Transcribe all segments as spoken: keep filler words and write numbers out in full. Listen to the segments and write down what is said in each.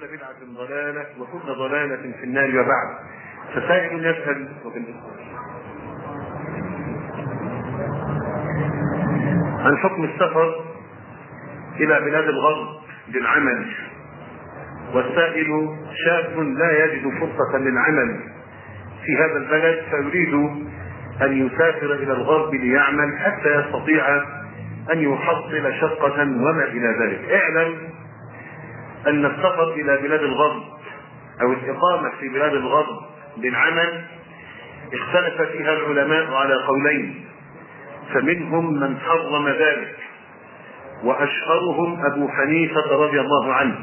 بدعة ضلالة وكل ضلالة في النار. وبعد، فسائل يسأل عن حكم السفر إلى بلاد الغرب للعمل، والسائل شاب لا يجد فرصة للعمل في هذا البلد فيريد أن يسافر إلى الغرب ليعمل حتى يستطيع أن يحصل شقة وما إلى ذلك. اعلم أن السفر إلى بلاد الغرب أو الإقامة في بلاد الغرب للعمل اختلف فيها العلماء على قولين، فمنهم من حرم ذلك وأشهرهم أبو حنيفة رضي الله عنه.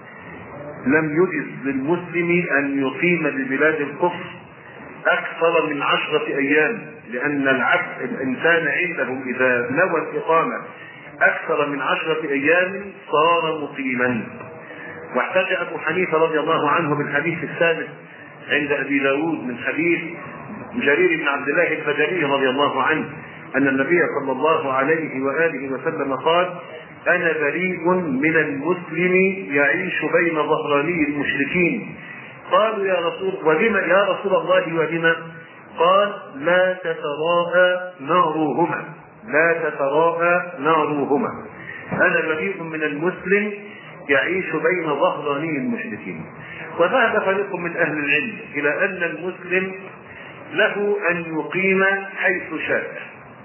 لم يجز للمسلم أن يقيم ببلاد الكفر أكثر من عشرة أيام، لأن العبد الإنسان عنده إذا نوى الإقامة أكثر من عشرة أيام صار مقيما. واحتج أبو حنيفة رضي الله عنه بالحديث الثابت عند أبي داود من حديث جرير بن عبد الله البجلي رضي الله عنه أن النبي صلى الله عليه وآله وسلم قال: أنا بريء من المسلم يعيش بين ظهراني المشركين. قالوا يا رسول ولما يا رسول الله ولما؟ قال: لا تتراءى نارهما لا تتراءى نارهما أنا بريء من المسلم يعيش بين ظهراني المشركين. وذهب فريق من أهل العلم إلى أن المسلم له أن يقيم حيث شاء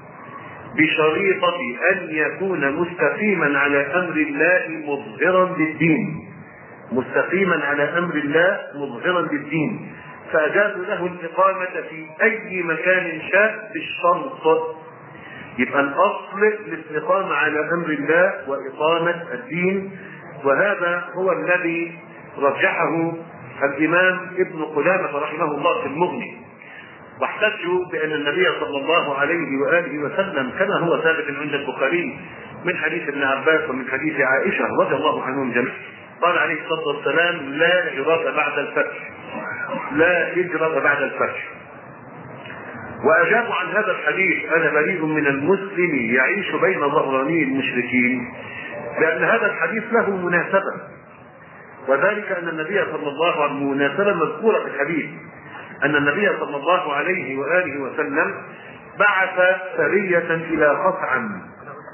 بشريطة أن يكون مستقيما على أمر الله مظهرا للدين مستقيما على أمر الله مظهرا للدين فأجازوا له الإقامة في أي مكان شاء بالشرط. يبقى الأصل الاستقامة على أمر الله وإقامة الدين، وهذا هو الذي رجحه الإمام ابن قدامة رحمه الله في المغني. واحتجوا بأن النبي صلى الله عليه وآله وسلم كما هو ثابت عند البخاري من حديث ابن عباس ومن حديث عائشة رضي الله عنهم جميعا قال عليه الصلاة والسلام: لا هجرة بعد الفتح لا هجرة بعد الفتح. وأجابوا عن هذا الحديث: أنا بريء من المسلم يعيش بين ظهراني المشركين، لأن هذا الحديث له مناسبة، وذلك أن النبي صلى الله عليه وسلم مناسبة مذكورة في الحديث أن النبي صلى الله عليه وآله وسلم بعث سرية إلى خثعم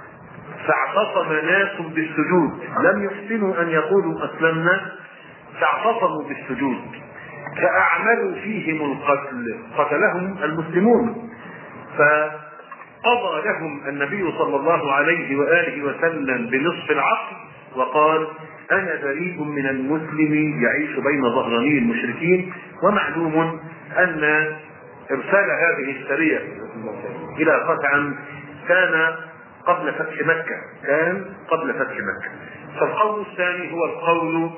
فاعتصم ناس بالسجود، لم يحسنوا أن يقولوا أسلمنا فاعتصموا بالسجود فأعملوا فيهم القتل، قتلهم المسلمون. فقضى لهم النبي صلى الله عليه وآله وسلم بنصف العقل وقال: أنا بريء من المسلم يعيش بين ظهراني المشركين. ومعلوم أن إرسال هذه السرية إلى خثعم كان قبل فتح مكة كان قبل فتح مكة. فالقول الثاني هو القول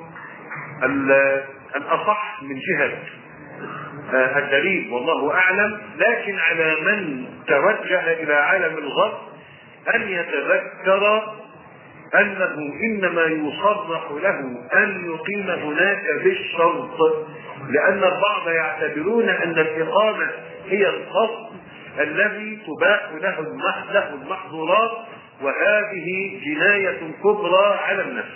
الأصح من جهة الدليل والله أعلم، لكن على من توجه إلى عالم الغرب أن يتذكر أنه إنما يصرح له أن يقيم هناك بالشرط، لأن البعض يعتبرون أن الإقامة هي القصد الذي تباح له المحظورات، وهذه جناية كبرى على النفس.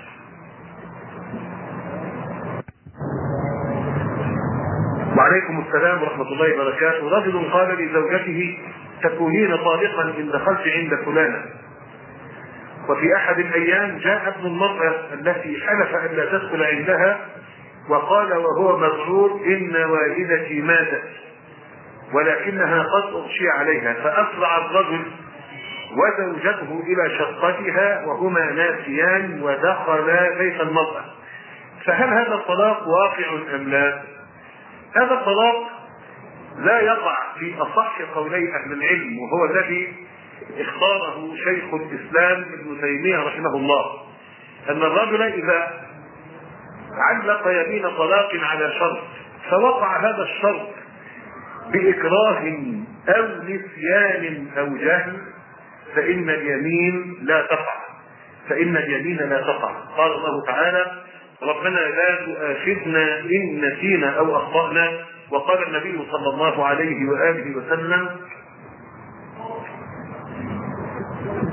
وعليكم السلام ورحمة الله وبركاته. رجل قال لزوجته: تكونين طالقا إن دخلت عند فلانة. وفي أحد الأيام جاء ابن المرأة التي حلف أن لا تدخل عندها وقال وهو مغرور: إن والدتي ماتت ولكنها قد أغشي عليها. فأسرع الرجل وزوجته إلى شقتها وهما ناسيان ودخلا بيت المرأة. فهل هذا الطلاق واقع أم لا؟ هذا الطلاق لا يقع في أصح قولي أهل العلم، وهو الذي اختاره شيخ الإسلام ابن تيمية رحمه الله، أن الرجل إذا علق يمين طلاق على شرط فوقع هذا الشرط بإكراه أو نسيان أو جهل فإن اليمين لا تقع فإن اليمين لا تقع قال الله تعالى: ربنا لا تؤاخذنا إن نسينا أو أخطأنا. وقال النبي صلى الله عليه وآله وسلم: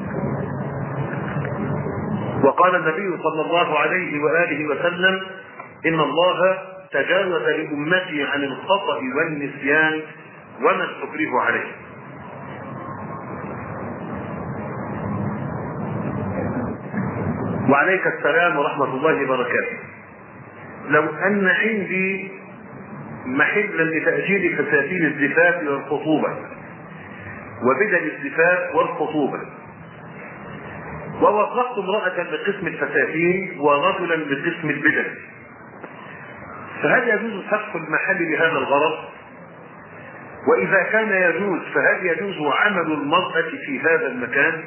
وقال النبي صلى الله عليه وآله وسلم: إن الله تجاوز لأمتي عن الخطأ والنسيان وما استكرهوا عليه. وعليك السلام ورحمة الله وبركاته. لو أن عندي محلا لتأجيل فساتين الزفاف والخطوبة وبدل الزفاف والخطوبة، ووظفت امرأة بقسم الفساتين ورجلا بقسم البدل، فهل يجوز فتح المحل لهذا الغرض؟ وإذا كان يجوز فهل يجوز عمل المرأة في هذا المكان؟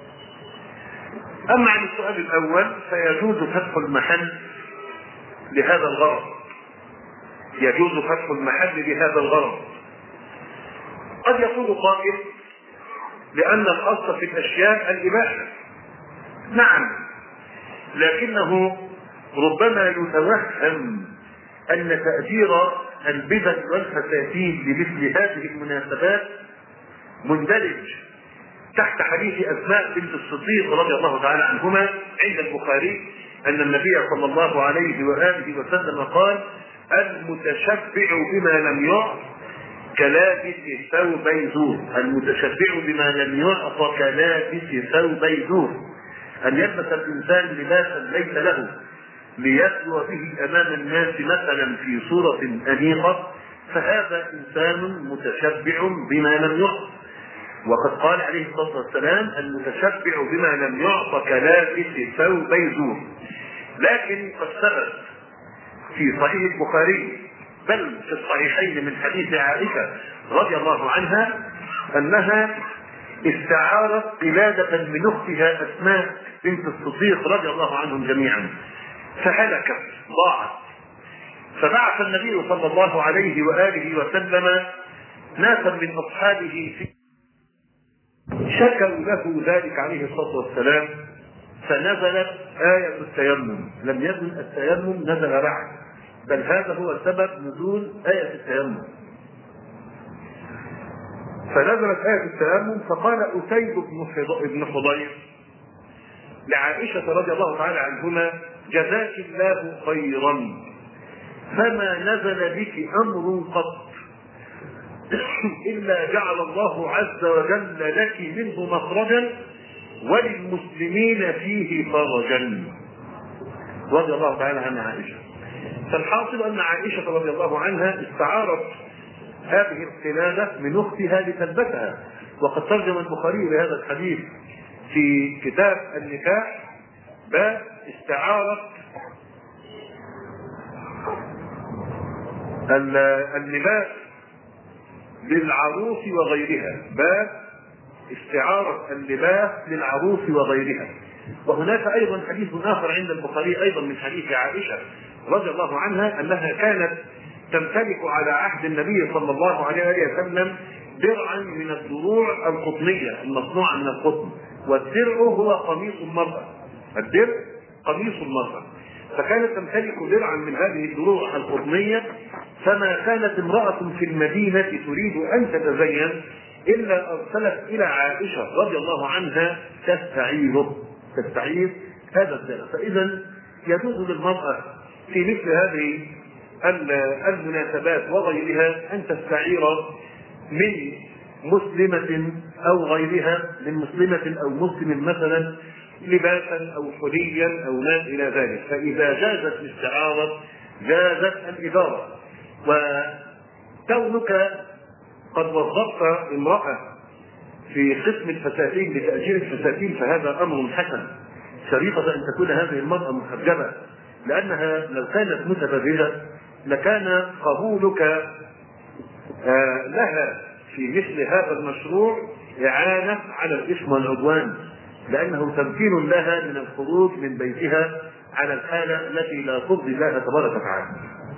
أما عن السؤال الأول فيجوز فتح المحل لهذا الغرض، يجوز فتح المحل لهذا الغرض. قد يقول قائل لأن الأصل في الأشياء الإباحة، نعم، لكنه ربما يتوهم أن تأجير البدل والفساتين لمثل هذه المناسبات مندرج تحت حديث أسماء بنت الصديق رضي الله تعالى عنهما عند البخاري أن النبي صلى الله عليه وآله وسلم قال: المتشبع بما لم يعط كلابس ثوبي زور. المتشبع بما لم يعط كلابس ثوبي زور، أن يلبس الإنسان لباسا ليس له ليسلو به أمام الناس مثلا في صورة أنيقة، فهذا إنسان متشبع بما لم يعط. وقد قال عليه الصلاة والسلام: المتشبع بما لم يعط كلابس ثوبي زور. لكن قد ثبت في صحيح البخاري بل في الصحيحين من حديث عائشة رضي الله عنها أنها استعارت قلادة من أختها أسماء بنت الصديق رضي الله عنهم جميعا، فهلكت ضاعت، فبعث النبي صلى الله عليه وآله وسلم ناسا من أصحابه في شكوا له ذلك عليه الصلاة والسلام، فنزلت آية التيمم. لم يكن التيمم نزل رعد، بل هذا هو سبب نزول آية التيمم. فنزلت آية التيمم، فقال أسيد بن حضير لعائشة رضي الله تعالى عنهما: جزاك الله خيرا، فما نزل بك أمر قط إلا جعل الله عز وجل لك منه مخرجا وللمسلمين فيه فرجا. رضي الله تعالى عن عائشة. فالحاصل أن عائشة رضي الله عنها استعارت هذه القلادة من أختها لتلبسها، وقد ترجم البخاري لهذا الحديث في كتاب النكاح باب استعارة اللباس للعروس وغيرها، باب استعارة اللباس للعروس وغيرها. وهناك أيضا حديث آخر عند البخاري أيضا من حديث عائشة رضي الله عنها أنها كانت تمتلك على عهد النبي صلى الله عليه وسلم درعا من الدروع القطنية المصنوعة من القطن، والدرع هو قميص المرأة، الدرع قميص المرأة، فكانت تمتلك درعا من هذه الدروع القطنية، فما كانت امرأة في المدينة تريد أن تتزين إلا أرسلت إلى عائشة رضي الله عنها تستعيره، تستعير هذا الدرع. فإذا يجوز للمرأة في مثل هذه المناسبات وغيرها أن تستعير من مسلمة أو غيرها، من مسلمة أو مسلم مثلا لباسا أو حليا أو ما إلى ذلك. فإذا جازت الاستعارة جازت الإدارة. وكونك قد وظفت امرأة في قسم الفساتين لتأجير الفساتين فهذا أمر حسن، شريطة أن تكون هذه المرأة محجبة، لأنها لو كانت متبرجة لكان قبولك لها في مثل هذا المشروع إعانة على الإثم والعدوان، لأنه تمكين لها من الخروج من بيتها على الحالة التي لا ترضي الله تبارك وتعالى.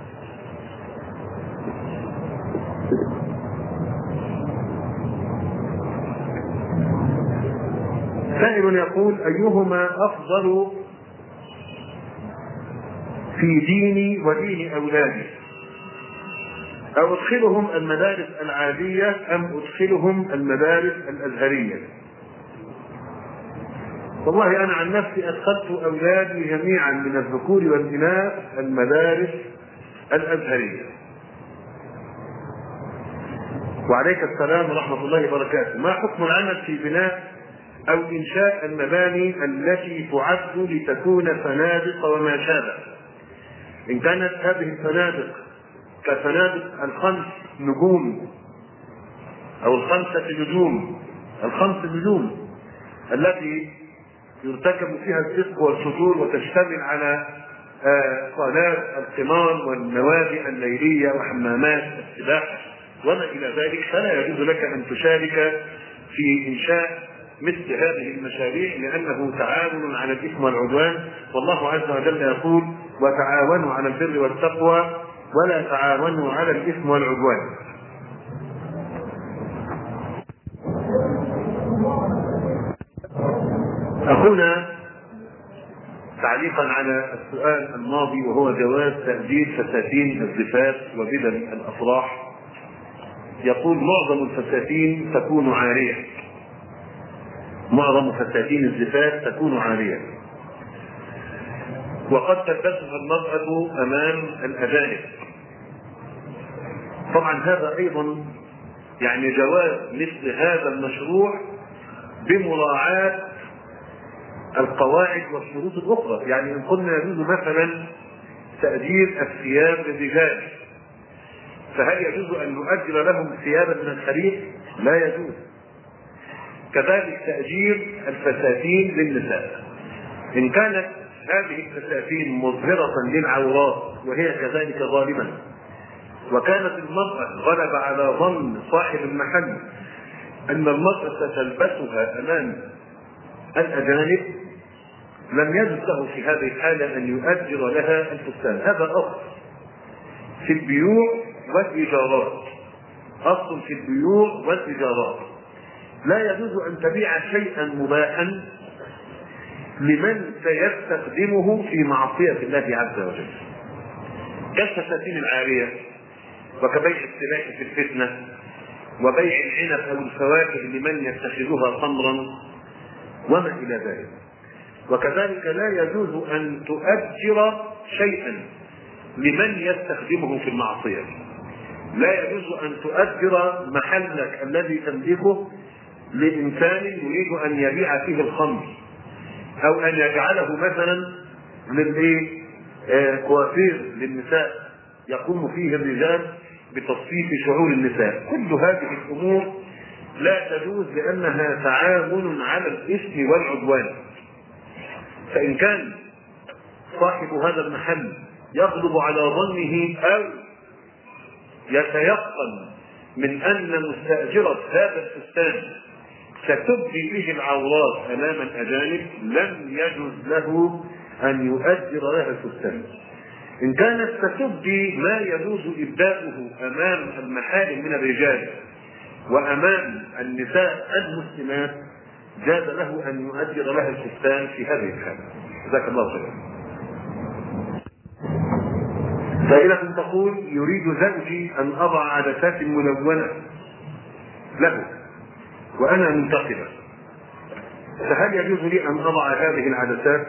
سائل يقول: أيهما أفضل في ديني ودين أولادي؟ أو أدخلهم المدارس العادية أم أدخلهم المدارس الأزهرية؟ والله أنا عن نفسي أدخلت أولادي جميعا من الذكور والإناث المدارس الأزهرية. وعليك السلام ورحمة الله وبركاته. ما حكم العمل في بناء أو إنشاء المباني التي تعد لتكون فنادق وما شابه؟ إن كانت هذه الفنادق كفنادق الخمس نجوم أو الخمسة نجوم الخمس نجوم التي يرتكب فيها الفسق والفجور وتشتمل على صالات القمار والنوادي الليلية وحمامات السباحة وما إلى ذلك، فلا يجوز لك أن تشارك في إنشاء مثل هذه المشاريع، لأنه تعاون على الإثم والعدوان، والله عز وجل يقول: وتعاونوا على البر والتقوى ولا تعاونوا على الإثم والعدوان. أخونا تعليقا على السؤال الماضي وهو جواز تأجير فساتين الزفاف وبدل الأفراح، يقول: معظم الفساتين تكون عارية معظم فساتين الزفاف تكون عارية وقد تلبسها المرأة أمام الأجانب. طبعا هذا أيضا يعني جواز مثل هذا المشروع بمراعاة القواعد والشروط الأخرى. يعني إن قلنا يجوز مثلا تأجير الثياب للرجال، فهل يجوز أن نؤجر لهم ثيابا من الخريف؟ لا يجوز. كذلك تأجير الفساتين للنساء، إن كانت هذه الفساتين مظهرة للعورات وهي كذلك غالبا، وكانت المرأة غلب على ظن صاحب المحل أن المرأة ستلبسها أمام الأجانب، لم يجوز له في هذه الحالة أن يؤجر لها الفستان. هذا أصل في البيوع والإيجارات، أصل في البيوع والإيجارات. لا يجوز أن تبيع شيئا مباحا لمن سيستخدمه في معصية الله عز وجل، كالفساتين العارية وكبيع السلاح في الفتنة وبيع العنب أو الفواكه لمن يتخذها خمرا وما إلى ذلك. وكذلك لا يجوز أن تؤجر شيئا لمن يستخدمه في المعصية. لا يجوز أن تؤجر محلك الذي تملكه لإنسان يريد أن يبيع فيه الخمر، أو أن يجعله مثلا للإيه كوافير للنساء يقوم فيه الرجال بتصفيف شعور النساء. كل هذه الأمور لا تجوز لأنها تعاون على الإثم والعدوان. فإن كان صاحب هذا المحل يغلب على ظنه أو يتيقن من أن مستأجرة هذا الفستان ستبدي به العورات أمام الأجانب، لم يجوز له أن يؤجر لها الفستان. إن كانت ستبدي ما يجوز إبداؤه أمام المحارم من الرجال وأمام النساء المسلمات، جاز له أن يؤجر لها الفستان في هذه الحالة. جزاك الله خيرا. سائلة تقول: يريد زوجي أن أضع عدسات ملونة له وأنا منتقبة، فهل يجوز لي أن أضع هذه العدسات؟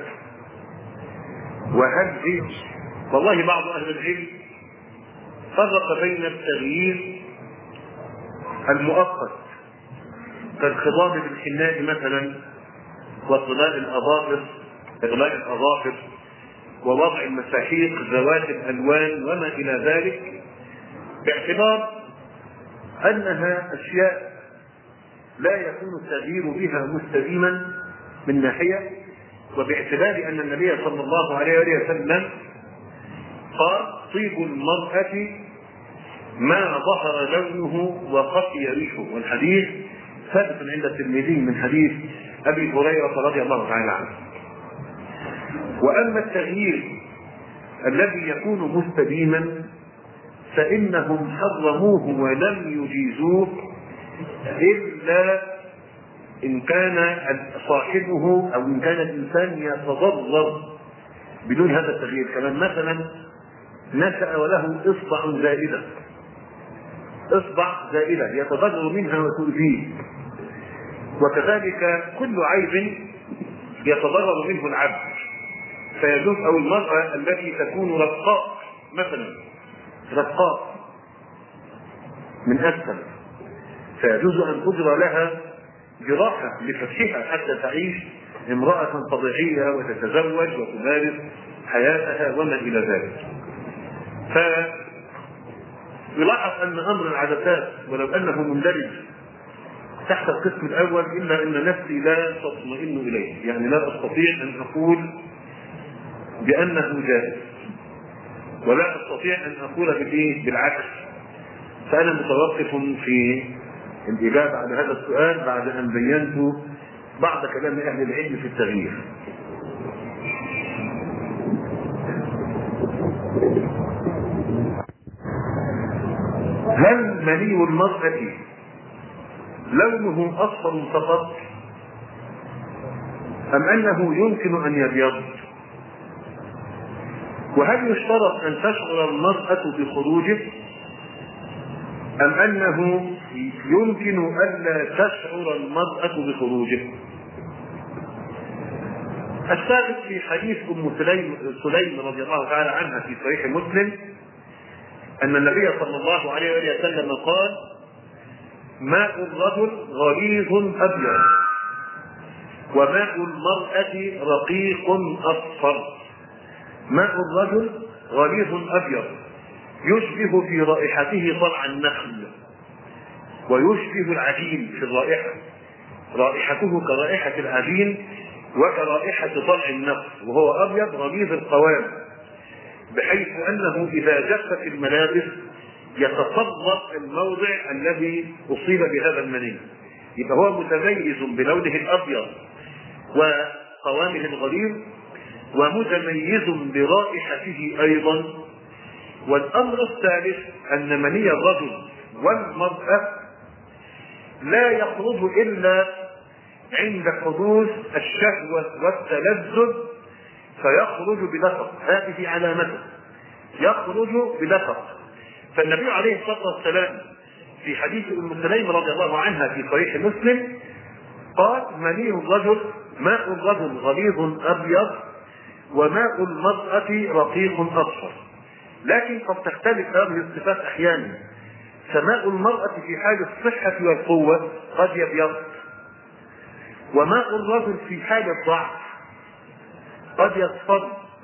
وهل هي والله بعض أهل العلم فرق بين التغيير المؤقت كالخضاب بالحناء مثلا وطلاء الأظافر إغلاق الأظافر ووضع المساحيق ذوات الألوان وما إلى ذلك، باعتبار أنها أشياء لا يكون التغيير بها مستديما من ناحية، وباعتبار أن النبي صلى الله عليه وسلم قال: طيب المرأة ما ظهر لونه وخفي ريحه، والحديث ثابت عند الترمذي من حديث أبي هريرة رضي الله تعالى عنه. وأما التغيير الذي يكون مستديما فإنهم حرموه ولم يجيزوه إلا إن كان صاحبه أو إن كان الإنسان يتضرر بدون هذا التغيير. كمان مثلا نشأ وله إصبع زائدة إصبع زائدة يتضرر منها وتؤذيه، وكذلك كل عيب يتضرر منه العبد فيجوز، أو المرأة التي تكون رقاق مثلا، رقاق من أسفل، فيجوز أن تجرى لها جراحة لفتحها حتى تعيش امرأة طبيعية وتتزوج وتمارس حياتها وما إلى ذلك. فيلاحظ أن أمر العدسات ولو أنه مندرج تحت القسم الأول إلا أن نفسي لا تطمئن إليه، يعني لا أستطيع أن أقول بأنه جائز ولا أستطيع أن أقول بالإيه بالعكس. فأنا متوقف في الإجابة على هذا السؤال بعد أن بينت بعض كلام أهل العلم في التغيير. هل مني المرأة لونه أصفر فقط أم أنه يمكن أن يبيض؟ وهل يشترط أن تشعر المرأة بخروجه أم أنه يمكن ألا تشعر المرأة بخروجه؟ الثابت في حديث أم سليم رضي الله تعالى عنها في صحيح مسلم أن النبي صلى الله عليه وسلم قال: ماء الرجل غليظ أبيض وماء المرأة رقيق أصفر. ماء الرجل غليظ أبيض يشبه في رائحته طلع النخل ويشبه العجين في الرائحة، رائحته كرائحة العجين وكرائحة طلع النخل، وهو أبيض غليظ القوام بحيث أنه إذا جفت الملابس يتصبغ الموضع الذي أصيب بهذا المني، يبقى هو متميز بلونه الأبيض وقوامه الغليظ ومتميز برائحته أيضا. والأمر الثالث أن مني الرجل والمرأة لا يخرج إلا عند حدوث الشهوة والتلذذ فيخرج بلفظ، هذه علامته، يخرج بلفظ. فالنبي عليه الصلاة والسلام في حديث أم سليم رضي الله عنها في صحيح مسلم قال: مني الرجل ماء الرجل غليظ أبيض وماء المرأة رقيق أصفر. لكن قد تختلف هذه الصفات أحيانا، فماء المرأة في حال الصحة والقوة قد يبيض، وماء الرجل في حال الضعف قد يصفر.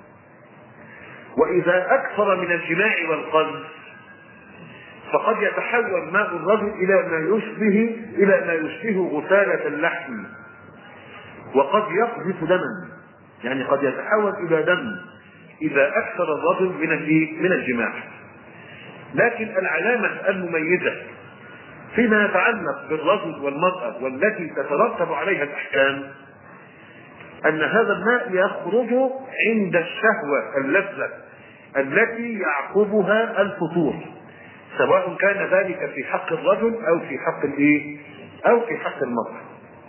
وإذا أكثر من الجماع والقذف فقد يتحول ماء الرجل إلى ما يشبه إلى ما يشبه غسالة اللحم، وقد يقذف دما، يعني قد يتحول إلى دم إذا أكثر الرجل من من الجماع. لكن العلامة المميزة فيما يتعلق بالرجل والمرأة والتي تترتب عليها الأحكام أن هذا الماء يخرج عند الشهوة اللذة التي يعقبها الفطور، سواء كان ذلك في حق الرجل أو في حق الإيه؟ أو في حق المرأة.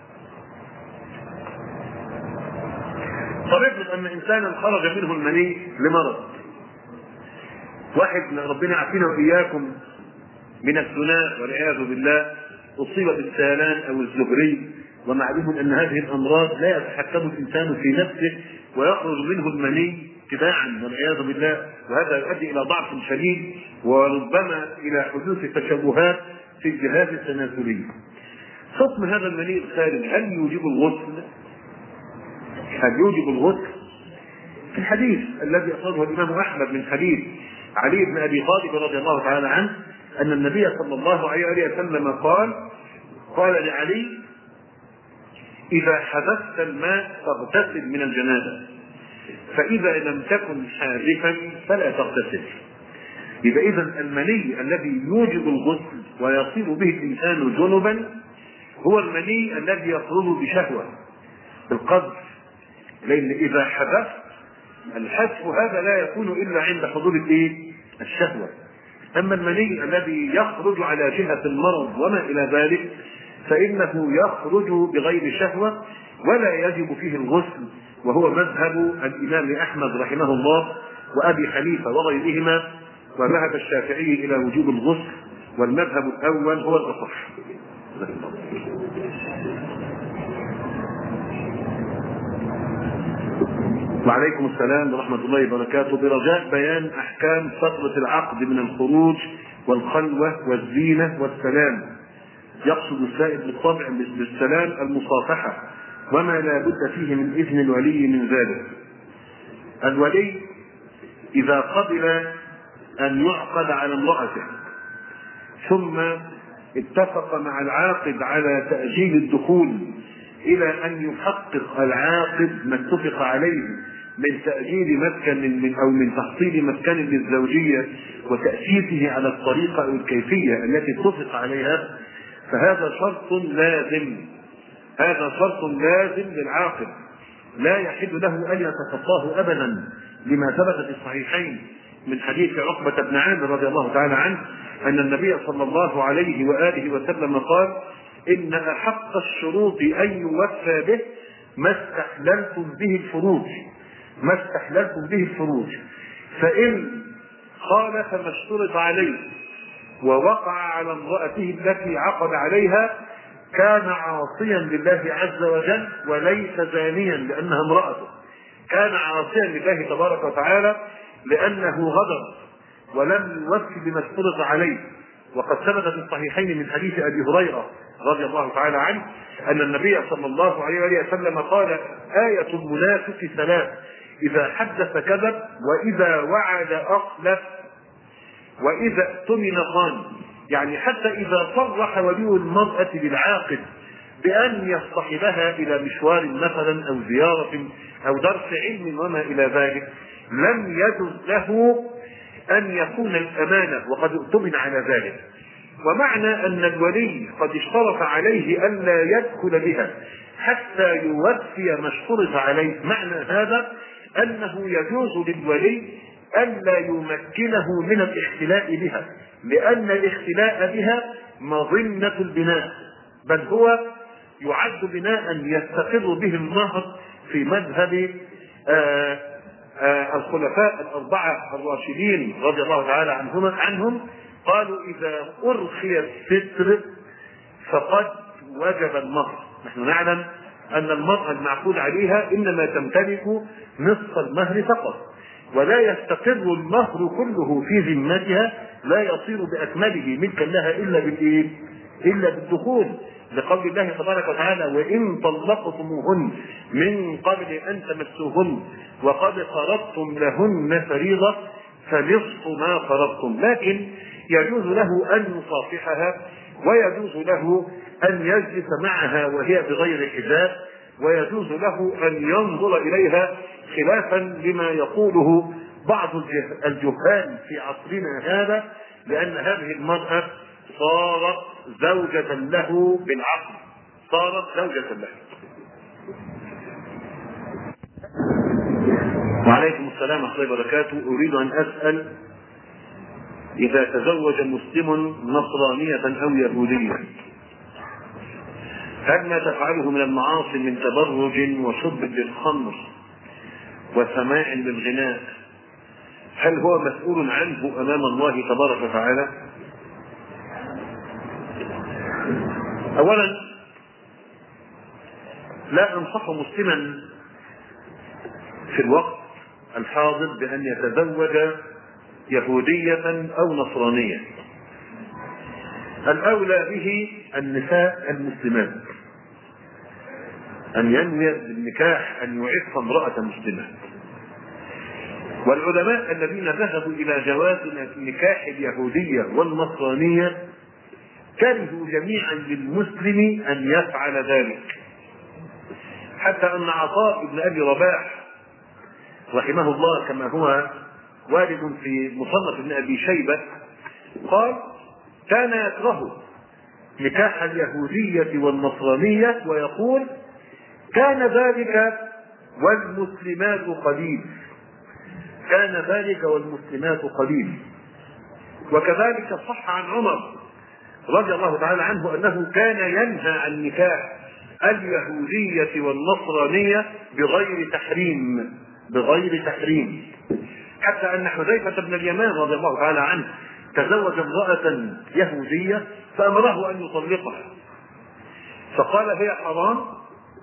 فنفرض أن إنسانا خرج منه المني لمرض، واحد ربنا يعافينا وإياكم من الثناء والعياذ بالله أصيب بالسيلان أو الزهري، ومعلوم أن هذه الأمراض لا يتحكم الإنسان في نفسه ويخرج منه المني تباعا والعياذ بالله، وهذا يؤدي إلى ضعف شديد وربما إلى حدوث تشوهات في الجهاز التناسلي. حكم هذا المني الخارج هل يوجب الغسل؟ هل يوجب الغسل؟ في الحديث الذي أخرجه الإمام أحمد من حديث علي بن أبي طالب رضي الله تعالى عنه أن النبي صلى الله عليه وسلم قال قال لعلي: إذا حدثت الماء فاغتسل من الجنابة، فإذا لم تكن حادثا فلا تغتسل. يبقى إذن المني الذي يوجب الغسل ويصير به الإنسان جنبا هو المني الذي يخرج بشهوة بالقذف، لأن إذا حدث الحذف هذا لا يكون إلا عند حضور الإيه؟ الشهوة. أما المني الذي يخرج على جهة المرض وما إلى ذلك فإنه يخرج بغير شهوة ولا يجب فيه الغسل، وهو مذهب الإمام أحمد رحمه الله وأبي حنيفة وغيرهما، وذهب الشافعي إلى وجوب الغسل، والمذهب الأول هو الأصح. وعليكم السلام ورحمة الله وبركاته. برجاء بيان أحكام فترة العقد من الخروج والخلوة والزينة والسلام. يقصد السائل بالطبع بالسلام المصافحة، وما لا بد فيه من إذن الولي من ذلك. الولي إذا قبل أن يعقد على امرأته ثم اتفق مع العاقد على تأجيل الدخول إلى أن يحقق العاقد ما اتفق عليه من تأجيل مسكن من أو من تحصيل مسكن للزوجية وتأسيسه على الطريقة أو الكيفية التي اتفق عليها، فهذا شرط لازم. هذا شرط لازم للعاقد، لا يحل له أن يتخطاه أبدا، لما ثبت في الصحيحين من حديث عقبة بن عامر رضي الله تعالى عنه أن النبي صلى الله عليه وآله وسلم قال: إن أحق الشروط أن يوفى به ما استحللتم به الفروج ما استحللتم به الفروج فإن خالف ما اشترط عليه ووقع على امرأته التي عقد عليها كان عاصيا لله عز وجل وليس زانيا لأنها امرأته، كان عاصيا لله تبارك وتعالى لأنه غدر ولم يوفي بما اشترط عليه. وقد ثبت في الصحيحين من حديث أبي هريرة رضي الله تعالى عنه أن النبي صلى الله عليه وسلم قال: آية المنافق ثلاث: إذا حدث كذب، وإذا وعد أخلف، وإذا اؤتمن خان. يعني حتى إذا صرح ولي المرأة للعاقد بأن يصطحبها إلى مشوار مثلا أو زيارة أو درس علم وما إلى ذلك، لم يجوز له أن يكون الأمانة وقد اؤتمن على ذلك. ومعنى أن الولي قد اشترط عليه ألا يدخل بها حتى يوفي ما اشترط عليه، معنى هذا أنه يجوز للولي ألا يمكنه من الاختلاء بها، لأن الاختلاء بها مظنة البناء، بل هو يعد بناء يستقر به المهر في مذهب آآ آآ الخلفاء الأربعة الراشدين رضي الله تعالى عنهم عنهم قالوا: إذا أرخي الستر فقد وجب المهر. نحن نعلم أن المرأة المعقود عليها إنما تمتلك نصف المهر فقط، ولا يستقر المهر كله في ذمتها، لا يصير بأكمله ملكا لها إلا بالإيه؟ إلا بالدخول، لقول الله تبارك وتعالى: وإن طلقتموهن من قبل أن تمسوهن وقد فرضتم لهن فريضة فنصف ما فرضتم. لكن يجوز له أن يصافحها، ويجوز له أن يجلس معها وهي بغير حجاب، ويجوز له أن ينظر إليها خلافا لما يقوله بعض الجهال في عصرنا هذا، لأن هذه المرأة صارت زوجة له بالعقل، صارت زوجة له. وعليكم السلام ورحمة الله وبركاته. أريد أن أسأل: إذا تزوج مسلم نصرانية أو يهودية، هل ما تفعله من المعاصي من تبرج وشرب للخمر وسماع للغناء هل هو مسؤول عنه أمام الله تبارك وتعالى؟ أولا، لا أنصح مسلما في الوقت الحاضر بأن يتزوج يهودية أو نصرانية. الأولى به النساء المسلمات، أن ينوي بالنكاح أن يعف امرأة مسلمة. والعلماء الذين ذهبوا إلى جواز نكاح اليهودية والنصرانية كرهوا جميعا للمسلم أن يفعل ذلك، حتى أن عطاء بن أبي رباح رحمه الله كما هو وارد في مصنف ابن أبي شيبة قال: كان يكره نكاح اليهودية والنصرانية ويقول: كان ذلك والمسلمات قليل، كان ذلك والمسلمات قليل. وكذلك صح عن عمر رضي الله تعالى عنه أنه كان ينهى عن نكاح اليهودية والنصرانية بغير تحريم بغير تحريم حتى أن حذيفة بن اليمان رضي الله تعالى عنه تزوج امرأة يهودية فأمره أن يطلقها، فقال: هي حرام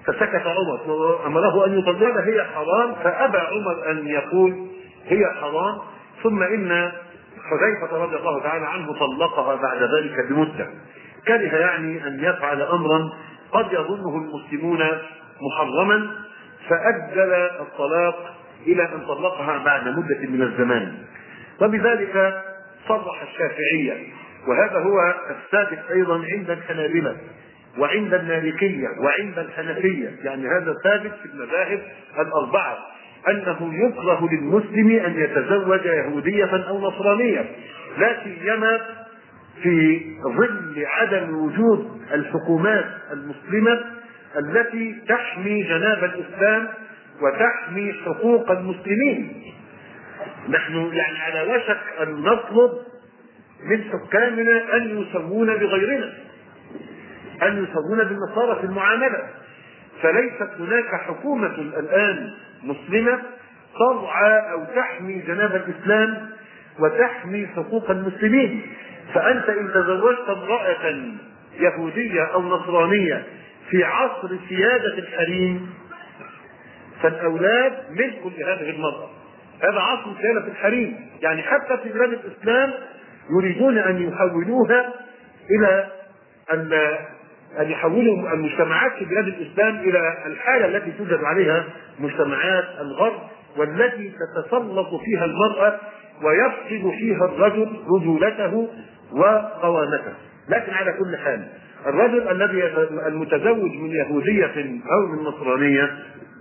فسكت عمر وأمره أن يطلقها هي حرام، فأبى عمر أن يقول هي حرام. ثم إن حذيفة رضي الله تعالى عنه طلقها بعد ذلك بمدة، كره يعني أن يفعل أمرا قد يظنه المسلمون محرما، فأجل الطلاق إلى أن طلقها بعد مدة من الزمان. وبذلك صرح الشافعية، وهذا هو الثابت أيضا عند الحنابلة وعند المالكية وعند الحنفية، يعني هذا ثابت في المذاهب الأربعة، أنه يكره للمسلم أن يتزوج يهودية أو نصرانية، لا سيما في ظل عدم وجود الحكومات المسلمة التي تحمي جناب الإسلام وتحمي حقوق المسلمين. نحن يعني على وشك أن نطلب من حكامنا أن يسوون بغيرنا، أن يسوون بالنصارى في المعاملة، فليست هناك حكومة الآن مسلمة ترعى أو تحمي جناب الإسلام وتحمي حقوق المسلمين. فأنت إن تزوجت امرأة يهودية أو نصرانية في عصر سيادة الحريم فالأولاد ملك لهذه المرأة، هذا عصر سيادة الحريم. يعني حتى في بلاد الإسلام يريدون أن يحولوها إلى أن يحولوا المجتمعات في بلاد الإسلام إلى الحالة التي توجد عليها مجتمعات الغرب، والتي تتسلط فيها المرأة ويفقد فيها الرجل رجولته وقوامته. لكن على كل حال الرجل الذي المتزوج من يهودية أو من نصرانية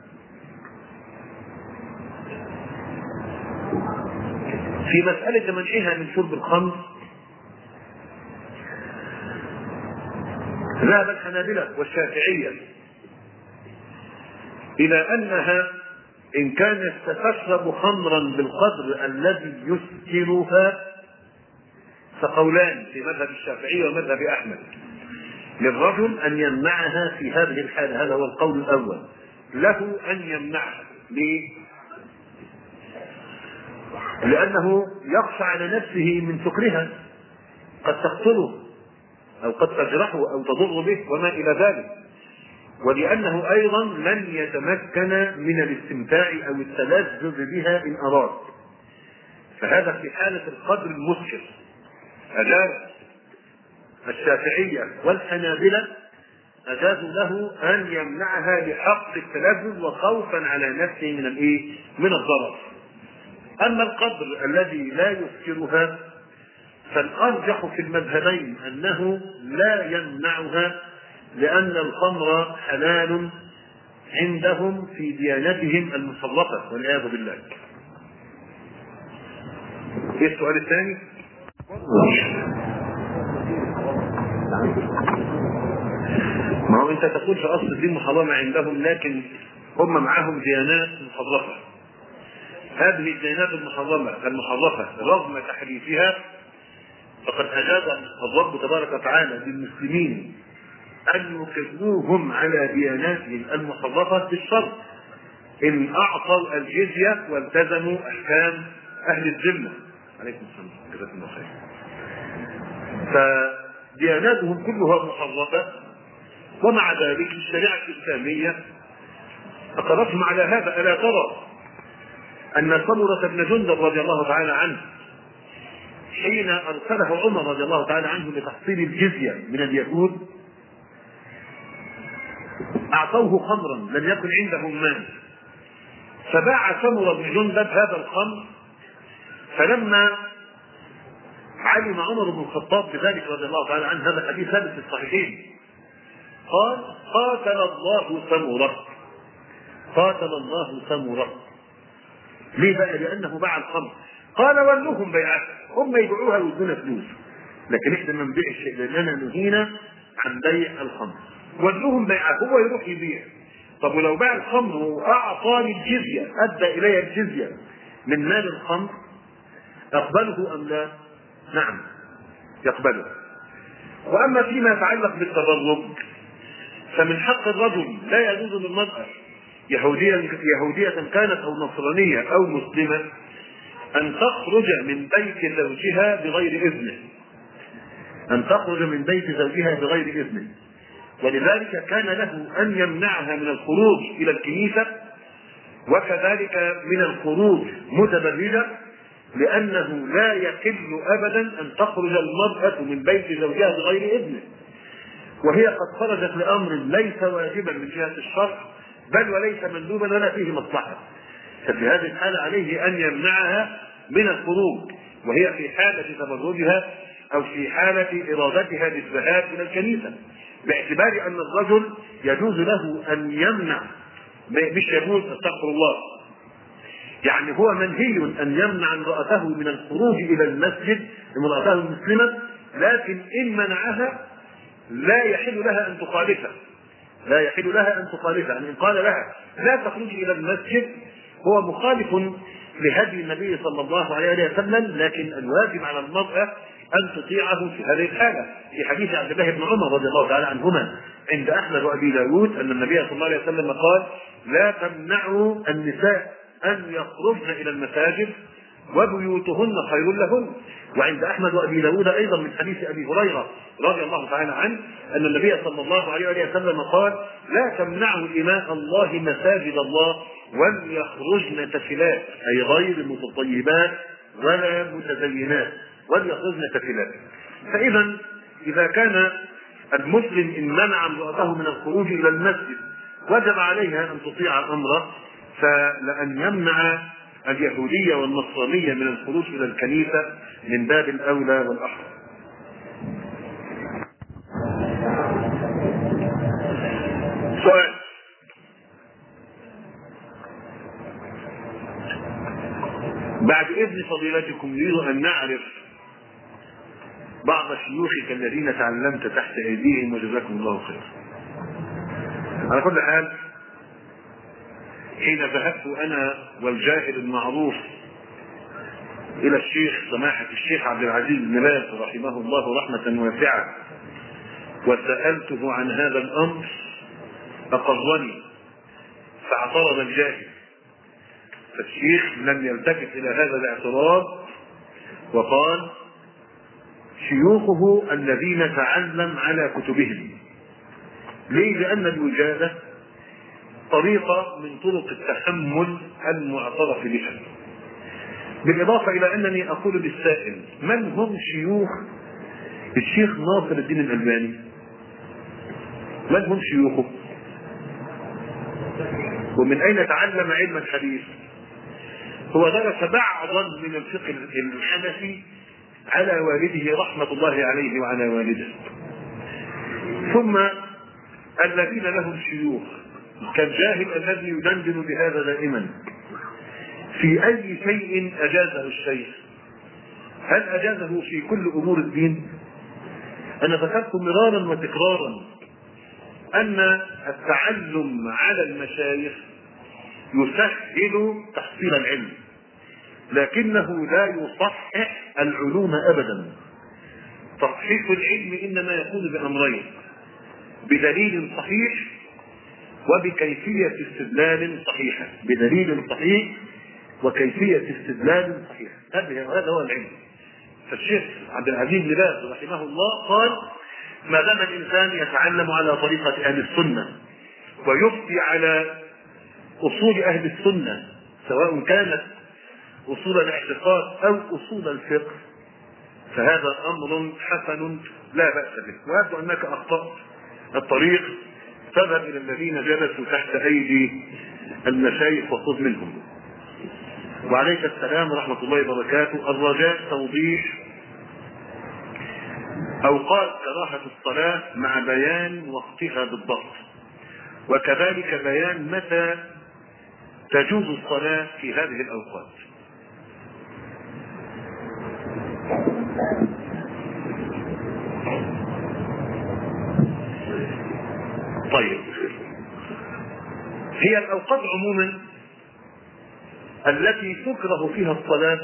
في مسألة منعها من شرب الخمر ذهب الحنابلة والشافعية إلى أنها إن كانت ستشرب خمرا بالقدر الذي يسكرها فقولان في مذهب الشافعية ومذهب أحمد، للرجل أن يمنعها في هذه الحالة، هذا هو القول الأول، له أن يمنعها. ليه؟ لأنه يخشى على نفسه من سكرها، قد تقتله أو قد تجرحه أو تضر به وما إلى ذلك، ولأنه أيضا لن يتمكن من الاستمتاع أو التلذذ بها إن أراد. فهذا في حالة القدر المسكر. أجاز الشافعية والحنابلة أجازوا له أن يمنعها لحق التلذذ وخوفا على نفسه من الإيه؟ من الضرر. أما القدر الذي لا يسكرها فالأرجح في المذهبين أنه لا يمنعها، لأن الخمر حلال عندهم في ديانتهم المسلطة والعياذ بالله. ايه السؤال الثاني؟ ما هو انت تقول في اصل الدين محرمة عندهم، لكن هم معهم ديانات محرفة. هذه الديانات المحرمة المحرفة رغم تحريفها فقد أجاز الرب تبارك وتعالى للمسلمين أن يقرروهم على دياناتهم المحرفة بالشرط إن أعطوا الجزية والتزموا أحكام أهل الذمة. عليكم السلام، جزاكم الله خير. فدياناتهم كلها محرفة، ومع ذلك الشريعة الإسلامية أقرتهم على هذا. ألا ترى أن سمرة بن جندب رضي الله تعالى عنه حين أرسله عمر رضي الله تعالى عنه لتحصيل الجزية من اليهود أعطوه خمرا لم يكن عندهم مال، فباع سمرة بن جندب هذا الخمر. فلما علم عمر بن الخطاب بذلك رضي الله تعالى عنه، هذا حديث ثابت في الصحيحين، قال قاتل الله سمرة، قاتل الله سمرة. ليه بقى؟ لأنه باع الخمر. قال ولهم بيعها، هم يبيعوها ويدونا فلوس، لكن احنا ما نبيع الشيء لأننا نهينا عن بيع الخمر. ولهم بيعها، هو يروح يبيع. طب ولو باع الخمر وأعطاني الجزية، أدى إلي الجزية من مال الخمر، أقبله أم لا؟ نعم يقبله. وأما فيما يتعلق بالتبرج فمن حق الرجل لا يجوز للمرأة يهودية يهودية كانت أو نصرانية أو مسلمة أن تخرج من بيت زوجها بغير إذنه، أن تخرج من بيت زوجها بغير إذنه. ولذلك كان له أن يمنعها من الخروج إلى الكنيسة وكذلك من الخروج متبرجة، لأنه لا يحل أبدا أن تخرج المرأة من بيت زوجها بغير إذنه، وهي قد خرجت لأمر ليس واجبا من جهة الشرع بل وليس مندوبا ولا فيه مصلحة، ففي هذه الحالة عليه أن يمنعها من الخروج وهي في حالة تبرجها أو في حالة إرادتها للذهاب إلى الكنيسة، باعتبار أن الرجل يجوز له أن يمنع، مش يجوز، استغفر الله، يعني هو منهي أن يمنع امرأته من الخروج إلى المسجد، امرأته المسلمة، لكن إن منعها لا يحل لها أن تخالفه، لا يحل لها أن تخالفه، يعني إن قال لها لا تخرجي إلى المسجد هو مخالف لهدي النبي صلى الله عليه وسلم، لكن الواجب على المرأة أن تطيعه في هذه الحالة، في حديث عبد الله بن عمر رضي الله تعالى عنهما عند أحمد وأبي داود أن النبي صلى الله عليه وسلم قال: لا تمنعوا النساء أن يخرجن إلى المساجد وبيوتهن خير لهن. وعند أحمد وأبي داود أيضا من حديث أبي هريرة رضي الله تعالى عنه أن النبي صلى الله عليه وسلم قال: لا تمنعوا إماء الله مساجد الله وليخرجن تفلات، أي غير متطيبات ولا متزينات، وليخرجن تفلات. فإذا إذا كان المسلم إن منع امرأته من الخروج إلى المسجد وجب عليها أن تطيع أمره، فلأن يمنع اليهودية والنصرانية من الخروج إلى الكنيسة من باب الأولى والأحرى. سؤال: بعد إذن فضيلتكم نريد أن نعرف بعض شيوخك الذين تعلمت تحت أيديهم وجزاكم الله خير. على كل حال، حين ذهبت أنا والجاهل المعروف إلى الشيخ سماحة الشيخ عبد العزيز بن باز رحمه الله رحمة واسعة وسألته عن هذا الأمر أقرني، فاعترض الجاهل، فالشيخ لم يلتفت إلى هذا الاعتراض وقال: شيوخه الذين تعلم على كتبهم. ليه؟ لأن الوجادة طريقة من طرق التحمل المعترف بها، بالإضافة إلى أنني أقول للسائل: من هم شيوخ الشيخ ناصر الدين الألباني؟ من هم شيوخه؟ ومن أين تعلم علم الحديث؟ هو درس بعضا من الفقه الحنفي على والده رحمة الله عليه وعلى والده. ثم الذين لهم شيوخ كالجاهل الذي يدندن بهذا دائما، في أي شيء أجازه الشيخ؟ هل أجازه في كل أمور الدين؟ أنا ذكرت مرارا وتكرارا أن التعلم على المشايخ يسهل تحصيل العلم، لكنه لا يصحح العلوم أبدا. تصحيح العلم إنما يكون بأمرين: بدليل صحيح وبكيفية استدلال صحيحة. بدليل صحيح وكيفية استدلال صحيحة، هذا هو العلم. فالشيخ عبد العزيز بن باز رحمه الله قال: ما دام الإنسان يتعلم على طريقة أهل السنة ويفتي على أصول أهل السنة، سواء كانت أصول الاعتقاد أو أصول الفقه، فهذا أمر حسن لا بأس به. ويبدو أنك أخطأت الطريق، تذهب إلى الذين جلسوا تحت أيدي المشايخ وخذ منهم. وعليك السلام ورحمة الله وبركاته. الرجاء توضيح أوقات كراهة الصلاة مع بيان وقتها بالضبط، وكذلك بيان متى تجوز الصلاة في هذه الأوقات. طيب، هي الأوقات عموما التي تكره فيها الصلاة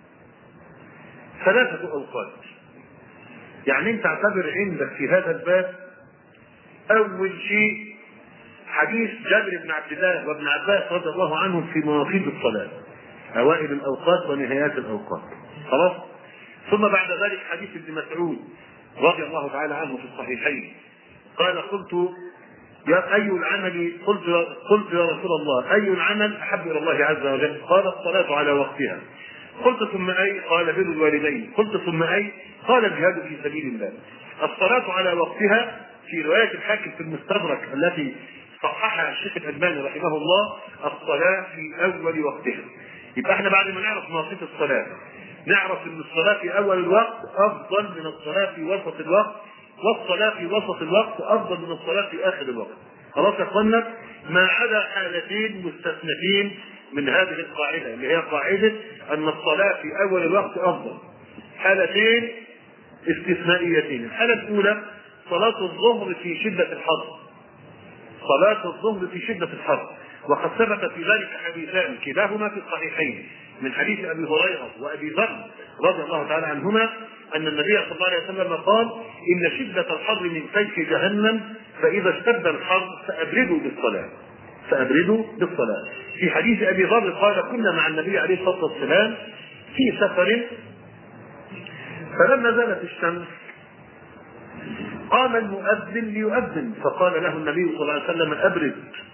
ثلاثة أوقات. يعني انت اعتبر عندك في هذا الباب أول شيء حديث جابر بن عبد الله وابن عباس رضي الله عنهم في مواقيت الصلاة، أوائل الأوقات ونهايات الأوقات، خلاص. ثم بعد ذلك حديث ابن مسعود رضي الله تعالى عنه في الصحيحين قال قلت يا أي العمل قلت قلت يا رسول الله أي العمل أحب إلى الله عز وجل؟ قال الصلاة على وقتها. قلت ثم أي؟ قال بر الوالدين. قلت ثم أي؟ قال الجهاد في سبيل الله. الصلاة على وقتها في رواية الحاكم في المستدرك التي صححها الشيخ الألباني رحمه الله الصلاة في أول وقتها. يبقى احنا بعد ما نعرف مواقيت الصلاة نعرف ان الصلاة في أول الوقت أفضل من الصلاة في وسط الوقت، والصلاة في وسط الوقت أفضل من الصلاة في آخر الوقت. خلاص يا اخوانا؟ ما عدا حالتين مستثنتين من هذه القاعدة اللي هي قاعدة أن الصلاة في أول الوقت أفضل. حالتين استثنائيتين. الحالة الأولى صلاة الظهر في شدة الحر. صلاة الظهر في شدة الحر، وقد ثبت في ذلك حديثان كلاهما في الصحيحين من حديث أبي هريرة وأبي ذر رضي الله تعالى عنهما أن النبي صلى الله عليه وسلم قال إن شدة الحر من سيف جهنم فإذا اشتد الحر فأبردوا بالصلاة فأبردوا بالصلاة. في حديث أبي ذر قال كنا مع النبي عليه الصلاة والسلام في سفر فلما زالت الشمس قام المؤذن ليؤذن فقال له النبي صلى الله عليه وسلم أبرد،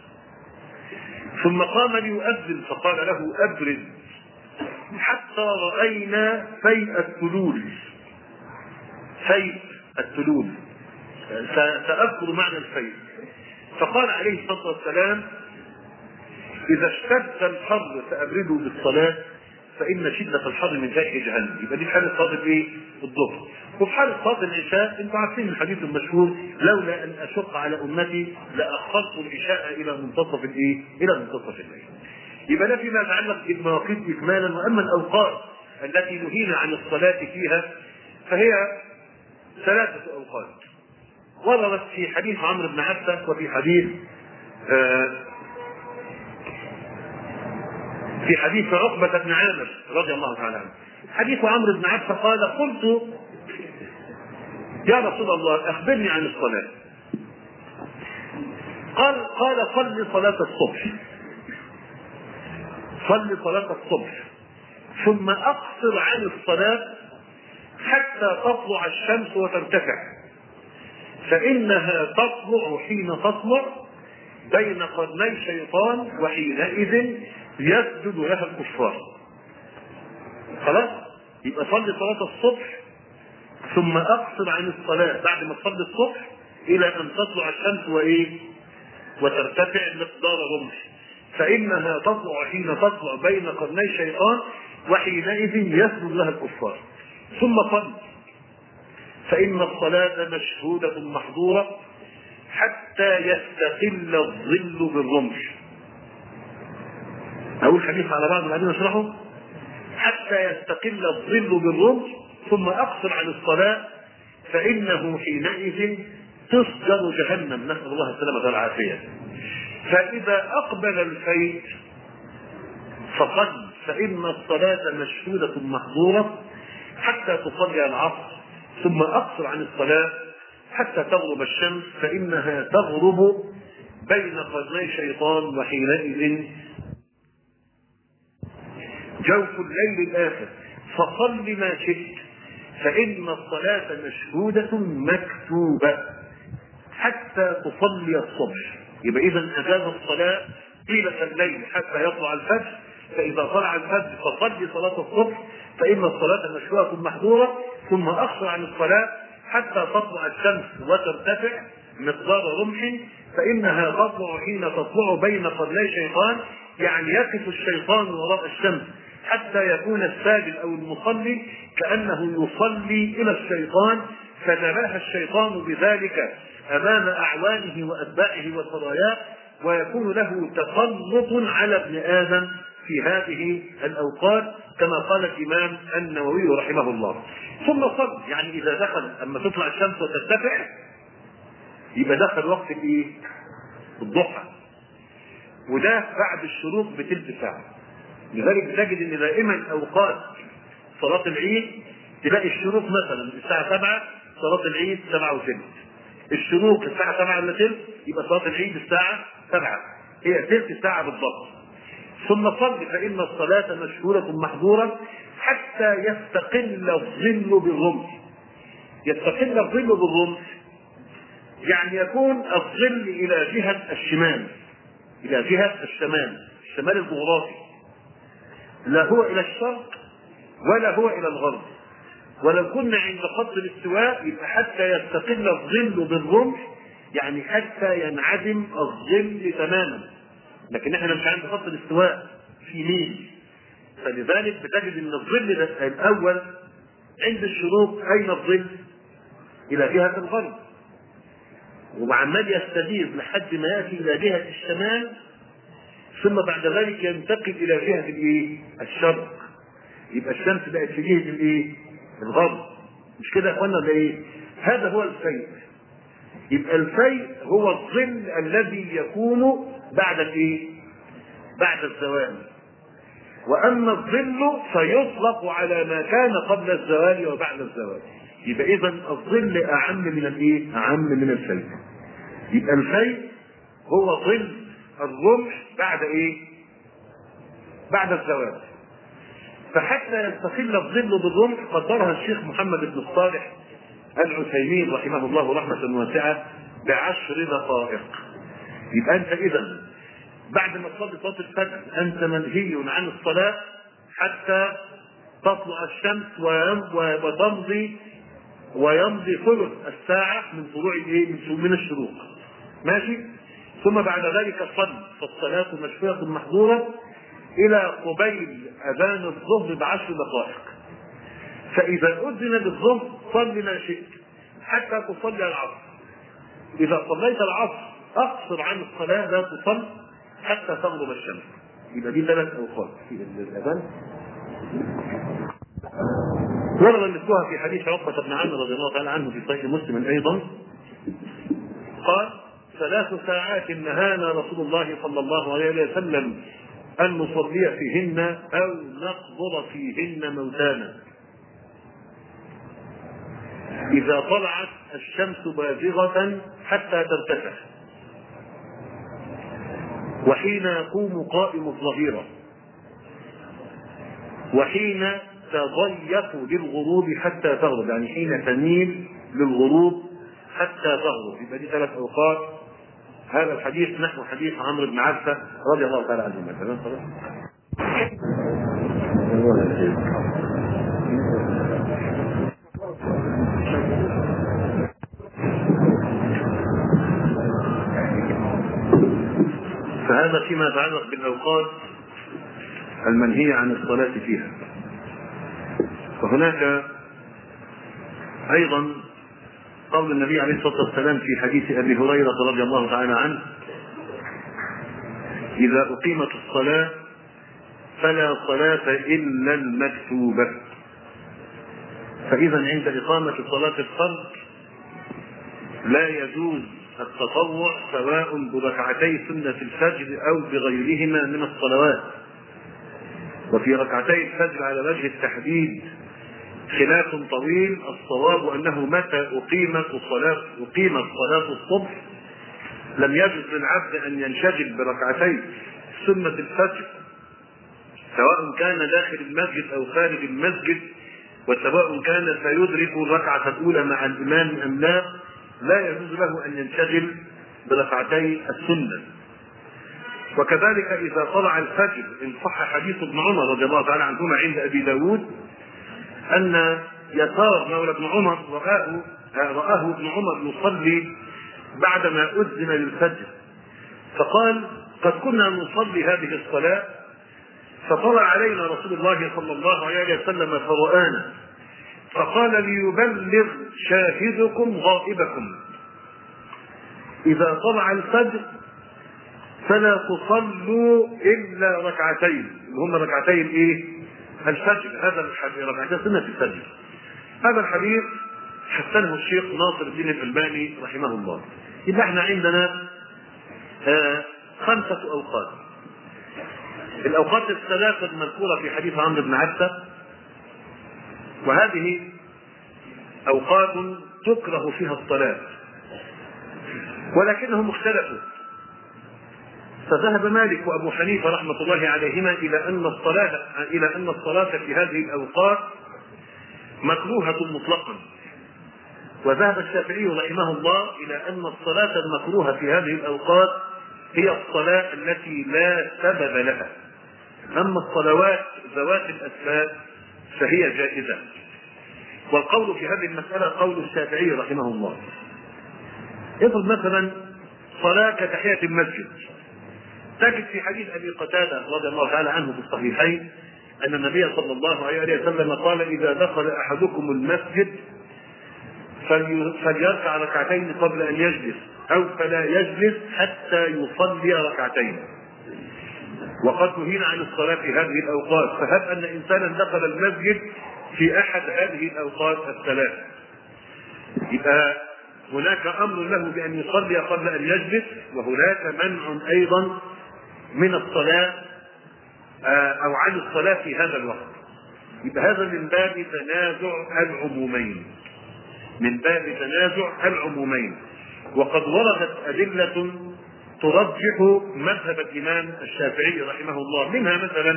ثم قام ليؤذن فقال له أبرد، حتى رأينا فيء التلول. فيء التلول سأذكر معنى الفيء. فقال عليه الصلاة والسلام إذا اشتد الحر فأبردوا بالصلاة فإن شدة الحر من فيء جهنم. يبقى دي حالة صلاة ايه؟ الظهر. وفي حالة صلاة العشاء انتم عارفين الحديث المشهور لولا أن أشق على أمتي لأخرت العشاء إلى منتصف الايه؟ إلى منتصف الليل. يبقى ده فيما يتعلق بالمواقيت إكمالا. وأما الأوقات التي نهينا عن الصلاة فيها فهي ثلاثة أوقات وردت في حديث عمرو بن عبسة وفي حديث آه في حديث عقبة بن عامر رضي الله تعالى عنه. حديث عمرو بن عبسة قال قلت يا رسول الله أخبرني عن الصلاة. قال قال صل صلاة الصبح صل صلاة الصبح ثم أقصر عن الصلاة حتى تطلع الشمس وترتفع فإنها تطلع حين تطلع بين قرني شيطان وحينئذ يسجد لها الكفار. خلاص؟ يبقى صلي صلاة الصبح ثم أقصر عن الصلاة بعد ما تصلي الصبح إلى أن تطلع الشمس وإيه؟ وترتفع مقدار رمح فإنها تطلع حين تطلع بين قرني شيطان وحينئذ يسجد لها الكفار. ثم صل فإن الصلاة مشهودة محظورة حتى يستقل الظل بالرمح. أقول الحديث على بعض بعدين نشرحه. حتى يستقل الظل بالرمح ثم أقصر عن الصلاة فإنه حينئذ تصدر جهنم نسأل الله السلامة والعافية. فإذا أقبل الفيء فصل فإن الصلاة مشهودة محظورة حتى تصلي العصر ثم أقصر عن الصلاة حتى تغرب الشمس فإنها تغرب بين قرني شيطان وحينئذ جوف الليل الآخر فصل ما شئت فإن الصلاة مشهودة مكتوبة حتى تصلي الصبح. يبقى إذا أجاز الصلاة طيلة الليل حتى يطلع الفجر، فإذا طلع الفجر فصلي صلاة الصبح فإن الصلاة مشهودة محظورة ثم أقصر عن الصلاة حتى تطلع الشمس وترتفع مقدار رمح فإنها تطلع حين تطلع بين قرني شيطان، يعني يقف الشيطان وراء الشمس حتى يكون الساجد أو المصلي كأنه يصلي إلى الشيطان فتباهى الشيطان بذلك أمام أعوانه وأتباعه وسراياه ويكون له تسلط على ابن آدم في هذه الأوقات كما قال الإمام النووي رحمه الله. ثم صل يعني إذا دخل أما تطلع الشمس وترتفع يبقى دخل وقت الإيه؟ الضحى، وده بعد الشروق بتلت ساعة. لذلك تجد ان دائما اوقات صلاة العيد تلاقي الشروق مثلا الساعة سبعة صلاة العيد سبعة وثلث، الشروق الساعة سبعة الا ثلث يبقى صلاة العيد الساعة سبعة، هي ثلث ساعة بالضبط. ثم صل فإن الصلاة مشهورة محظورة حتى يستقل الظل بالرمح. يستقل الظل بالرمح يعني يكون الظل إلى جهة الشمال، إلى جهة الشمال، الشمال الجغرافي، لا هو إلى الشرق ولا هو إلى الغرب. ولو كنا عند خط الاستواء يبقى حتى يستقل الظل بالرمح، يعني حتى ينعدم الظل تماما. لكن احنا مش عند خط الاستواء، في ميل، فلذلك بتجد ان الظل الاول عند الشروق اين الظل؟ الى جهه الغرب، وعمال يستدير لحد ما ياتي الى جهه الشمال، ثم بعد ذلك ينتقل الى جهه الايه؟ الشرق. يبقى الشمس بقت في جهه الايه؟ الغرب. مش كده يا اخوانا ولا ايه؟ هذا هو الفيء. يبقى الفيء هو الظل الذي يكون بعد الايه؟ بعد الزوال. واما الظل فيطلق على ما كان قبل الزوال وبعد الزوال. يبقى اذا الظل اعم من الايه؟ اعم من الفيء. يبقى الفيء هو ظل الرمح بعد ايه؟ بعد الزوال. فحتى يستقل الظل بالرمح قدرها الشيخ محمد بن الصالح العثيمين رحمه الله رحمة واسعة بعشر دقائق. يبقى انت اذا بعد ما تصلي صلاة الفجر انت منهي عن الصلاة حتى تطلع الشمس وتمضي ويمضي ثلث الساعة من طلوع الايه؟ من الشروق. ماشي؟ ثم بعد ذلك صل، فالصلاة مشفية محظورة الى قبيل اذان الظهر بعشر دقائق. فاذا اذن بالظهر صل ما شئت حتى تصلي العصر. اذا صليت العصر اقصر عن الصلاة، لا تصل حتى تغرب الشمس. يبقى دي ثلاث اوقات في الاذان. ورد مثلها في حديث عقبة بن عامر رضي الله تعالى عنه في صحيح مسلم ايضا، قال: ثلاث ساعات نهانا رسول الله صلى الله عليه وسلم ان نصلي فيهن او نقبر فيهن موتانا: اذا طلعت الشمس بازغة حتى ترتفع، وحين يقوم قائم الظهيرة، وحين تضيق للغروب حتى تغرب، يعني حين تميل للغروب حتى تغرب. يبقى دي ثلاث اوقات. هذا الحديث نحو حديث عمرو بن عبسة رضي الله تعالى عنه مثلا. فهذا فيما يتعلق بالاوقات المنهي عن الصلاة فيها. وهناك ايضا قول النبي عليه الصلاة والسلام في حديث ابي هريرة رضي الله تعالى عنه: اذا اقيمت الصلاة فلا صلاة الا المكتوبة. فاذا عند اقامة صلاة الفرض لا يجوز التطوع سواء بركعتي سنة الفجر او بغيرهما من الصلوات. وفي ركعتي الفجر على وجه التحديد خلاف طويل. الصواب انه متى اقيمت الصلاة اقيمت صلاة الصبح لم يجوز للعبد ان ينشغل بركعتي سنة الفجر، سواء كان داخل المسجد او خارج المسجد، وسواء كان سيدرك الركعة الاولى مع الامام ام لا، لا يجوز له ان ينشغل بركعتي السنة. وكذلك اذا طلع الفجر ان صح حديث ابن عمر رضي الله تعالى عنهما عند ابي داود ان يسار مولى ابن عمر رآه رآه ابن عمر يصلي بعدما اذن للفجر، فقال: قد كنا نصلي هذه الصلاة فطلع علينا رسول الله صلى الله عليه وسلم فرآنا، فقال: ليبلغ شاهدكم غائبكم، اذا طلع الفجر فلا تصلوا الا ركعتين، اللي هم ركعتين ايه؟ الفجر. هذا الحديث ركعتين سنة الفجر. هذا الحديث حسنه الشيخ ناصر الدين الألباني رحمه الله. يبقى احنا عندنا آه خمسة اوقات. الاوقات الثلاثة المذكورة في حديث عمرو بن عبسة، وهذه اوقات تكره فيها الصلاة، ولكنهم اختلفوا. فذهب مالك وابو حنيفه رحمه الله عليهما الى ان الصلاه الى ان الصلاه في هذه الاوقات مكروهه مطلقا، وذهب الشافعي رحمه الله إلى أن الصلاة المكروهة في هذه الأوقات هي الصلاة التي لا سبب لها، أما الصلوات ذوات الأسباب فهي جائزة. والقول في هذه المسألة قول الشافعي رحمه الله. افرض مثلا صلاة كتحية المسجد، تجد في حديث أبي قتادة رضي الله تعالى عنه في الصحيحين أن النبي صلى الله عليه وسلم قال: إذا دخل أحدكم المسجد فليركع ركعتين قبل أن يجلس، أو فلا يجلس حتى يصلي ركعتين. وقد نهينا عن الصلاة في هذه الأوقات، فهب أن إنسانا دخل المسجد في أحد هذه الأوقات الثلاث، يبقى هناك أمر له بأن يصلي قبل أن يجلس، وهناك منع أيضا من الصلاة أو عن الصلاة في هذا الوقت. يبقى هذا من باب تنازع العمومين، من باب تنازع العمومين. وقد وردت أدلة ترجح مذهب الإمام الشافعي رحمه الله، منها مثلا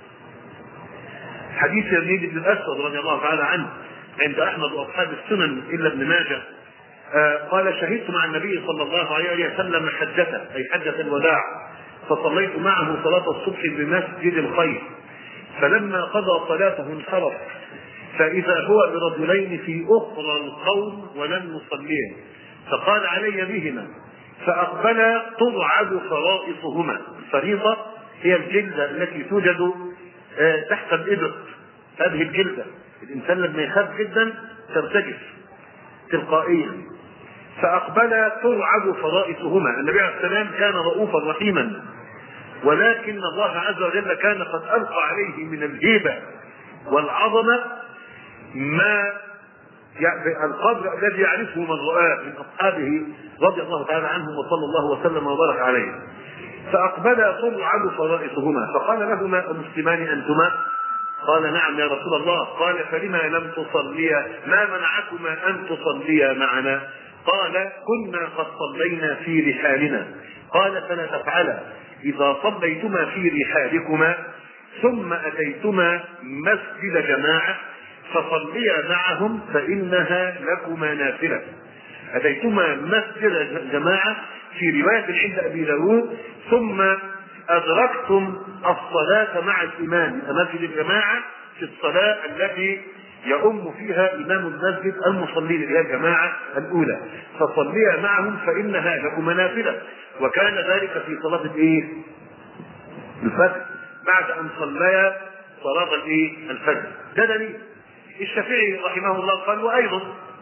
حديث يزيد بن الأسود رضي الله تعالى عنه عند أحمد وأصحاب السنن إلا ابن ماجه، قال: شهدت مع النبي صلى الله عليه وسلم حجته، أي حجة الوداع، فصليت معه صلاة الصبح بمسجد الخير، فلما قضى صلاته انصرف، فإذا هو برجلين في أخرى القوم ولم يصلين، فقال: علي بهما، فأقبل ترعد فرائصهما. الفريضة هي الجلدة التي توجد تحت الإبط، هذه الجلدة الإنسان لما يخاف جدا ترتجف تلقائيا. فأقبل ترعد فرائصهما. النبي عليه السلام كان رؤوفا رحيما، ولكن الله عز وجل كان قد ألقى عليه من الهيبة والعظمة ما يعني القدر الذي يعرفه من رآه من أصحابه رضي الله تعالى عنهم وصلى الله وسلم وبارك عليه. فأقبل ترعد فرائصهما، فقال لهما: المسلمان أنتما؟ قال: نعم يا رسول الله. قال: فلما لم تصليا؟ ما منعكما أن تصليا معنا؟ قال: كنا قد صلينا في رحالنا. قال: فلا تفعلا، إذا صليتما في رحالكما ثم أتيتما مسجد جماعة فصليا معهم فإنها لكما نافلة. أتيتما مسجد جماعة في رواية عند أبي داود ثم أدركتم الصلاة مع الإمام، مسجد الجماعة في الصلاة التي يؤم فيها إمام المسجد المصلين إلى الجماعة الأولى، فصليا معهم فإنها لكما نافلة. وكان ذلك في صلاة الإيه؟ الفجر، بعد أن صليا صلاة الإيه؟ الفجر. ده دليل. الشافعي رحمه الله قال: وأيضا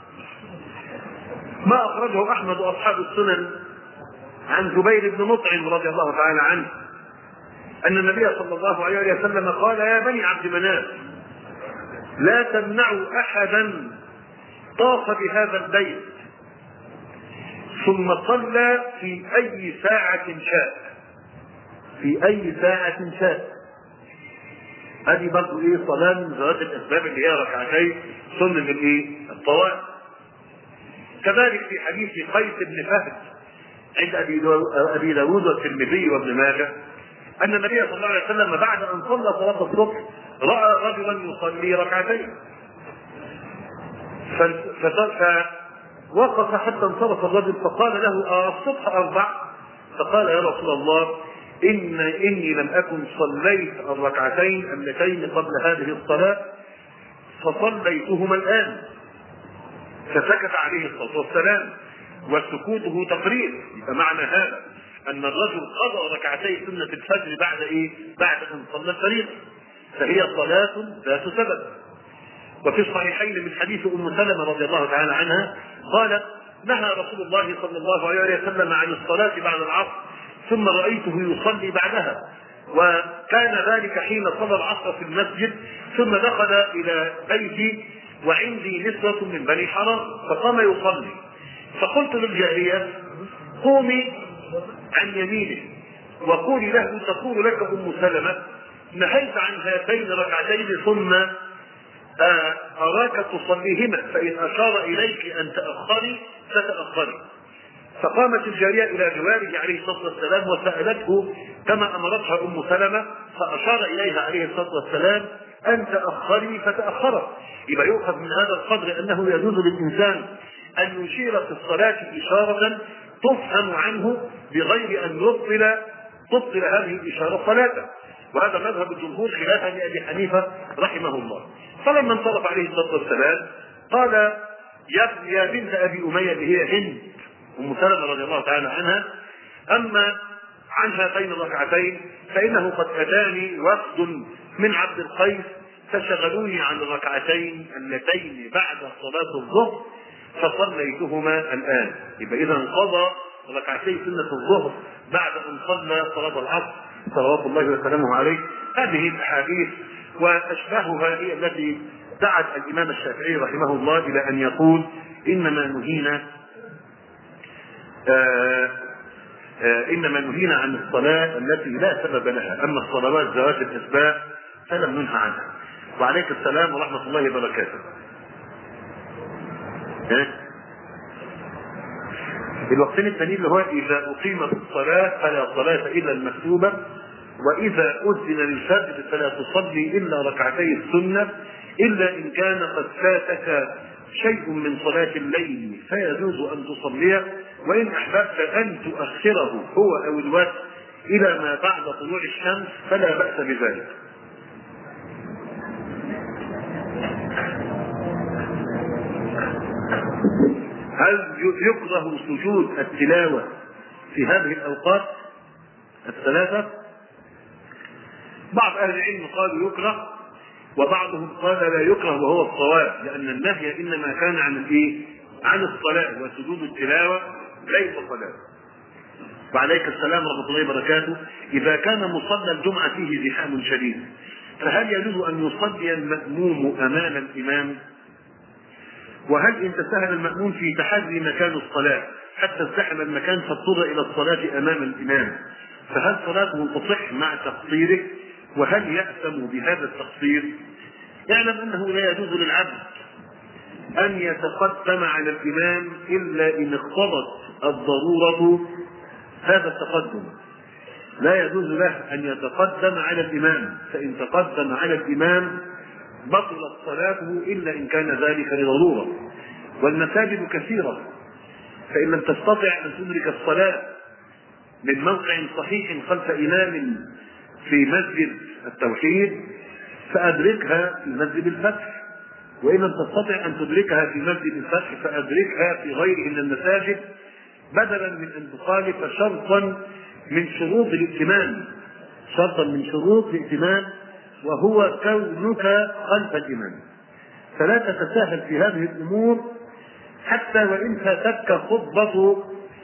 ما أخرجه أحمد وأصحاب السنن عن جبير بن مطعم رضي الله تعالى عنه أن النبي صلى الله عليه وسلم قال: يا بني عبد مناف، لا تمنعوا أحدا طاف بهذا البيت ثم صلى في أي ساعة شاء، في أي ساعة شاء. هذه برضه إيه؟ صلاة من ذوات الأسباب اللي هي ركعتين سنة الإيه؟ الطواف. كذلك في حديث قيس بن فهد عند أبي داود والترمذي وابن ماجه أن النبي صلى الله عليه وسلم بعد أن صلى صلاة الصبح رأى رجلا يصلي ركعتين، فوقف حتى انصرف الرجل فقال له: آه الصبح أربع؟ فقال: يا رسول الله، إن إني لم أكن صليت الركعتين اللتين قبل هذه الصلاة فصليتهما الآن. فسكت عليه الصلاة والسلام، وسكوته تقرير. فمعنى هذا أن الرجل قضى ركعتي سنة الفجر بعد إيه؟ بعد أن صلى الفريضة، فهي صلاة ذات سبب. وفي الصحيحين من حديث أم سلمة رضي الله تعالى عنها قالت: نهى رسول الله صلى الله عليه وسلم عن الصلاة بعد العصر ثم رأيته يصلي بعدها، وكان ذلك حين صلى العصر في المسجد ثم دخل إلى بيتي وعندي نسوة من بني حرام فقام يصلي، فقلت للجارية: قومي عن يمينه وقولي له تقول لك أم سلمة نهيت عن هاتين ركعتين ثم أراك تصليهما، فإن أشار إليك أن تأخري فتأخري. فقامت الجارية إلى جواره عليه الصلاة والسلام وسألته كما أمرتها أم سلمة، فأشار إليها عليه الصلاة والسلام أن تأخري فتأخرت. يبقى يؤخذ من هذا القدر أنه يجوز للإنسان أن يشير في الصلاة إشارة تفهم عنه بغير أن يبطل تبطل هذه الإشارة صلاته، وهذا مذهب الجمهور خلافا لأبي حنيفة رحمه الله. فلما انصرف عليه الصلاة والسلام قال يا بنت أبي أمية اللي هي هند أم سلمة رضي الله تعالى عنها، أما عن هاتين الركعتين فإنه قد أتاني وفد من عبد القيس فشغلوني عن الركعتين اللتين بعد صلاة الظهر فصليتهما الآن. يبقى إذا انقضى ركعتي سنة الظهر بعد أن صلى صلاة العصر صلوات الله وسلامه عليه. هذه الأحاديث وأشباهها هي التي دعت الإمام الشافعي رحمه الله إلى أن يقول إنما نهينا آه آه إنما نهينا عن الصلاة التي لا سبب لها، أما الصلوات ذوات الأسباب فلم ننهى عنها. وعليك السلام ورحمة الله وبركاته. الوقتين الثانيين اللي هو إذا أقيمت الصلاة فلا صلاة إلا المكتوبة، وإذا أذن للفجر فلا تصلي إلا ركعتي السنة إلا إن كان قد فاتك شيء من صلاة الليل فيجوز أن تصليه، وإن أحببت أن تؤخره هو أو الوتر إلى ما بعد طلوع الشمس فلا بأس بذلك. هل يكره سجود التلاوة في هذه الأوقات الثلاثة؟ بعض أهل العلم قالوا يكره، وبعضهم قال لا يكره وهو الصواب، لأن النهي إنما كان عن الإيه؟ عن الصلاة، وسجود التلاوة ليس صلاة. وعليك السلام ورحمة الله وبركاته. إذا كان مصلى الجمعة فيه زحام شديد فهل يجوز أن يصلي المأموم أمام الإمام؟ وهل إن تساهل المأموم في تحري مكان الصلاة حتى ازدحم المكان فاضطر إلى الصلاة أمام الإمام فهل صلاته تصح مع تقصيره؟ وهل يأثم بهذا التقصير؟ اعلم أنه لا يجوز للعبد أن يتقدم على الإمام إلا إن اقتضت الضرورة هذا التقدم. لا يجوز له أن يتقدم على الإمام، فإن تقدم على الإمام بطلت صلاته إلا إن كان ذلك لضرورة. والمساجد كثيرة، فإن لم تستطع أن تدرك الصلاة من موقع صحيح خلف إمام في مسجد التوحيد فأدركها في مسجد الفتح، وإن لم تستطع أن تدركها في مسجد الفتح فأدركها في غيره من المساجد، بدلا من أن تخالف شرطا من شروط الائتمان شرطا من شروط الائتمان وهو كونك خلف الإمام. فلا تتساهل في هذه الأمور حتى وإن فاتتك خطبة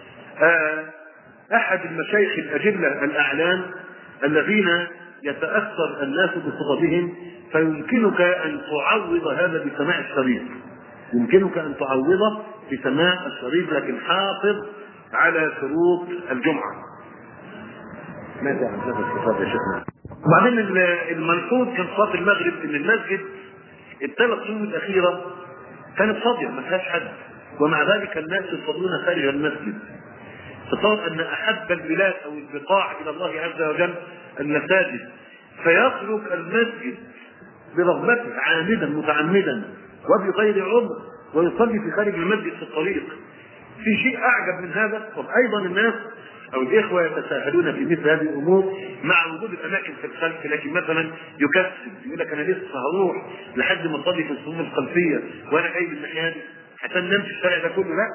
أحد المشايخ الأجلة الأعلام الذين يتأثر الناس بخطبهم، فيمكنك أن تعوض هذا بسماع الشريط يمكنك أن تعوضه بسماع الشريط لكن حافظ على شروط الجمعة. ماذا عن هذا الخطاب يا شيخنا؟ وبعدين الملحوظ كان صلاة المغرب ان المسجد الثلاث سنين الأخيرة كانت فاضية ما فيهاش حد، ومع ذلك الناس يصلون خارج المسجد. فصار أن أحب البلاد أو البقاع إلى الله عز وجل المساجد، فيترك المسجد برغبته عامدا متعمدا وبغير عذر ويصلي في خارج المسجد في الطريق. في شيء أعجب من هذا. طب أيضا الناس أو الإخوة يتساهلون في مثل هذه الأمور مع وجود الأماكن في الخلف، لكن مثلا يكسب يقول لك أنا لسه هروح لحد ما أصلي في الصفوف الخلفية وأنا جاي من الناحية دي حتى نمشي الشارع ده كله، لا،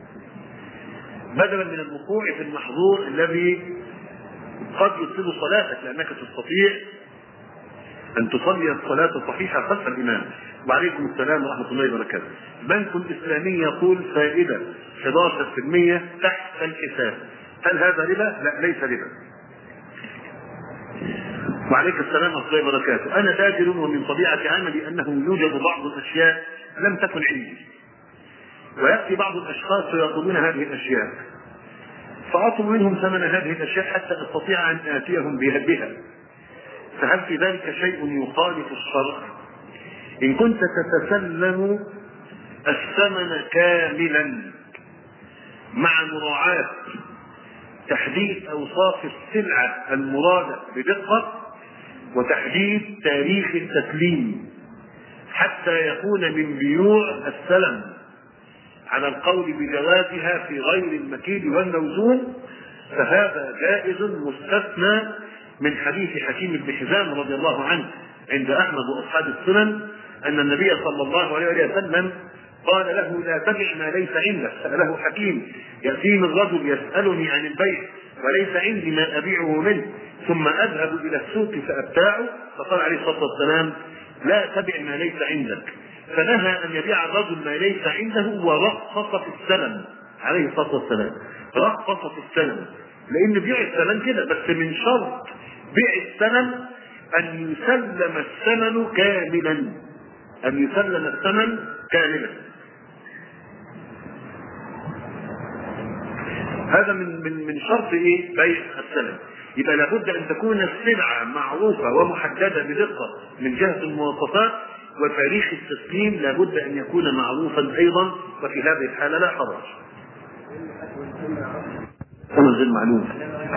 بدلا من الوقوع في المحظور الذي قد يفسد صلاتك لأنك تستطيع أن تصلي الصلاة الصحيحة خلف الإمام. وعليكم السلام ورحمة الله وبركاته. بنك إسلامي يقول فائدة إحدى عشر بالمئة تحت الحساب، هل هذا ربا؟ لا، ليس ربا. وعليك السلام ورحمة الله وبركاته. أنا تاجر ومن طبيعة عملي أنه يوجد بعض الأشياء لم تكن عندي، ويأتي بعض الأشخاص ويطلبون هذه الأشياء، فأطلب منهم ثمن هذه الأشياء حتى أستطيع أن آتيهم بها، فهل في ذلك شيء يخالف الشرع؟ إن كنت تتسلم الثمن كاملا مع مراعاة تحديد أوصاف السلعة المرادة بدقة وتحديد تاريخ التسليم حتى يكون من بيوع السلم على القول بجوازها في غير المكيل والموزون فهذا جائز مستثنى من حديث حكيم بن حزام رضي الله عنه عند أحمد وأصحاب السنن أن النبي صلى الله عليه وسلم قال له لا تبع ما ليس عندك. سأله حكيم يأتيني الرجل يسألني عن البيع وليس عندي ما أبيعه منه ثم أذهب إلى السوق فأبتاعه، فقال عليه الصلاة والسلام لا تبع ما ليس عندك، فنهى أن يبيع الرجل ما ليس عنده ورخص في السلم عليه الصلاة والسلام، رخص في السلم، لأن بيع السلم كده، بس من شرط بيع السلم أن يسلم الثمن كاملا، أن يسلم الثمن كاملا. هذا من من من شرط ايه؟ بيع السلم. يبقى لابد ان تكون السلعه معروفه ومحدده بدقه من جهه المواصفات، وتاريخ التسليم لابد ان يكون معروفا ايضا، وفي هذه الحاله لا حرج. ثمن غير معلوم.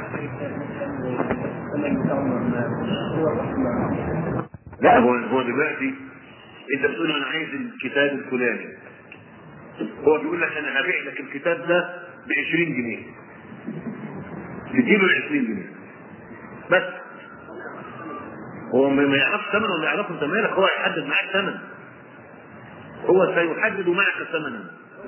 لا هو هو دلوقتي انت بتقول انا عايز الكتاب الفلاني، هو بيقول لك انا هبيع لك الكتاب ده ب عشرين جنيه، تديله ال عشرين جنيه بس، هو ما يعرفش ثمنه ولا يعرفه انت مالك، هو هيحدد معاك ثمن، هو سيحدد معك ثمنا،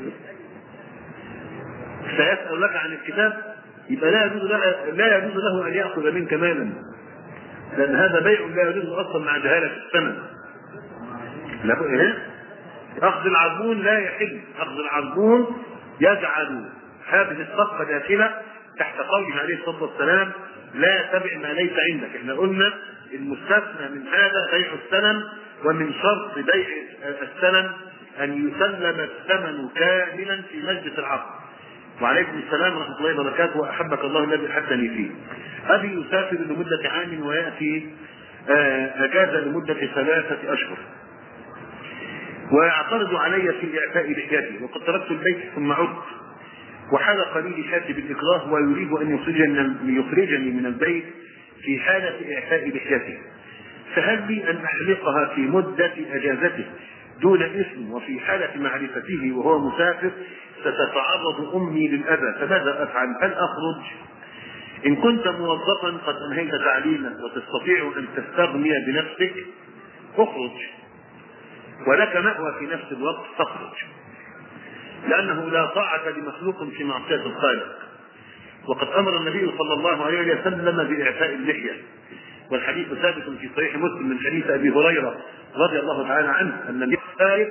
سيسأل لك عن الكتاب، يبقى لا يجوز له لا يجوز له ان ياخذ منك مالا، لان هذا بيع لا يجوز اصلا مع جهاله الثمن. لا اخذ العربون لا يحل، اخذ العربون يجعل هذه الصفقه داخله تحت قوله عليه الصلاه والسلام لا تبع ما ليس عندك. احنا قلنا المستثنى من هذا بيع السلم، ومن شرط بيع السلم ان يسلم الثمن كاملا في مجلس العقد. وعليكم السلام ورحمه الله وبركاته، واحبك الله الذي احبني فيه. ابي يسافر لمده عام وياتي اجازه لمده ثلاثه اشهر، ويعترض علي في اعفاء لحيته، وقد تركت البيت ثم عدت، وحلق لي لحيتي بالاكراه ويريد ان يخرجني يخرجني من البيت في حاله اعفاء لحيته، فهل لي ان احلقها في مده اجازته دون اسم وفي حاله معرفته وهو مسافر ستتعرض امي للاذى، فماذا افعل؟ هل اخرج؟ ان كنت موظفا قد انهيت تعليمك وتستطيع ان تستغني بنفسك اخرج، ولك مأوى في نفس الوقت تخرج، لأنه لا طاعة لمخلوق في معصية الخالق. وقد أمر النبي صلى الله عليه وسلم بإعفاء اللحية، والحديث ثابت في صحيح مسلم من حديث أبي هريرة رضي الله تعالى عنه أن النبي قال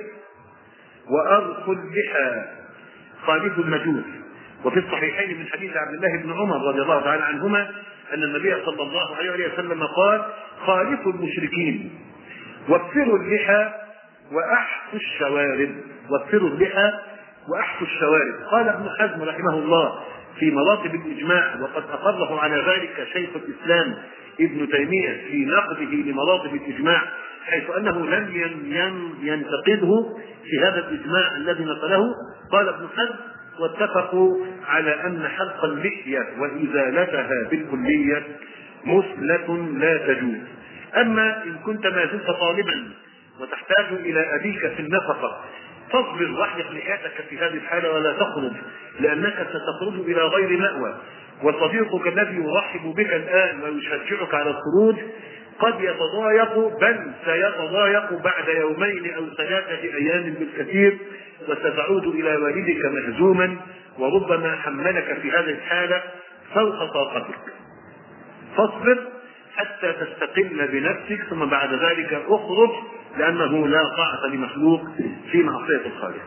وأرخوا اللحى خالف المجوس. وفي الصحيحين من حديث عبد الله بن عمر رضي الله تعالى عنهما أن النبي صلى الله عليه وسلم قال خالفوا المشركين وكفروا اللحى وأحفوا الشوارب، وكفروا اللحى وأحفوا الشوارب. قال ابن حزم رحمه الله في مراتب الإجماع، وقد أقره على ذلك شيخ الإسلام ابن تيمية في نقده لمراتب الإجماع، حيث أنه لم ينتقده في هذا الإجماع الذي نقله. قال ابن حزم واتفقوا على أن حلق اللحية وإزالتها بالكلية مسلة لا تجوز. أما إن كنت ما زلت طالبا وتحتاج إلى أبيك في النفقة فاصبر واحلق لحيتك في هذه الحالة ولا تخرج، لأنك ستخرج إلى غير مأوى، وصديقك الذي يرحب بك الآن ويشجعك على الخروج قد يتضايق، بل سيتضايق بعد يومين أو ثلاثة أيام بالكثير، وستعود إلى والدك مهزوما، وربما حملك في هذه الحالة فوق طاقتك. فاصبر حتى تستقل بنفسك، ثم بعد ذلك اخرج، لأنه لا طاعة لمخلوق في معصية الخالق.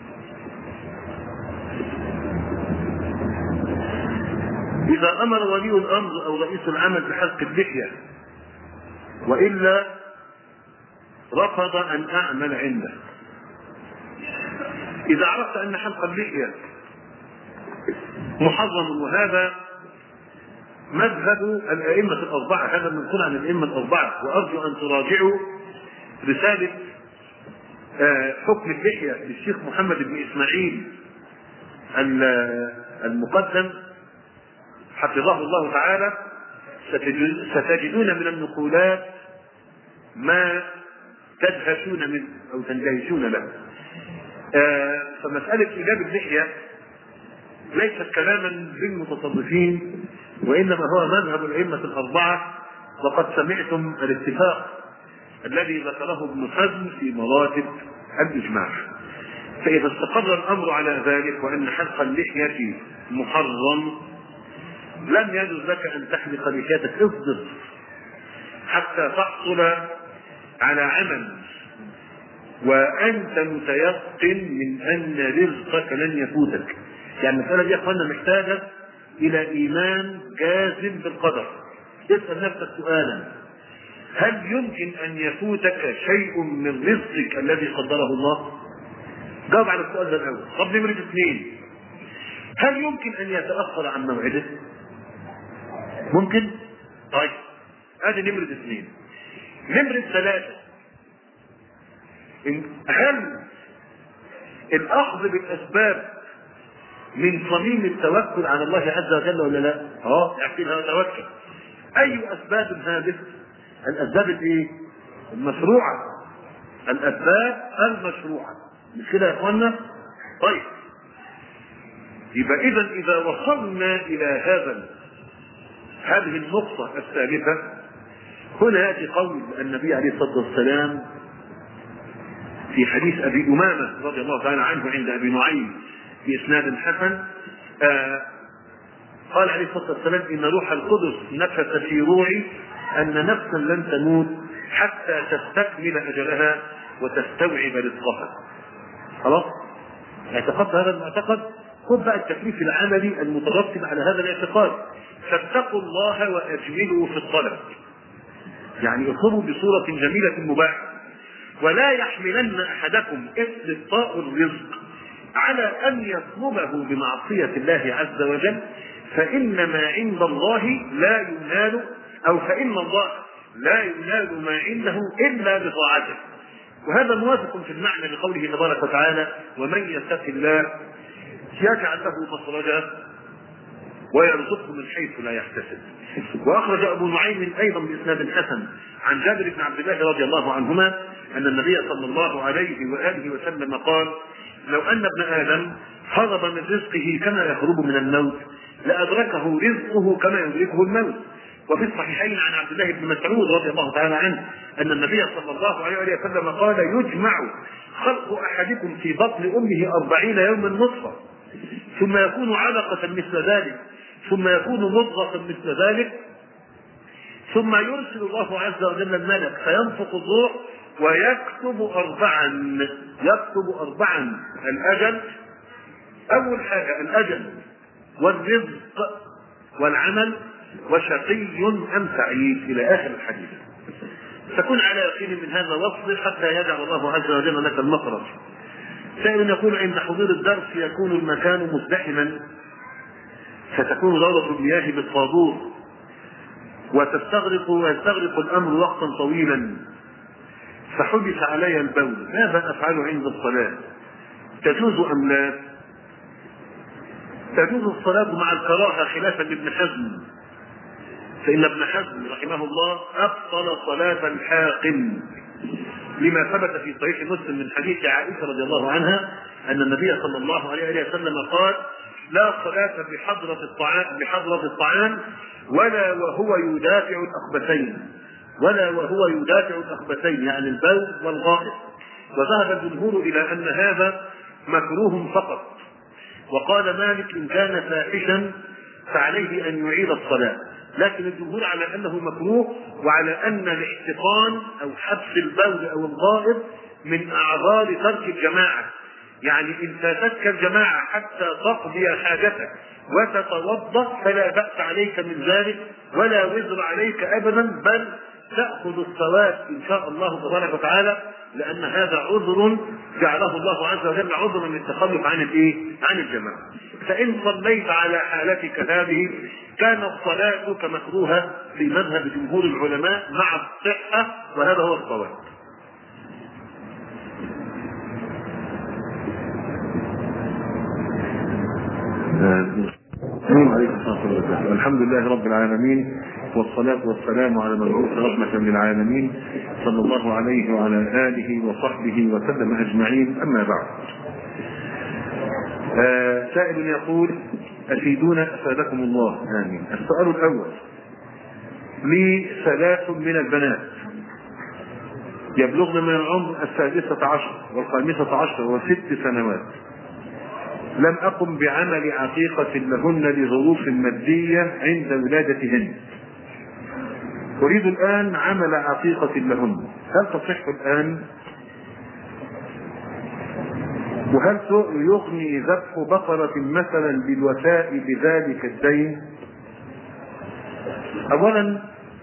إذا أمر ولي الأمر أو رئيس العمل بحلق اللحية وإلا رفض أن أعمل عنده. إذا عرفت أن حلق اللحية محرم، وهذا مذهب الأئمة الأربعة، هذا منقول عن الأئمة الأربعة، وأرجو أن تراجعوا رسالة حكم اللحية للشيخ محمد بن إسماعيل المقدم حفظه الله تعالى، ستجدون من النقولات ما تدهشون منه أو تندهشون له. فمسألة إيجاب اللحية ليست كلاما للمتصرفين، وإنما هو مذهب الأئمة الأربعة، وقد سمعتم الاتفاق الذي ذكره ابن حزم في مراتب الإجماع. فإذا استقر الأمر على ذلك وأن حلق اللحية محرم، لم يجوز لك أن تحلق لحيتك، اصبر حتى تحصل على عمل وأنت متيقن من أن رزقك لن يفوتك. يعني المسألة دي يا أخوانا محتاجة إلى إيمان جازم بالقدر. اسأل نفسك سؤالا: هل يمكن أن يفوتك شيء من رزقك الذي قدره الله؟ جاوب على السؤال ده الأول. طب نمرة اثنين: هل يمكن أن يتأخر عن موعده؟ ممكن؟ طيب هذه نمرة اثنين. نمرة ثلاثة: هل الأخذ بالأسباب من صميم التوكل على الله عز وجل ولا لا؟ اه يحكي هذا توكل. أي أسباب هذه؟ الأسباب الإيه؟ المشروعة. الأسباب المشروعة، مش كده يا إخوانا؟ طيب يبقى إذا إذا وصلنا إلى هذا هذه النقطة الثالثة، هنا يأتي قول النبي عليه الصلاة والسلام في حديث أبي أمامة رضي الله تعالى عنه عند أبي نعيم في إسناد حسن. آه قال عليه الصلاة والسلام: إن روح القدس نفث في روعي أن نفسا لن تموت حتى تستكمل أجلها وتستوعب رزقها. خلاص؟ اعتقدت هذا المعتقد؟ خذ بقى التكليف العملي المترتب على هذا الاعتقاد. فاتقوا الله وأجملوا في الطلب، يعني اطلبوا بصورة جميلة مباحة، ولا يحملن أحدكم استبطاء الرزق على أن يطلبه بمعصية الله عز وجل، فإن ما عند الله لا ينال، أو فإن الله لا ينال ما عنده إلا بطاعته. وهذا موافق في المعنى لقوله تبارك وتعالى: ومن يتق الله يجعل له مخرجا ويرزقه من حيث لا يحتسب. وأخرج أبو نعيم أيضا بإسناد حسن عن جابر بن عبد الله رضي الله عنهما أن النبي صلى الله عليه وآله وسلم قال: لو أن ابن آدم هرب من رزقه كما يهرب من الموت لأدركه رزقه كما يدركه الموت. وفي الصحيحين عن عبد الله بن مسعود رضي الله تعالى عنه أن النبي صلى الله عليه وسلم قال: يجمع خلق أحدكم في بطن أمه أربعين يوما نطفة، ثم يكون علقة مثل ذلك، ثم يكون مضغة مثل ذلك، ثم يرسل الله عز وجل الملك فينفخ الروح ويكتب أربعا يكتب أربعا الأجل. أول حاجة الأجل والرزق والعمل وشقي أم سعيد إلى آخر الحديث. تكون على يقين من هذا واصبر حتى يجعل الله عز وجل لك المخرج. سائل يقول: عند حضور الدرس يكون المكان مزدحما، فتكون دورة المياه بالطابور وتستغرق ويستغرق الأمر وقتا طويلا، فحدث علي البول، ماذا أفعل عند الصلاة؟ تجوز أم لا؟ تجوز الصلاة مع الكراهة خلافا لابن حزم، فإن ابن حزم رحمه الله أبطل صلاة الحاقن لما ثبت في صحيح مسلم من حديث عائشة رضي الله عنها أن النبي صلى الله عليه وسلم قال: لا صلاة بحضرة الطعام بحضرة الطعام ولا وهو يدافع الأخبثين ولا وهو يدافع الأخبثين يعني البول والغائط. وذهب الجمهور إلى أن هذا مكروه فقط. وقال مالك: إن كان فاحشا فعليه أن يعيد الصلاة، لكن الجمهور على أنه مكروه، وعلى أن الاحتقان أو حبس البول أو الغائط من أعذار ترك الجماعة. يعني إن فاتتك الجماعة حتى تقضي حاجتك وتتوضأ فلا بأس عليك من ذلك ولا وزر عليك أبدا، بل تأخذ الثواب إن شاء الله تبارك وتعالى، لأن هذا عذر جعله الله عز وجل عذرا للتخلف عن الإيه؟ عن الجماعة. فإن صليت على حالتك هذه كانت صلاتك مكروهة في مذهب جمهور العلماء مع الصحة، وهذا هو الصواب. الحمد لله رب العالمين، والصلاة والسلام على المبعوث رحمة للعالمين صلى الله عليه وعلى آله وصحبه وسلم أجمعين. أما بعد، آه سائل يقول: أفيدونا أفادكم الله. آمين. السؤال الأول: لي ثلاث من البنات يبلغن من العمر السادسة عشر والخامسة عشر وست سنوات، لم أقم بعمل عقيقة لهن لظروف مادية عند ولادتهن، أريد الآن عمل عقيقة لهن، هل تصح الآن؟ وهل يغني ذبح بقرة مثلا للوفاء بذلك الدين؟ أولا،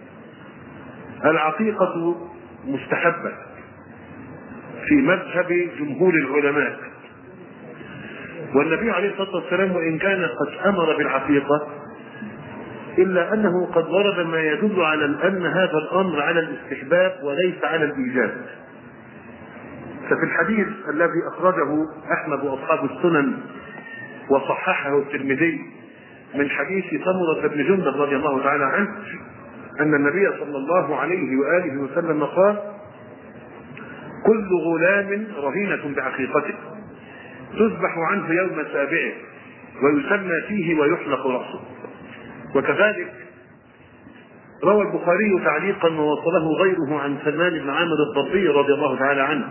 العقيقة مستحبة في مذهب جمهور العلماء، والنبي عليه الصلاة والسلام وإن كان قد أمر بالعقيقة إلا أنه قد ورد ما يدل على أن هذا الأمر على الاستحباب وليس على الإيجاب. ففي الحديث الذي أخرجه أحمد وأصحاب السنن وصححه الترمذي من حديث سمرة بن جندب رضي الله تعالى عنه أن النبي صلى الله عليه وآله وسلم قال: كل غلام رهينة بعقيقته تذبح عنه يوم سابعه ويسمى فيه ويحلق رأسه. وكذلك روى البخاري تعليقا ووصله غيره عن سلمان بن عامر الضبي رضي الله تعالى عنه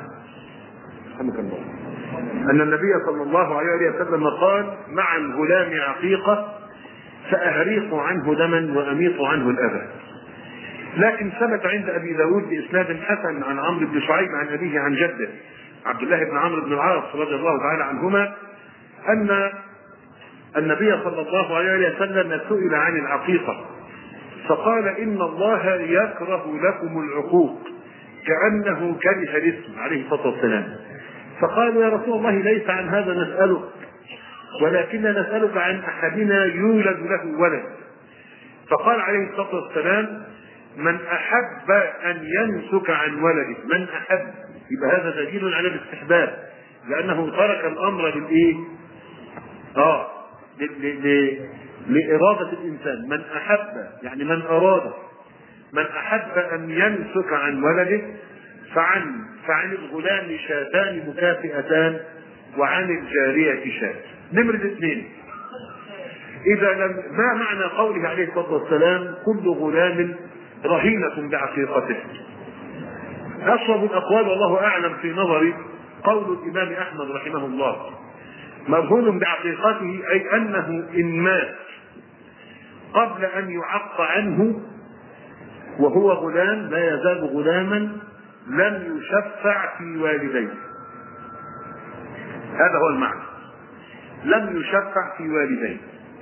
أن النبي صلى الله عليه وسلم قال: مع الغلام عقيقة فأهريق عنه دما وأميط عنه الأذى. لكن ثبت عند أبي داود بإسناد حسن عن عمرو بن شعيب عن أبيه عن جده عبد الله بن عمرو بن العاص رضي الله تعالى عنهما أن النبي صلى الله عليه وسلم سئل عن العقيقة فقال: إن الله يكره لكم العقوق، كأنه كره الاسم عليه الصلاة والسلام. فقالوا: يا رسول الله ليس عن هذا نسألك، ولكننا نسألك عن أحدنا يولد له ولد. فقال عليه الصلاة والسلام: من أحب أن يمسك عن ولده، من أحب، يبقى هذا دليل على الاستحباب، لأنه ترك الأمر للإيه؟ آه ل... ل... ل... لإرادة الإنسان. من أحب يعني من أراد، من أحب أن يمسك عن ولده فعن فعن الغلام شاتان مكافئتان وعن الجارية شاة. نمرة اثنين: إذا لم ما معنى قوله عليه الصلاة والسلام: كل غلام رهينة بعقيقته؟ أصوب الأقوال والله أعلم في نظري قول الإمام أحمد رحمه الله: مرهون بعقيقته أي أنه إن مات قبل أن يعق عنه وهو غلام لا يزال غلاما لم يشفع في والديه. هذا هو المعنى، لم يشفع في والديه.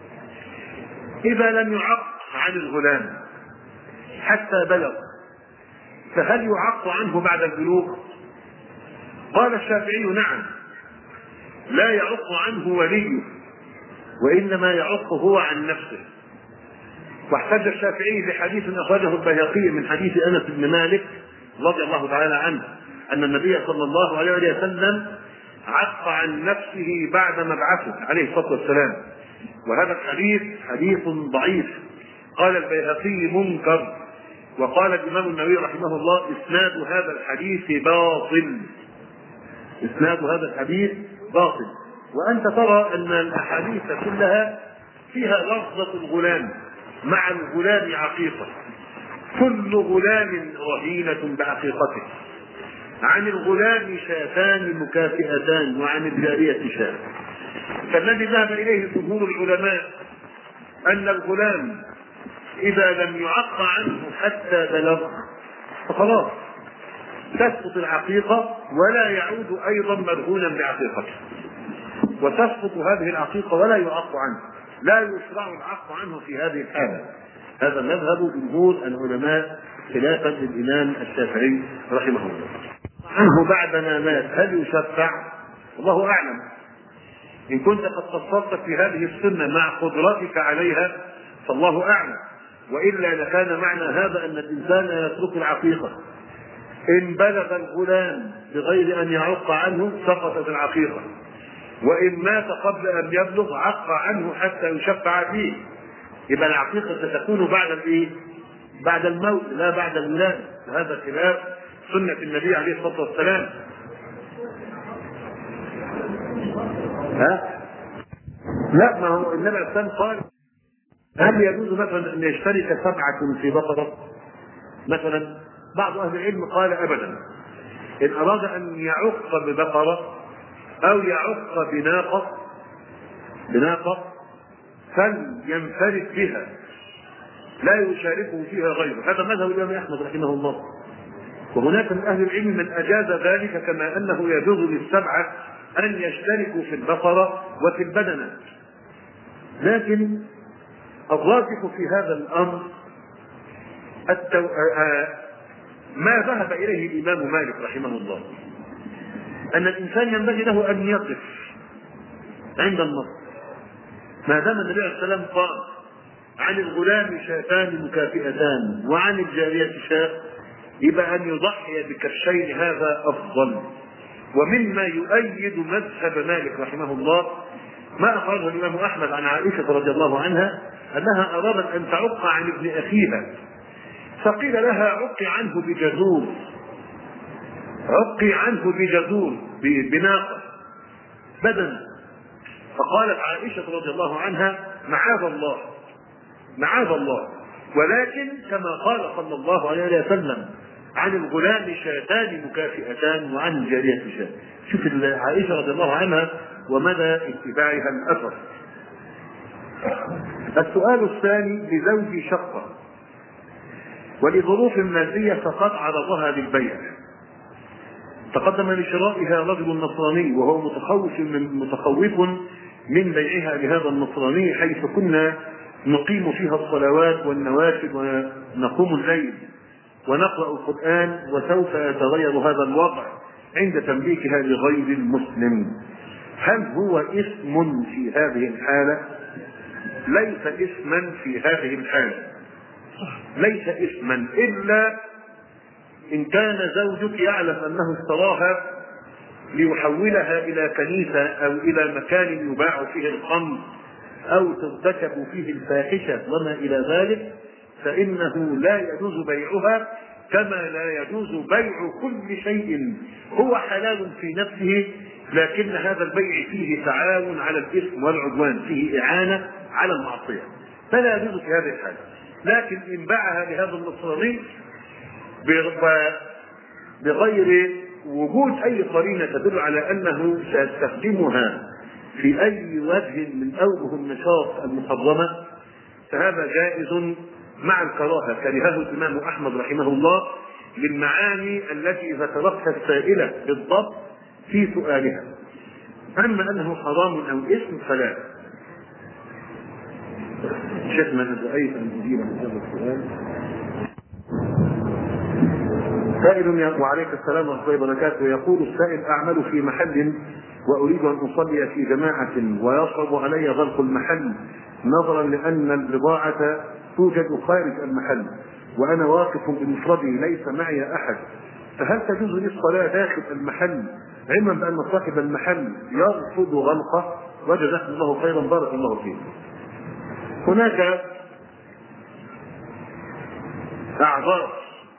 إذا لم يعق عن الغلام حتى بلغ فهل يعق عنه بعد البلوغ؟ قال الشافعي: نعم، لا يعق عنه وليه، وإنما يعق هو عن نفسه. واحتج الشافعي بحديث أخرجه البيهقي من حديث أنس بن مالك رضي الله تعالى عنه أن النبي صلى الله عليه وسلم عق عن نفسه بعد مبعثه عليه الصلاة والسلام، وهذا الحديث حديث ضعيف. قال البيهقي: منكر. وقال الإمام النووي رحمه الله: إسناد هذا الحديث باطل، إسناد هذا الحديث باطل. وأنت ترى أن الأحاديث كلها فيها لفظة الغلام، مع الغلام عقيقة، كل غلام رهينة بعقيقته، عن الغلام شاتان مكافئتان وعن الجارية شاة. فالذي ذهب إليه جمهور العلماء أن الغلام إذا لم يعق عنه حتى بلغ فخلاص تسقط العقيقة ولا يعود أيضا مرهونا بعقيقته، وتسقط هذه العقيقة ولا يعق عنه، لا يشرع العق عنه في هذه الحالة. هذا مذهب جمهور العلماء خلافا للإمام الشافعي رحمه الله. عنه بعدما مات هل يشفع؟ الله أعلم. إن كنت قد قصرت في هذه السنة مع قدرتك عليها فالله أعلم، وإلا لكان معنى هذا أن الإنسان يترك العقيقة. إن بلغ الغلام بغير أن يعق عنه سقطت العقيقة، وإن مات قبل أن يبلغ عق عنه حتى يشفع فيه. يبقى العقيقة ستكون بعد الإيه؟ بعد الموت لا بعد الولادة، وهذا خلاف سنة النبي عليه الصلاة والسلام. ها؟ لا، ما هو النبي عليه الصلاة والسلام قال هل يجوز مثلا ان يشترك سبعة في بقرة؟ مثلا بعض اهل العلم قال ابدا، ان اراد ان يعق ببقرة او يعق بناقة بناقة فلينفرد بها لا يشاركه فيها غيره. هذا مذهب الامام احمد رحمه الله. وهناك من اهل العلم من اجاز ذلك، كما انه يجوز للسبعة ان يشتركوا في البقرة وفي البدنة. لكن الراجح في هذا الامر التو... ما ذهب اليه الامام مالك رحمه الله، ان الانسان ينبغي له ان يقف عند النص. ما دام النبي عليه السلام قال عن الغلام شاتان مكافئتان وعن الجارية شاة، يبقى ان يضحي بكبشين هذا افضل. ومما يؤيد مذهب مالك رحمه الله ما اخرجه الامام احمد عن عائشة رضي الله عنها انها ارادت ان تعق عن ابن اخيها، فقيل لها عقي عنه بجزور، عقي عنه بجزور بناقة بدن. فقالت عائشة رضي الله عنها معاذ الله معاذ الله، ولكن كما قال صلى الله عليه وسلم عن الغلام شاتان مكافئتان وعن الجارية شاة. شوف عائشة رضي الله عنها ومدى اتباعها الأثر. السؤال الثاني: لزوجي شقة ولظروف مادية فقد عرضها للبيع، تقدم لشرائها رجل نصراني وهو متخوف من متخوف من بيعها لهذا النصراني، حيث كنا نقيم فيها الصلوات والنوافل ونقوم الليل ونقرأ القرآن، وسوف يتغير هذا الوضع عند تمليكها لغير المسلم. هل هو إثم في هذه الحالة؟ ليس إثما في هذه الحالة، ليس إثما إلا إن كان زوجك يعلم أنه اشتراها ليحولها إلى كنيسة أو إلى مكان يباع فيه الخمر أو ترتكب فيه الفاحشة وما إلى ذلك، فإنه لا يجوز بيعها، كما لا يجوز بيع كل شيء هو حلال في نفسه لكن هذا البيع فيه تعاون على الإثم والعدوان، فيه إعانة على المعصية، فلا يجوز في هذه الحالة. لكن إن باعها لهذا النصراني بغير وجود أي قرينة تدل على أنه سيستخدمها في أي وجه من أوجه النشاط المحرمة، فهذا جائز مع الكراهة، كرهه الإمام أحمد رحمه الله للمعاني التي ذكرتها السائلة بالضبط في سؤالها. أما أنه حرام أو إثم فلا. شيخنا رأيت أن أجيب عن هذا السؤال. سائل وعليك السلام ورحمة الله وبركاته، يقول السائل: أعمل في محل وأريد أن أصلي في جماعة ويصعب علي غلق المحل نظرا لأن البضاعة توجد خارج المحل وأنا واقف بمفردي ليس معي أحد، فهل تجوز لي الصلاة داخل المحل علما بأن صاحب المحل يرفض غلقه؟ وجزاكم الله خيرا، بارك الله فيك. هناك أعذار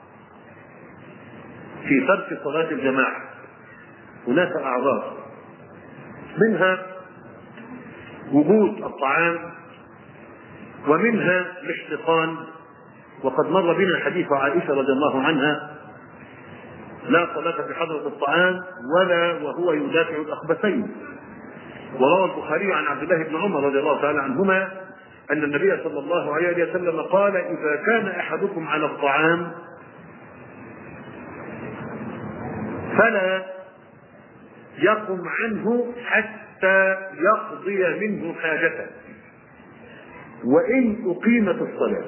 في ترك صلاة الجماعة، هناك أعذار منها وجود الطعام ومنها الاحتقان، وقد مر بنا حديث عائشة رضي الله عنها: لا صلاة بحضرة الطعام ولا وهو يدافع الأخبثين. وروى البخاري عن عبد الله بن عمر رضي الله تعالى عنهما أن النبي صلى الله عليه وسلم قال: إذا كان أحدكم على الطعام فلا يقم عنه حتى يقضي منه حاجته وإن أقيمت الصلاة.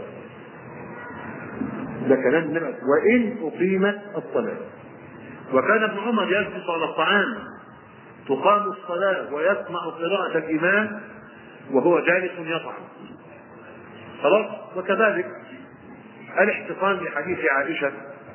ده كلام النبي، وإن أقيمت الصلاة. وكان ابن عمر يجلس على الطعام تقام الصلاة ويسمع قراءة الإمام وهو جالس يطعم. خلاص. وكذلك الاحتقان لحديث عائشة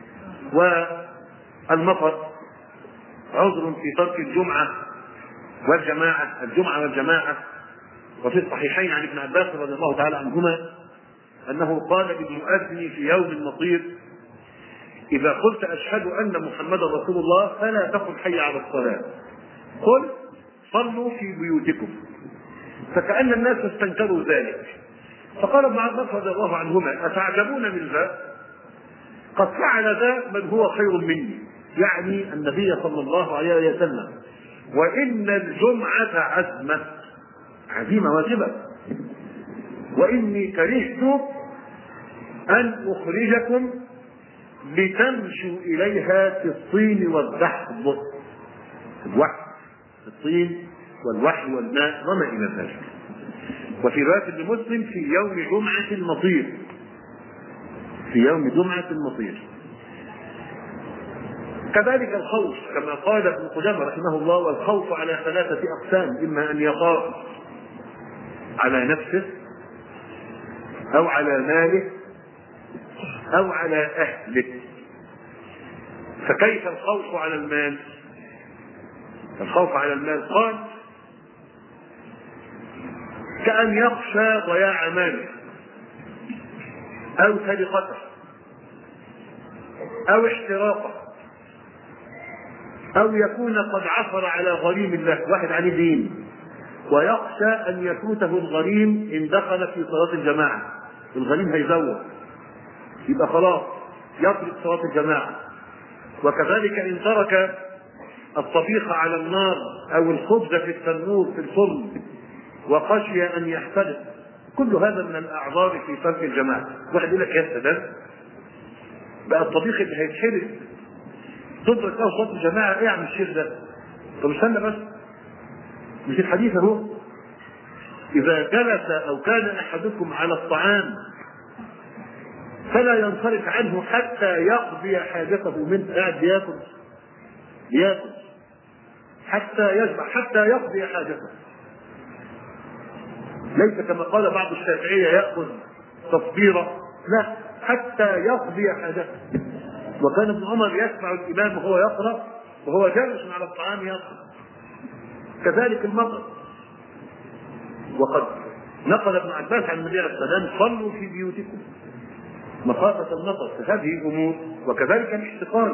والمطر عذر في ترك الجمعة والجماعة الجمعة والجماعة. وفي الصحيحين عن ابن عباس رضي الله تعالى عنهما أنه قال للمؤذن في يوم المطير: إذا قلت أشهد أن محمدا رسول الله فلا تقل حي على الصلاة، قل صلوا في بيوتكم. فكأن الناس استنكروا ذلك. فقال ابن عباس رضي الله عنهما: أتعجبون من ذا؟ قد فعل ذا من هو خير مني، يعني النبي صلى الله عليه وسلم. وإن الجمعة عزمة، عزيمة واجبة، وإني كرهت أن أخرجكم لتمشوا إليها في الطين والدحض، الوحي، الطين والوحي والماء وما إلى ذلك. وفي رواية لمسلم: في يوم جمعة المطير، في يوم جمعة المطير. كذلك الخوف كما قال ابن قدامة رحمه الله: والخوف على ثلاثة أقسام، إما أن يخاف على نفسه أو على ماله أو على أهله. فكيف الخوف على المال؟ الخوف على المال قال: كأن يخشى ضياع ماله أو سرقته أو احتراقه، أو يكون قد عثر على غريم له، واحد عليه دين ويخشى أن يفوته الغريم إن دخل في صلاة الجماعة، الغريم هيزور يبقى خلاص يترك صلاة الجماعة. وكذلك إن ترك الطبيخ على النار أو الخبز في التنور في الفرن وخشي أن يحترق، كل هذا من الأعذار في ترك الجماعة. واحد يقول لك: يا سلام، بقى الطبيخ اللي هيتحرق تدرك له صلاة الجماعة، ايه عم الشيخ ده؟ طب استنى بس، مش الحديث اهو: إذا جلس أو كان أحدكم على الطعام فلا ينصرف عنه حتى يقضي حاجته منه، قاعد بياكل بياكل حتى يشبع، حتى يقضي حاجته، ليس كما قال بعض الشافعية يأخذ تصبيرة، لا، حتى يقضي حاجته. وكان ابن عمر يسمع الإمام وهو يقرأ وهو جالس على الطعام يقرأ. كذلك المطر، وقد نقل ابن عباس عن النبي عليه الصلاة والسلام: صلوا في بيوتكم مخافة المطر. فهذه أمور. وكذلك الاحتقان.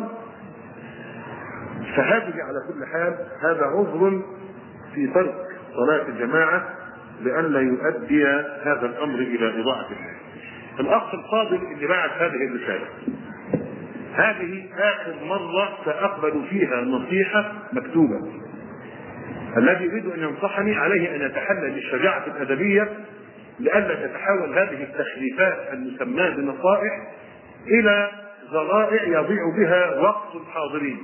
فهذه على كل حال هذا عذر في ترك صلاة الجماعة لئلا يؤدي هذا الأمر إلى إضاعة المال. الأخ الفاضل اللي بعد هذه الرسالة، هذه آخر مرة سأقبل فيها نصيحة مكتوبة. الذي يريد أن ينصحني عليه أن يتحلى بالشجاعة الأدبية لئلا تتحول هذه التخليفات المسماة بنصائح إلى ذرائع يضيع بها وقت الحاضرين.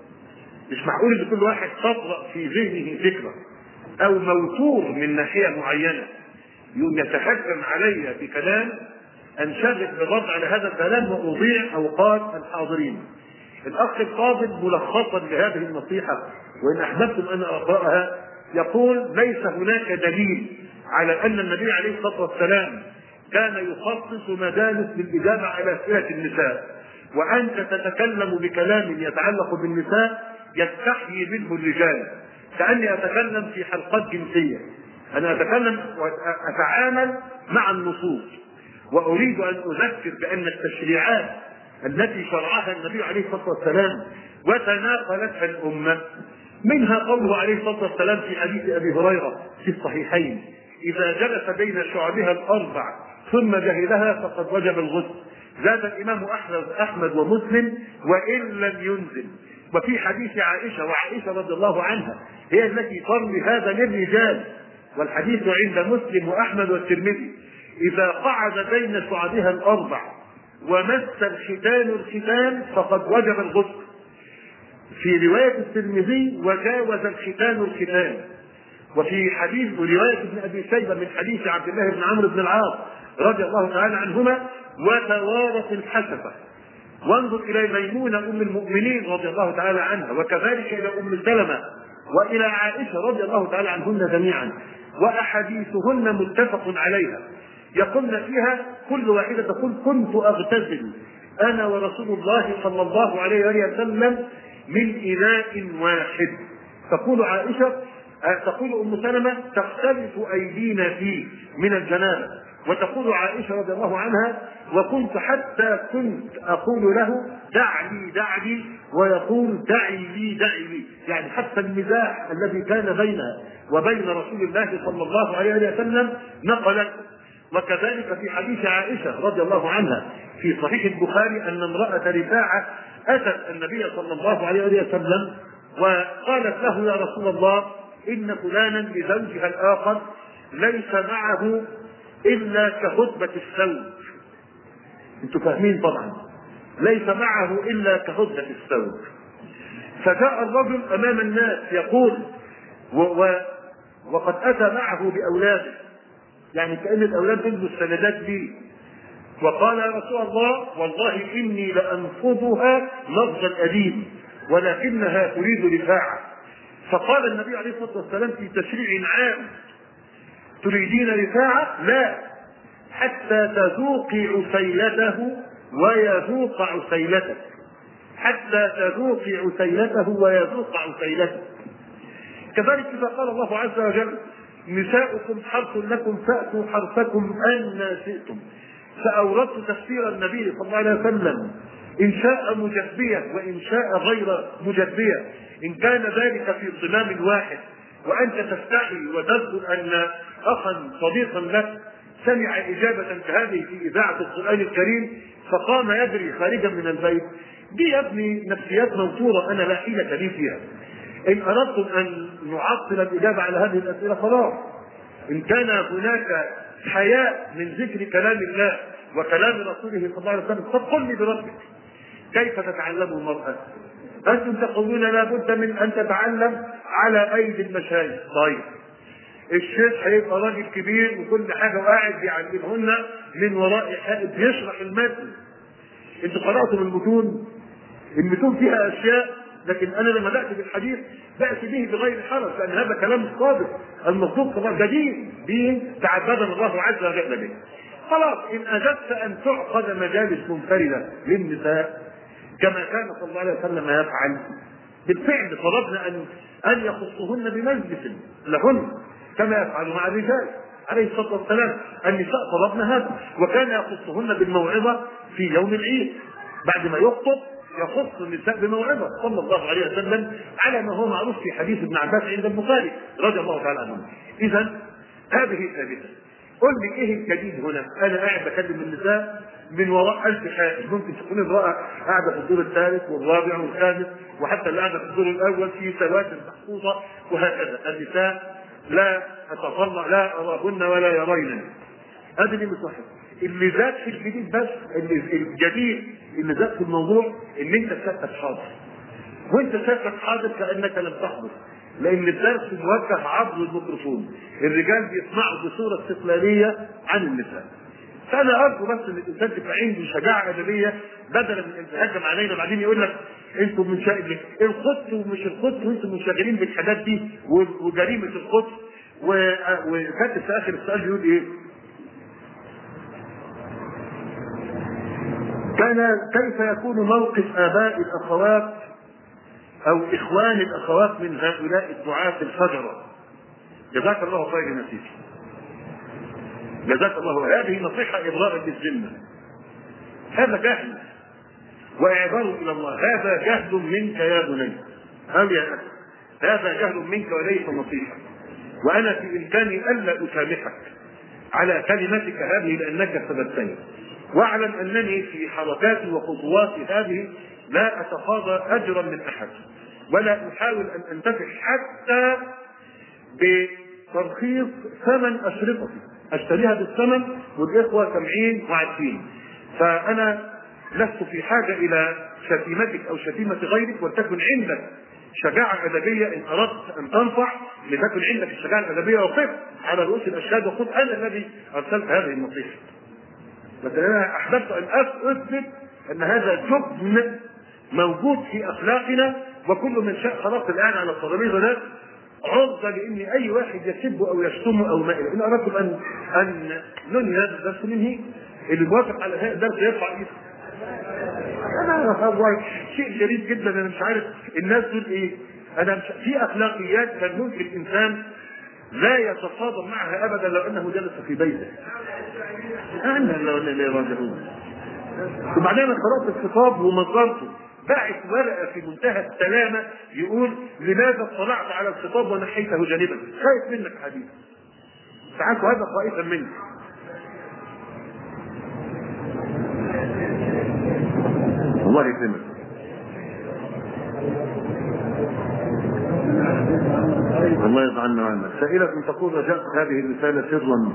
مش معقول ان كل واحد تطرأ في ذهنه فكرة أو موتور من ناحية معينة يوم يتحكم علي بكلام انشغل بالرد على هذا الكلام واضيع اوقات الحاضرين. الاخ الفاضل ملخصا لهذه النصيحه وان احببتم ان اقراها يقول: ليس هناك دليل على ان النبي عليه الصلاه والسلام كان يخصص مجالس للاجابه على اسئله النساء، وانت تتكلم بكلام يتعلق بالنساء يستحيي منه الرجال، كاني اتكلم في حلقات جنسيه. انا اتكلم واتعامل مع النصوص، واريد ان اذكر بان التشريعات التي شرعها النبي عليه الصلاه والسلام وتناقلتها الامه منها قوله عليه الصلاه والسلام في حديث ابي هريره في الصحيحين: اذا جلس بين شعبها الاربع ثم جهلها فقد وجب الغسل. زاد الامام احمد احمد ومسلم: وان لم ينزل. وفي حديث عائشه، وعائشه رضي الله عنها هي التي تروي هذا للرجال، والحديث عند مسلم واحمد والترمذي: اذا قعد بين شعبها الاربع ومس الختان الختان فقد وجب الغسل. في روايه الترمذي: وجاوز الختان الختان. وفي حديث وروايه ابن ابي شيبه من حديث عبد الله بن عمرو بن العاص رضي الله تعالى عنهما: وتوارث الحسفه. وانظر الى ميمونه ام المؤمنين رضي الله تعالى عنها، وكذلك الى ام سلمه والى عائشه رضي الله تعالى عنهن جميعا، واحاديثهن متفق عليها، يقولن فيها كل واحده تقول: كنت اغتسل انا ورسول الله صلى الله عليه وسلم من اناء واحد. تقول عائشه تقول ام سلمه: تختلف ايدينا فيه من الجنابه، وتقول عائشة رضي الله عنها: وكنت حتى كنت أقول له دع لي دع لي، ويقول دعي لي دعي لي. يعني حتى المزاح الذي كان بينها وبين رسول الله صلى الله عليه وسلم نقلت. وكذلك في حديث عائشة رضي الله عنها في صحيح البخاري أن امرأة رفاعة أتت النبي صلى الله عليه وسلم وقالت له: يا رسول الله، إن فلانا بزوجها الآخر ليس معه إلا كهدبة الثوب. أنتم فاهمين طبعا، ليس معه إلا كهدبة الثوب. فجاء الرجل أمام الناس يقول و و وقد أتى معه بأولاده، يعني كأن الأولاد دول مستندات لي، وقال: يا رسول الله، والله إني لأنفضها نفض الأديم ولكنها تريد رفاعة. فقال النبي عليه الصلاة والسلام في تشريع عام: تريدين رفاعة؟ لا، حتى تذوقي عسيلته ويذوق عسيلتك، حتى تذوقي عسيلته ويذوق عسيلتك. كذلك إذا قال الله عز وجل: نساؤكم حرث لكم فأتوا حرثكم أن شئتم. فأوردت تفسير النبي صلى الله عليه وسلم إن شاء مجبية وإن شاء غير مجبية، إن كان ذلك في صمام واحد وأنت تستحي وتذكر أن أخا صديقا لك سمع إجابة كهذه في إذاعة القرآن الكريم فقام يجري خارجا من البيت، دي يا ابني نفسيات موتورة أنا لا حيلة لي فيها. إن أردتم أن نعطل الإجابة على هذه الأسئلة خلاص. إن كان هناك حياء من ذكر كلام الله وكلام رسوله صلى الله عليه وسلم فقل لي بربك كيف تتعلم المرأة؟ أنتم تقولون لا بد من أن تتعلم على أيدي المشايخ. طيب الشيخ هيبقى راجل كبير وكل حاجة وقاعد بيعلمهن من وراء حائط يشرح المتن. انتوا قرأتوا من المتون؟ المتون فيها أشياء، لكن أنا لما بأتي بالحديث بأتي به بغير حرج، لأن هذا كلام صادق المصدوق طبعا جديد دين تعبدنا الله عز وجل به. خلاص إن أجبت أن تعقد مجالس منفردة للنساء كما كان صلى الله عليه وسلم يفعل، بالفعل طلبنا أن أن يخصهن بمجلس لهن كما يفعل مع الرجال عليه الصلاة والسلام. النساء طلبنا هذا، وكان يخصهن بالموعظة في يوم العيد بعد ما يخطب يخص النساء بموعظة صلى الله عليه وسلم على ما هو معروف في حديث ابن عباس عند البخاري رضي الله تعالى عنه. إذا هذه ثابتة. قل لي ايه الجديد هنا؟ انا قاعد بكلم النساء من وراء ألف حائط، ممكن تكون امرأة قاعدة في الدور الثالث والرابع والخامس وحتى اللي قاعدة في الدور الأول في سواتر محفوظة وهكذا. النساء لا أتطلع لا أراهن ولا يرينني. هذا اللي مصحف. اللي زاد في الجديد بس الجديد اللي زاد في الموضوع ان انت ساكت حاضر، وانت ساكت حاضر كأنك لم تحضر، لان الدرس موجه عبر الميكروفون، الرجال بيسمعوا بصوره استقلاليه عن النساء. فانا ارجو بس ان الانسان تبقى عنده شجاعه ادبيه بدلا من ان تهجم علينا بعدين يقول لك انتم من شاء القدس ومش القدس وانتم منشغلين بالحاجات دي وجريمه القدس. وكاتب في اخر السؤال بيقول ايه؟ كان كيف يكون موقف آباء الأخوات أو إخوان الأخوات من هؤلاء الدعاة الفجرة؟ جزاك الله خير نسيتي. جزاك الله. هذه نصيحة إبراء للذمة. هذا جهل وإعذار إلى الله. هذا جهل منك يا بني أو يا أخي، هذا جهل منك وليس نصيحة. وأنا في إمكاني ألا أسامحك على كلمتك هذه لأنك سببتني. واعلم انني في حركاتي وخطواتي هذه لا اتقاضى اجرا من احد ولا احاول ان انتفع حتى بترخيص ثمن اشرطتي اشتريها بالثمن والاخوه سامعين وعارفين. فانا لست في حاجه الى شتيمتك او شتيمه غيرك، ولتكن عندك شجاعه ادبيه ان اردت ان تنصح، لتكن عندك الشجاعه الادبيه وقف على رؤوس الاشهاد وقل انا الذي ارسلت هذه النصيحه. لكن انا احببت ان اثبت ان هذا جبن موجود في اخلاقنا، وكل من شاء خلاص الان على الترابيزه ده عرضه لان اي واحد يسب او يشتمه او ما الى. ان اردتم ان ان ننهي هذا الدرس منه اللي موافق على هذا الدرس يرفع ايده. انا شيء جديد جدا، انا مش عارف الناس دول ايه. انا مش في اخلاقيات كان ممكن الانسان لا يتصادم معها ابدا لو انه جلس في بيته. انا لو لا يراجعون. وبعدين انا قرات الخطاب ومصدرته باعت ورقه في منتهى السلامه يقول لماذا اطلعت على الخطاب ونحيته جانبا؟ خايف منك حبيبي. ساعات هذا خائفا منك. الله يكرمك. الله يجعلنا عنك. سائلة تقول رجعت هذه الرسالة سرا.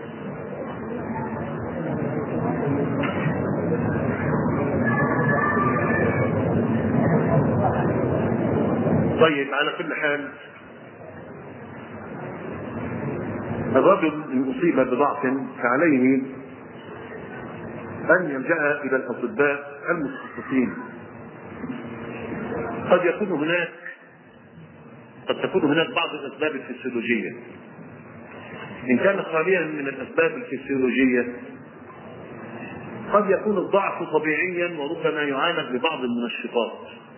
طيب على كل حال الرجل إن أصيب بضعف فعليه أن يلجأ إلى الأطباء المتخصصين. قد يكون هناك قد تكون هناك بعض الأسباب الفسيولوجية. إن كان خاليا من الأسباب الفسيولوجية قد يكون الضعف طبيعيا وربما يعالج ببعض المنشطات،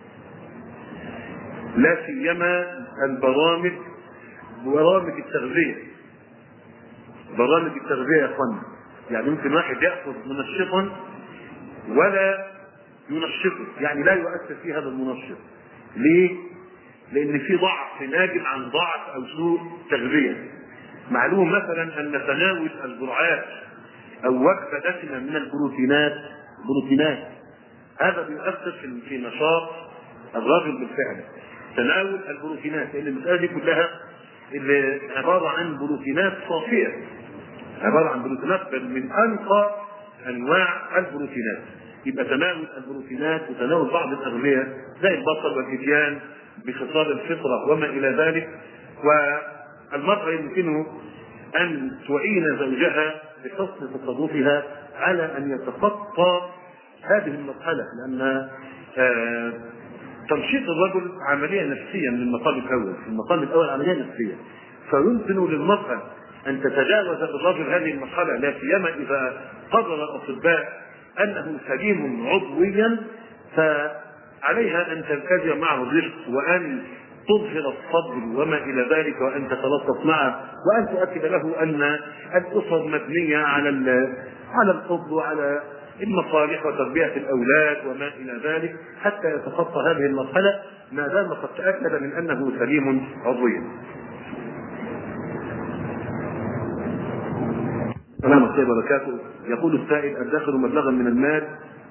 لا سيما البرامج برامج التغذية. برامج التغذية يا اخوانا، يعني ممكن واحد يأخذ منشطا ولا ينشطه، يعني لا يؤثر فيه هذا المنشط. ليه؟ لأن في ضعف ناجم عن ضعف أو سوء تغذية. معلوم مثلا أن تناول الجرعات أو وجبة دسمة من البروتينات بروتينات هذا بيؤثر في نشاط الرجل بالفعل. تناول البروتينات، لأن المسألة دي كلها اللي عبارة عن بروتينات صافية، عبارة عن بروتينات من أنقى أنواع البروتينات. يبقى تناول البروتينات وتناول بعض الأغذية زي البصل والإتيان بخصال الفطرة وما إلى ذلك. والمرأة يمكنه أن تعين زوجها بحسن تصرفها على أن يتخطى هذه المرحلة، لأن آه تنشيط الرجل عملية نفسية من المقام الأول. في المقام الأول عملية نفسية، فيمكن للمرأة أن تتجاوز بالرجل هذه المرحلة، لا سيما إذا قرر الأطباء أنه سليم عضويا، فعليها أن تلتزم معه الرفق وأن تظهر الصبر وما إلى ذلك، وأن تتلطف معه، وأن تؤكد له أن الأسر مبنية على على الحب وعلى المصالح وتربية الأولاد وما إلى ذلك، حتى يتخطى هذه المرحلة ما دام قد تأكد من أنه سليم عضويا. السلام عليكم وبركاته. يقول السائل: أدخر مبلغا من المال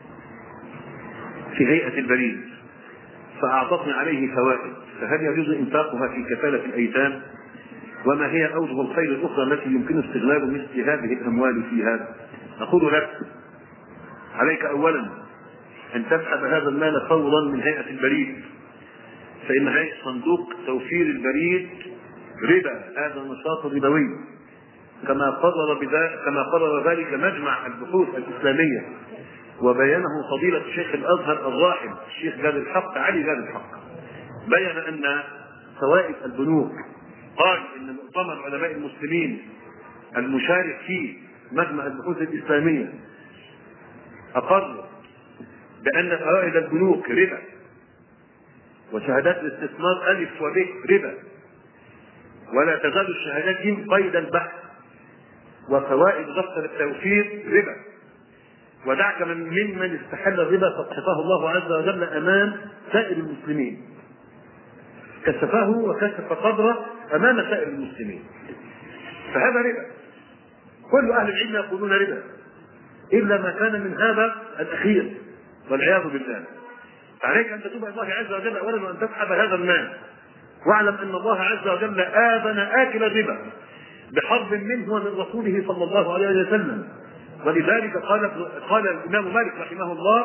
في هيئة البريد فأعطتني عليه فوائد، فهل يجوز إنفاقها في كفالة الأيتام؟ وما هي أوجه الخير الأخرى التي يمكن استغلال مثل هذه الأموال فيها؟ أقول لك: عليك أولا أن تسحب هذا المال فورا من هيئة البريد، فإن هيئة صندوق توفير البريد ربا، هذا نشاط ربوي، كما قرر بذلك كما قرر ذلك مجمع البحوث الإسلامية، وبينه فضيلة الشيخ الأزهر الراحل الشيخ جاد الحق علي جاد الحق. بين أن فوائد البنوك، قال إن مؤتمر علماء المسلمين المشارك في مجمع البحوث الإسلامية أقر بأن فوائد البنوك ربا، وشهادات الاستثمار ألف وب ربا، ولا تزال الشهادات دي قيد البحث، وفوائد دفتر التوفير ربا. ودعك من ممن استحل الربا فكشفه الله عز وجل أمام سائر المسلمين، كشفه وكشف قدره أمام سائر المسلمين، فهذا ربا. كل أهل العلم يقولون ربا إلا ما كان من هذا الأخير والعياذ بالله. فعليك أن تتوب إلى الله عز وجل أولا وأن تسحب هذا المال، واعلم أن الله عز وجل آذن آكل الربا بحرب منه ومن رسوله صلى الله عليه وسلم. ولذلك قال قال الإمام مالك رحمه الله: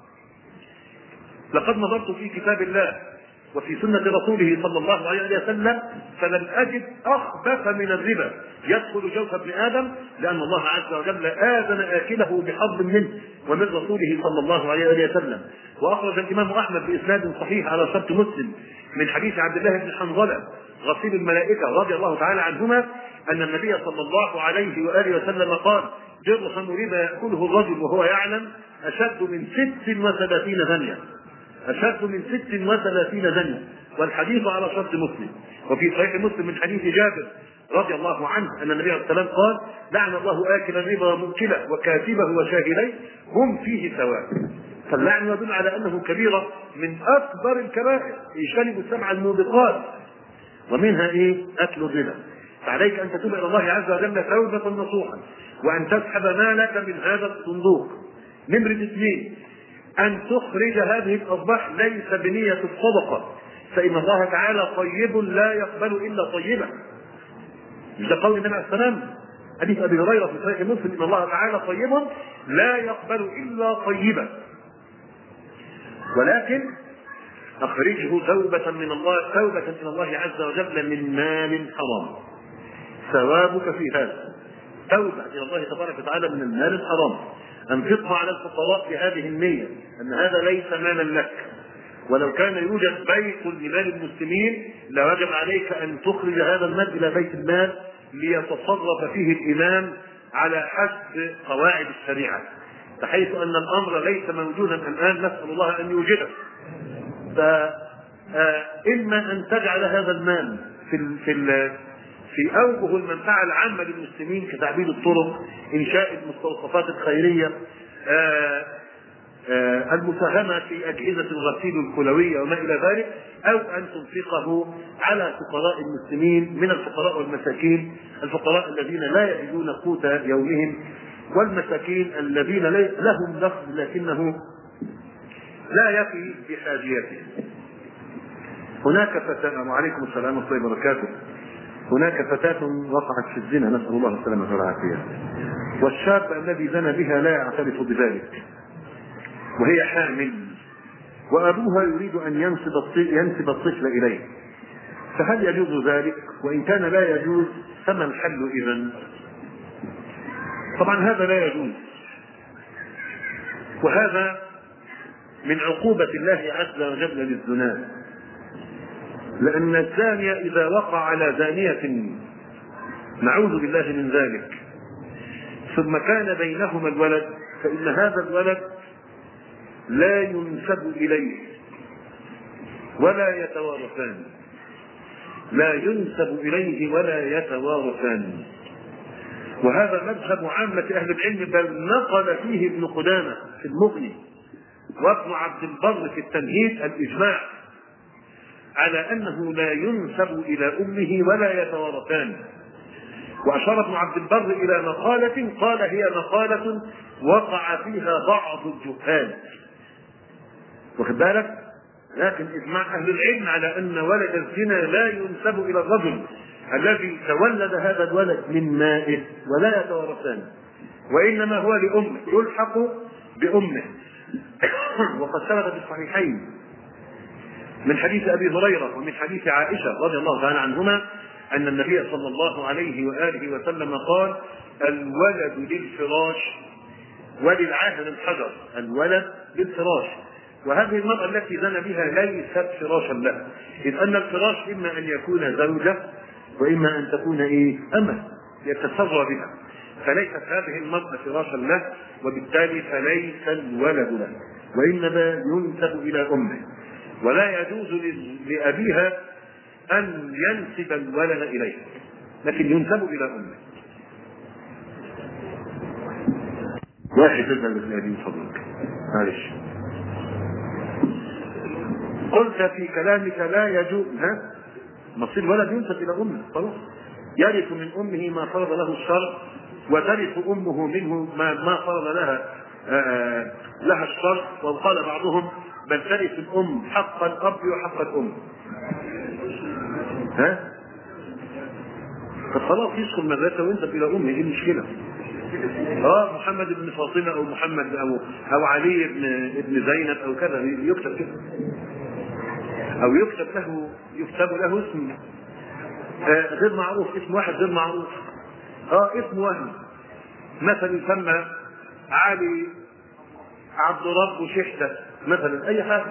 لقد نظرت في كتاب الله وفي سنة رسوله صلى الله عليه وسلم فلم أجد أخبث من الربا يدخل جوف ابن آدم، لأن الله عز وجل آذن آكله بحظ منه ومن رسوله صلى الله عليه وسلم. وأخرج الإمام أحمد بإسناد صحيح على شرط مسلم من حديث عبد الله بن حنظلة غسيل الملائكة رضي الله تعالى عنهما أن النبي صلى الله عليه وآله وسلم قال: درهم ربا يأكله الرجل وهو يعلم أشد من ست وثلاثين ثانية، أشد من ست وثلاثين ثانية. والحديث على شرط مسلم. وفي صحيح مسلم من حديث جابر رضي الله عنه ان النبي عليه الصلاه والسلام قال: لعن الله آكل الربا وموكله وكاتبه وشاهديه هم فيه سواء. فاللعن يدل على انه كبيره من اكبر الكبائر، يجتنب السبع الموبقات ومنها ايه؟ اكل الربا. فعليك ان تتوب الى الله عز وجل توبه نصوحا، وان تسحب مالك من هذا الصندوق. نمرة اثنين: ان تخرج هذه الاصباح ليس بنية الصدقة، فان الله تعالى طيب لا يقبل الا طيبا. مش ده قول النبي عليه الصلاه والسلام؟ حديث ابي هريره في صحيح مسلم: ان الله تعالى طيب لا يقبل الا طيبا. ولكن اخرجه توبة من الله، توبة الى الله عز وجل من مال حرام. ثوابك في هذا توبة الى الله تبارك وتعالى من المال الحرام، انفقها على الفقراء بهذه النية ان هذا ليس مالا لك. ولو كان يوجد بيت لمال المسلمين لوجب عليك ان تخرج هذا المال الى بيت المال ليتصرف فيه الامام على حسب قواعد الشريعة، بحيث ان الامر ليس موجودا الان، نسأل الله ان يوجده. فإما ان تجعل هذا المال في ال في ال في اوجه المنفعه العامه للمسلمين كتعبيد الطرق، انشاء المستوصفات الخيريه، آآ آآ المساهمه في اجهزه الغسيل الكلويه وما الى ذلك، او ان تنفقه على فقراء المسلمين من الفقراء والمساكين، الفقراء الذين لا يجدون قوت يومهم، والمساكين الذين لهم دخل لكنه لا يفي بحاجيته. هناك فتاة، وعليكم السلام ورحمة الله وبركاته، هناك فتاة وقعت في الزنا، نسأل الله السلامة والعافية، والشاب الذي زنى بها لا يعترف بذلك، وهي حامل، وأبوها يريد أن ينسب ينسب الطفل إليه، فهل يجوز ذلك؟ وإن كان لا يجوز فما الحل إذن؟ طبعا هذا لا يجوز، وهذا من عقوبة الله عز وجل للزنا، لأن الزانية إذا وقع على زانية، نعوذ بالله من ذلك، ثم كان بينهما الولد، فإن هذا الولد لا ينسب إليه ولا يتوارثان، لا ينسب إليه ولا يتوارثان. وهذا مذهب عامة أهل العلم، بل نقل فيه ابن قدامة في المغني وابن عبد البر في التمهيد الإجماع على أنه لا ينسب إلى أمه ولا يتوارثان. وأشار ابن عبد البر إلى مقالة قال هي مقالة وقع فيها بعض الجهال، واخد بالك؟ لكن إجماع أهل العلم على أن ولد الزنا لا ينسب إلى الرجل الذي تولد هذا الولد من مائه ولا يتوارثان، وإنما هو لأمه، يلحق بأمه. وقد ثبت في الصحيحين من حديث أبي هريرة ومن حديث عائشة رضي الله تعالى عنهما أن النبي صلى الله عليه وآله وسلم قال: الولد للفراش وللعاهر الحجر. الولد للفراش، وهذه المرأة التي زنى بها ليست فراشا له، إذ أن الفراش إما أن يكون زوجة وإما أن تكون إيه؟ أمة يتسرى بها، فليست هذه المرأة فراشا له، وبالتالي فليس الولد له، وإنما ينسب إلى أمه، ولا يجوز لأبيها أن ينسب الولد إليه، لكن ينسب إلى أمه. واحد جدا للنبي فضلك، معلش. قلت في كلامك لا يجوز، ها؟ مصير الولد ينسب إلى أمه، خلاص، يرث من أمه ما فرض له الشرع، وترث أمه منه ما ما فرض لها آه لها الشرع. وقال بعضهم بل ترث الأم حق الأب وحق الأم. ها؟ فخلاص يدخل مدرسة وينسب إلى أمه، إيه المشكلة؟ اه محمد بن فاطمة أو محمد أو أو علي بن ابن زينب أو كذا، يكتب كده، أو يكتب له يكتب له اسم آه غير معروف، اسم واحد غير معروف، اه اسم وهم، مثلا يسمى علي عبد رب شحتة مثلا، أي حاجة،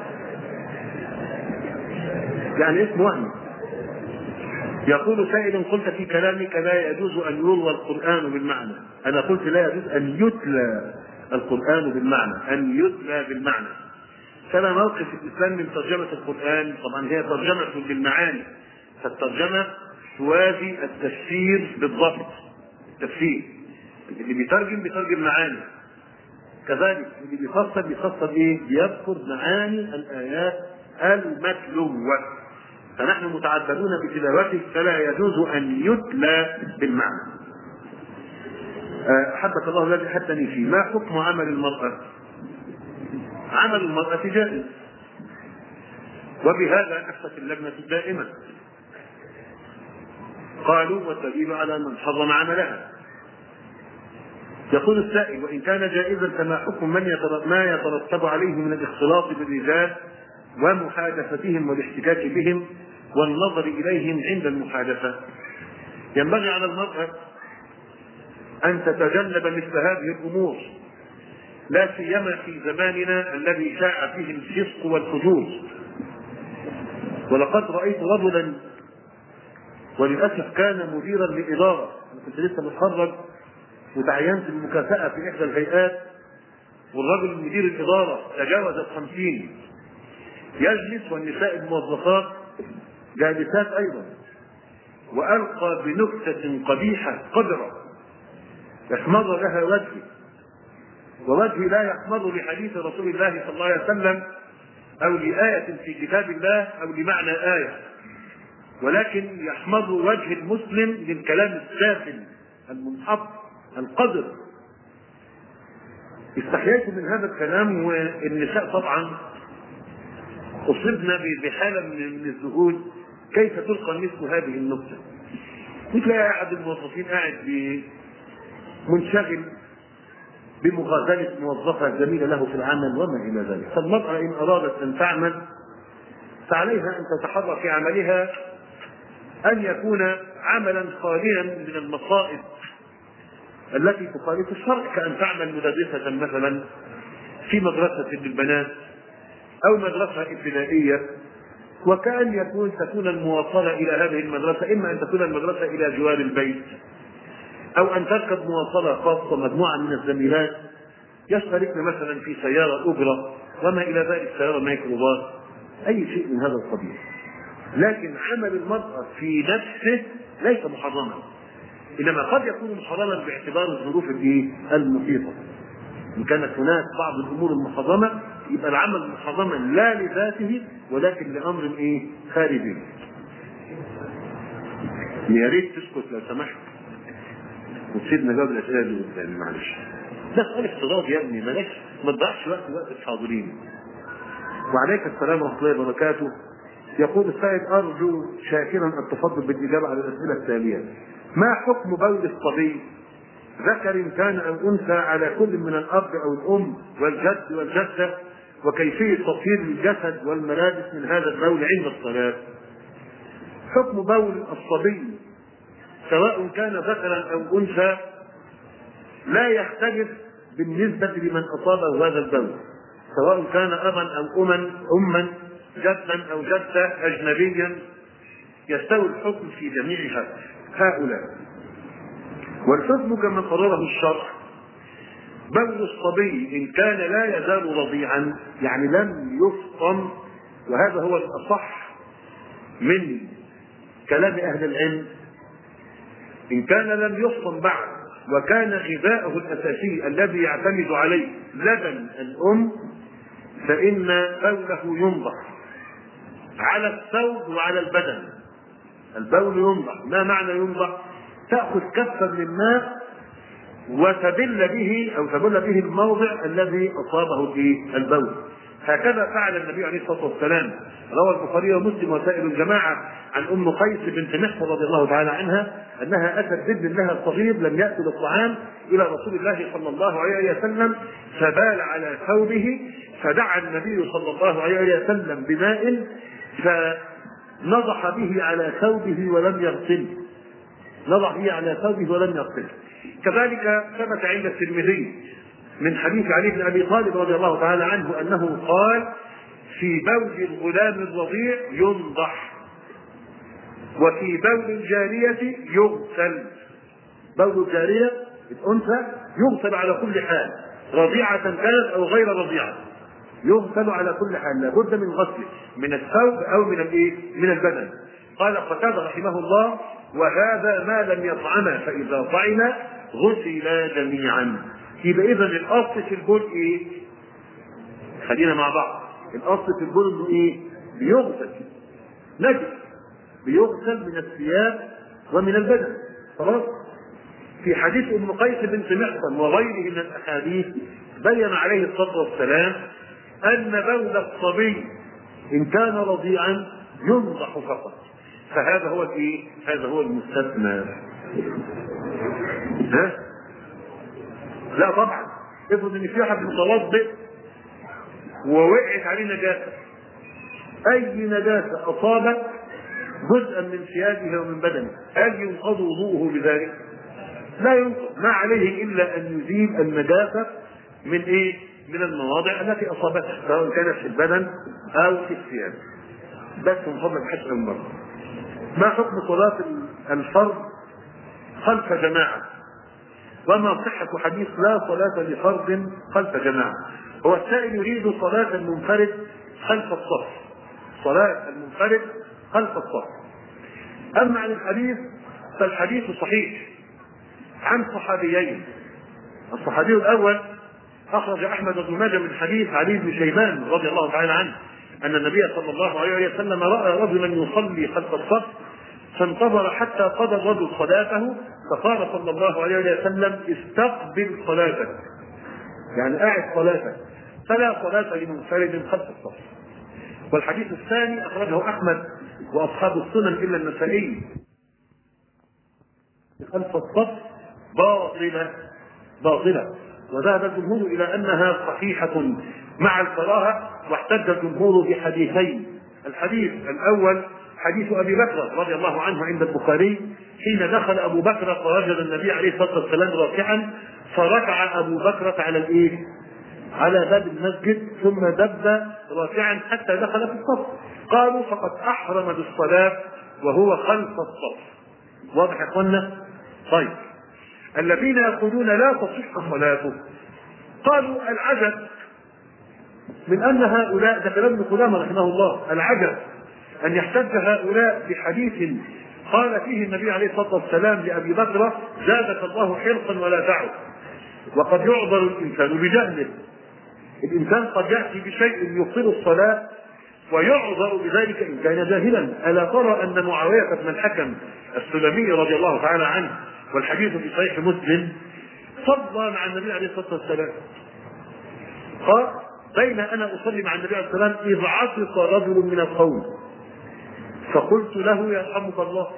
يعني اسم وهم. يقول سائل: قلت في كلامك لا يجوز أن يروى القرآن بالمعنى. أنا قلت لا يجوز أن يتلى القرآن بالمعنى، أن يتلى بالمعنى. فما موقف الإسلام من ترجمة القرآن؟ طبعا هي ترجمة بالمعاني، فالترجمة توازي التفسير بالضبط. التفسير اللي بيترجم بيترجم معاني، كذلك اللي بيفسر بيفسر ايه؟ بيذكر معاني الايات المتلوه. فنحن متعبدون بتلاوته فلا يجوز ان يتلى بالمعنى. احبك الله الذي حدثني فيه، ما حكم عمل المراه؟ عمل المراه جائز، وبهذا نفت اللجنه الدائمه، قالوا والدليل على من حرم عملها. يقول السائل: وإن كان جائزا فما حكم من ما يترتب عليه من الاختلاط بالرجال ومحادثتهم والاحتكاك بهم والنظر إليهم عند المحادثة؟ ينبغي على المرأة أن تتجنب مثل هذه الأمور، لا سيما في زماننا الذي شاع فيه الفسق والفجور. ولقد رأيت رجلا وللأسف كان مديرا لإدارة، أنا كنت لسه متخرج وتعينت بالمكافأة في إحدى الهيئات، والرجل مدير الإدارة تجاوز الخمسين، يجلس والنساء الموظفات جالسات أيضا، وألقى بنكتة قبيحة قذرة يحمر لها وجهي، ووجهي لا يحمر لحديث رسول الله صلى الله عليه وسلم أو لآية في كتاب الله أو لمعنى آية، ولكن يحمر وجه المسلم للكلام السافل المنحط القذر. استحييت من هذا الكلام، والنساء طبعا أصبنا بحالة من الذهول، كيف تلقى مثل هذه النكتة؟ تلاقي أحد الموظفين قاعد منشغل بمغازلة موظفة زميلة له في العمل وما إلى ذلك. فالمرأة إن أرادت أن تعمل فعليها أن تتحرى في عملها أن يكون عملا خاليا من المصائب التي تخالف الشرع، كأن تعمل مدرسة مثلا في مدرسة للبنات أو مدرسة ابتدائية، وكأن يكون تكون المواصلة إلى هذه المدرسة إما أن تكون المدرسة إلى جوار البيت، أو أن تركب مواصلة خاصة مجموعة من الزميلات يشتركن مثلا في سيارة أجرة وما إلى ذلك، سيارة ميكروباص، أي شيء من هذا القبيل. لكن عمل المرأة في نفسه ليس محرما، إنما قد يكون محرما باعتبار الظروف المحيطة. إن كانت هناك بعض الأمور المحرمة يبقى العمل محرما لا لذاته ولكن لأمر إيه؟ خارجي. يا ريت تسكت لو سمحت وتسيبنا جواب الأسئلة دي قدامي، معلش. ده سؤال افتراض يا ابني، بلاش ما تضيعش وقت وقت الحاضرين. وعليك السلام ورحمة الله وبركاته. يقول السائل: أرجو شاكرا التفضل بالإجابة على الأسئلة التالية. ما حكم بول الصبي ذكر كان أو أنثى على كل من الأب أو الأم والجد والجدة، وكيفية تطهير الجسد والملابس من هذا البول عند الصلاة؟ حكم بول الصبي سواء كان ذكرا أو أنثى لا يختلف بالنسبة لمن أصابه هذا البول، سواء كان أبا أو أما أما جدا أو جدة أجنبيا، يستوي الحكم في جميع هؤلاء. والحكم كما قرره الشرع: بول الصبي إن كان لا يزال رضيعا، يعني لم يفطم، وهذا هو الأصح من كلام أهل العلم، إن كان لم يفطم بعد وكان غذاؤه الأساسي الذي يعتمد عليه لبن الأم، فإن بوله ينضح على الثوب وعلى البدن. البول ينضح، ما معنى ينضح؟ تأخذ كفا من ماء وتبل به أو تبل به الموضع الذي أصابه به البول. هكذا فعل النبي عليه الصلاة والسلام. روى البخاري ومسلم وسائر الجماعة عن أم قيس بنت محصن رضي الله تعالى عنها أنها أتت بابن لها صغير لم يأكل الطعام إلى رسول الله صلى الله عليه وسلم فبال على ثوبه، فدعا النبي صلى الله عليه وسلم بماء فنضح به على ثوبه ولم يغسله، نضح به على ثوبه ولم يغسله. كذلك ثبت عند الترمذي من حديث علي بن ابي طالب رضي الله تعالى عنه انه قال: في بول الغلام الرضيع ينضح، وفي بول الجارية يغسل. بول الجارية الأنثى يغسل على كل حال، رضيعة كانت أو غير رضيعة، يغسل على كل حال، لابد من غسله من الثوب أو من الإيه؟ من البدن. قال قتادة رحمه الله: وهذا ما لم يطعم، فإذا طعم غسلا جميعا. يبقى إذا الأصل في البول إيه؟ خلينا مع بعض. الأصل في البول إنه إيه؟ بيغسل نجس، بيغسل من الثياب ومن البدن. خلاص؟ في حديث ام قيس بنت محصن وغيره من الاحاديث بين عليه الصلاه والسلام ان بول الصبي ان كان رضيعا ينضح فقط، فهذا هو الايه؟ هذا هو المستثنى. ها؟ لا طبعا، افرض ان في واحد متوضئ ووقعت عليه نجاسه، اي نجاسه اصابت جزءا من ثيابه ومن بدنه، هل ينقض وضوءه بذلك؟ لا ينقض، ما عليه الا ان يزيل النجاسه من ايه؟ من المواضع التي اصابتها، سواء كانت في البدن او في الثياب. بس من فضلك حتى المره. ما حكم صلاه الفرض خلف جماعه؟ وما صحه حديث لا صلاه لفرض خلف جماعه؟ هو السائل يريد صلاه المنفرد خلف الصف، صلاه المنفرد خلف الصف. اما عن الحديث فالحديث صحيح عن صحابيين. الصحابي الاول اخرج احمد بن ماجه من حديث علي بن شيبان رضي الله تعالى عنه ان النبي صلى الله عليه وسلم راى رجلا يصلي خلف الصف فانتظر حتى قضى الرجل صلاته فقال صلى الله عليه وسلم استقبل صلاتك، يعني قاعد صلاتك، فلا صلاه لمنفرد خلف الصف. والحديث الثاني اخرجه احمد واصحاب السنن الا النسائي خلف الصف باطلة باطلة، وذهب الجمهور إلى أنها صحيحة مع الكراهة، واحتج الجمهور بحديثين. الحديث الأول حديث أبي بكر رضي الله عنه عند البخاري حين دخل أبو بكر فوجد النبي عليه الصلاة والسلام راكعا فركع أبو بكر على الإيه؟ على باب المسجد ثم دب راكعا حتى دخل في الصف، قالوا فقد أحرم بالصلاة وهو خلف الصف. واضح يا اخوانا؟ طيب الذين يقولون لا تصح صلاته قالوا العجب من ان هؤلاء، ده كلام ابن قدامه رحمه الله، العجب ان يحتج هؤلاء بحديث قال فيه النبي عليه الصلاه والسلام لابي بكر زادك الله حرصا ولا تعد، وقد يعذر الانسان بجهله. الانسان قد ياتي بشيء يبطل الصلاه ويعذر بذلك ان كان جاهلا. الا ترى ان معاويه بن الحكم السلمي رضي الله تعالى عنه والحديث في صحيح مسلم صلى مع النبي عليه الصلاه والسلام، قال بين انا اصلي مع النبي عليه الصلاه والسلام اذ عطس رجل من القوم فقلت له يرحمك الله،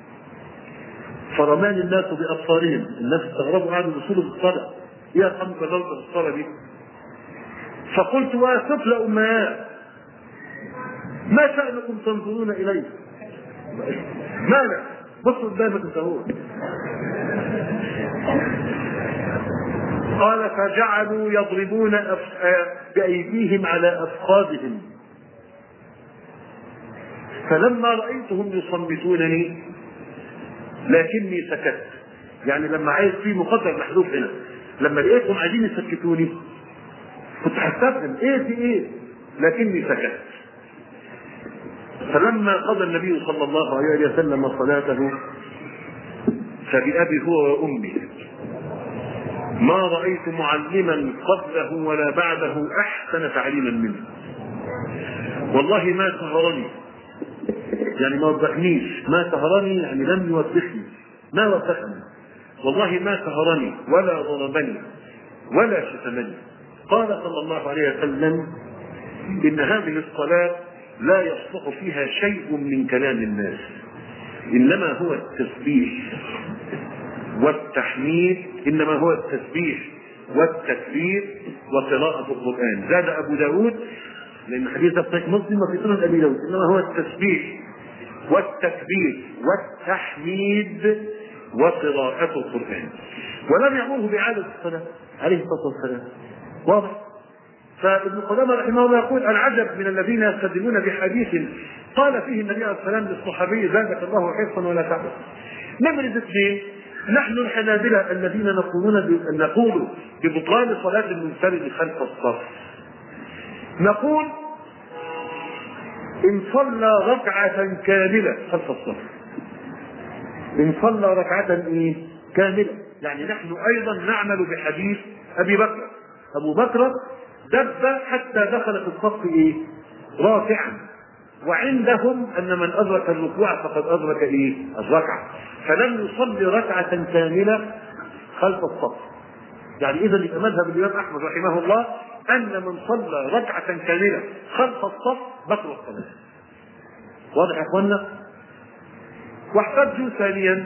فرماني الناس بابصارهم، الناس استغربوا قعدوا يصلوا بالصلاه، يرحمك الله بالصلاه دي، فقلت واسفل امهات ما شأنكم تنظرون إليه؟ ماذا؟ بصوا قدامك انت هو. قال فجعلوا يضربون بأيديهم على أفخاذهم، فلما رأيتهم يصمتونني لكني سكت. يعني لما عايز في مقدر محذوف هنا، لما لقيتهم عايزين يسكتوني كنت حسبهم ايه في ايه لكني سكت. فلما قضى النبي صلى الله عليه وسلم صلاته فبأبي هو وأمي ما رأيت معلما قبله ولا بعده أحسن تعليما منه. والله ما سهرني، يعني ما وبخنيش، ما سهرني يعني لم يوبخني، ما وبخني، والله ما سهرني ولا ضربني ولا شتمني. قال صلى الله عليه وسلم إن هذه الصلاة لا يصلح فيها شيء من كلام الناس، إنما هو التسبيح والتحميد، إنما هو التسبيح والتكبير وقراءة القرآن. زاد أبو داود لأن حديث صحيح مسلم وفي سنن أبي داود إنما هو التسبيح والتكبير والتحميد وقراءة القرآن، ولم يأمره بإعادة الصلاة عليه الصلاة والسلام. واضح؟ فابن قدامه رحمه الله يقول العجب من الذين يستدلون بحديث قال فيه النبي عليه الصلاه والسلام للصحابي زادك الله حرصا ولا تعبد. نمرة اثنين، نحن الحنابلة الذين نقولون نقول ببطلان صلاة المنفرد خلف الصف نقول إن صلى ركعة كاملة خلف الصف إن صلى ركعة إيه؟ كاملة. يعني نحن أيضا نعمل بحديث أبي بكر. أبو بكر دب حتى دخل في الصف إيه؟ رافعا، وعندهم أن من أدرك الركوع فقد أدرك إيه؟ الركعة، فلم يصلي ركعة كاملة خلف الصف. يعني إذا مذهب الإمام أحمد رحمه الله أن من صلى ركعة كاملة خلف الصف بطل الصلاة. واضح يا إخوانا؟ واحتجوا ثانيا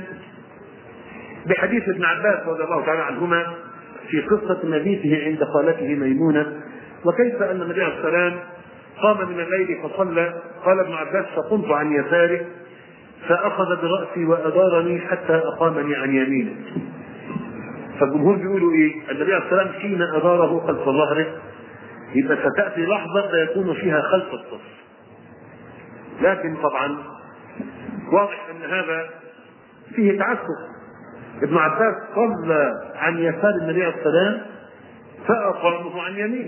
بحديث ابن عباس رضي الله تعالى عنهما في قصة مبيته عند خالته ميمونة، وكيف أن النبي عليه الصلاة والسلام قام من الليل فصلى. قال ابن عباس: فقمت عن يساره فأخذ برأسي وأدارني حتى أقامني عن يمينه. فالجمهور بيقولوا إيه؟ النبي عليه الصلاة والسلام حين أداره خلف ظهره يبقى ستأتي لحظة سيكون فيها خلف الصف. لكن طبعا واضح أن هذا فيه تعسف. ابن عباس صلى عن يسار النبي عليه السلام فأقامه عن يمينه.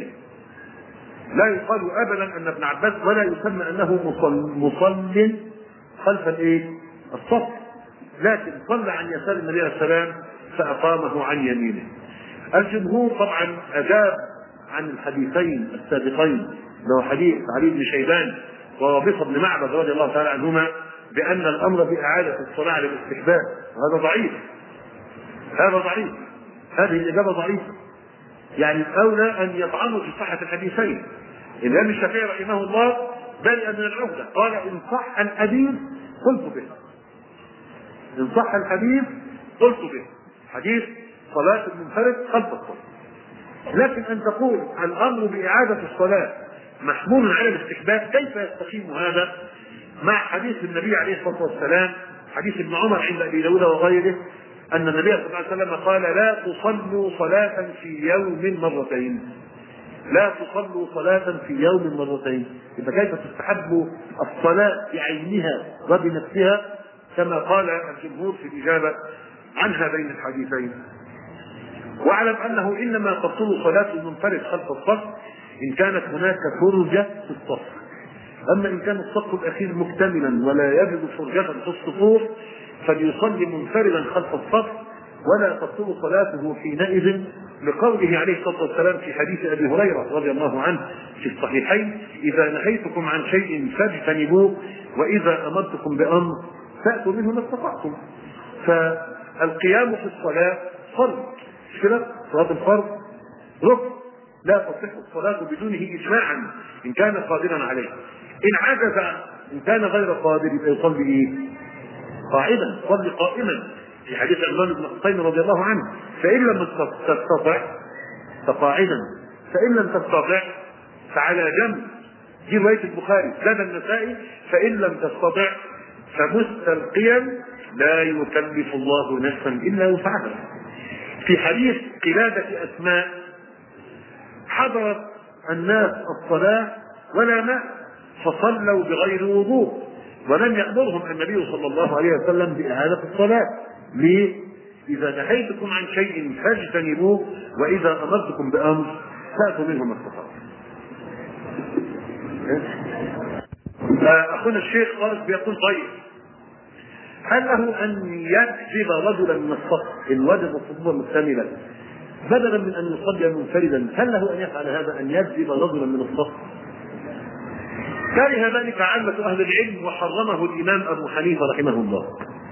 لا يقال أبدا أن ابن عباس ولا يسمى أنه مصل خلف الإيه؟ الصف، لكن صلى عن يسار النبي عليه السلام فأقامه عن يمينه. الجمهور طبعا أجاب عن الحديثين السابقين، لو حديث علي بن شيبان ورابطة بن معبد رضي الله تعالى عنهما بأن الأمر بإعادة الصلاة على الاستحباب، وهذا ضعيف. هذا ضعيف، هذه الإجابة ضعيفة. يعني أولى أن يطعنوا في صحة الحديثين. الإمام الشافعي رحمه الله برئ من العهدة، قال: إن صح الحديث قلت به. إن صح الحديث قلت به، حديث صلاة المنفرد خلف الصف. لكن أن تقول الأمر بإعادة الصلاة محمول على الاستحباب، كيف يستقيم هذا مع حديث النبي عليه الصلاة والسلام، حديث ابن عمر عند أبي داود وغيره، أن النبي صلى الله عليه وسلم قال: لا تصلوا صلاة في يوم مرتين. لا تصلوا صلاة في يوم مرتين. إذا كيف تستحب الصلاة بعينها وبنفسها كما قال الجمهور في الإجابة عن هذين الحديثين؟ واعلم أنه إنما تبطل صلاة المنفرد خلف الصف إن كانت هناك فرجة في الصف. أما إن كان الصف الأخير مكتملا ولا يجد فرجة في الصفوف فليصلي منفردا خلف الصف ولا تبطل صلاته حينئذ، لقوله عليه الصلاة والسلام في حديث أبي هريرة رضي الله عنه في الصحيحين: إذا نهيتكم عن شيء فاجتنبوه وإذا أمرتكم بأمر فأتوا منه ما استطعتم. فالقيام في الصلاة فرض، مش كده؟ صلاة الفرض ركن لا تصح الصلاة بدونه إجماعا إن كان قادرا عليه. إن عجز، إن كان غير قادر يبقى يصلي إيه؟ قاعدا، يصلي قائما في حديث عمران بن حسين رضي الله عنه: فإن لم تستطع فقاعدا، فإن لم تستطع فعلى جنب. دي رواية البخاري. زاد النسائي: فإن لم تستطع فمستلقيا لا يكلف الله نفسا إلا وسعها. في حديث قلادة أسماء: حضرت الناس الصلاة ولا ماء فصلوا بغير وضوء ولم يأمرهم النبي صلى الله عليه وسلم بإعادة الصلاة. ليه؟ إذا نهيتكم عن شيء فاجتنبوه وإذا أمرتكم بأمر فأتوا منه ما استطعتم. أخونا الشيخ خالد بيقول: طيب، هل له أن يجذب رجلا من الصف إن وجد الصفوف مكتملة بدلا من أن يصلي منفردا؟ هل له أن يفعل هذا، أن يجذب رجلا من الصف؟ كره ذلك عامة أهل العلم وحرمه الإمام أبو حنيفة رحمه الله.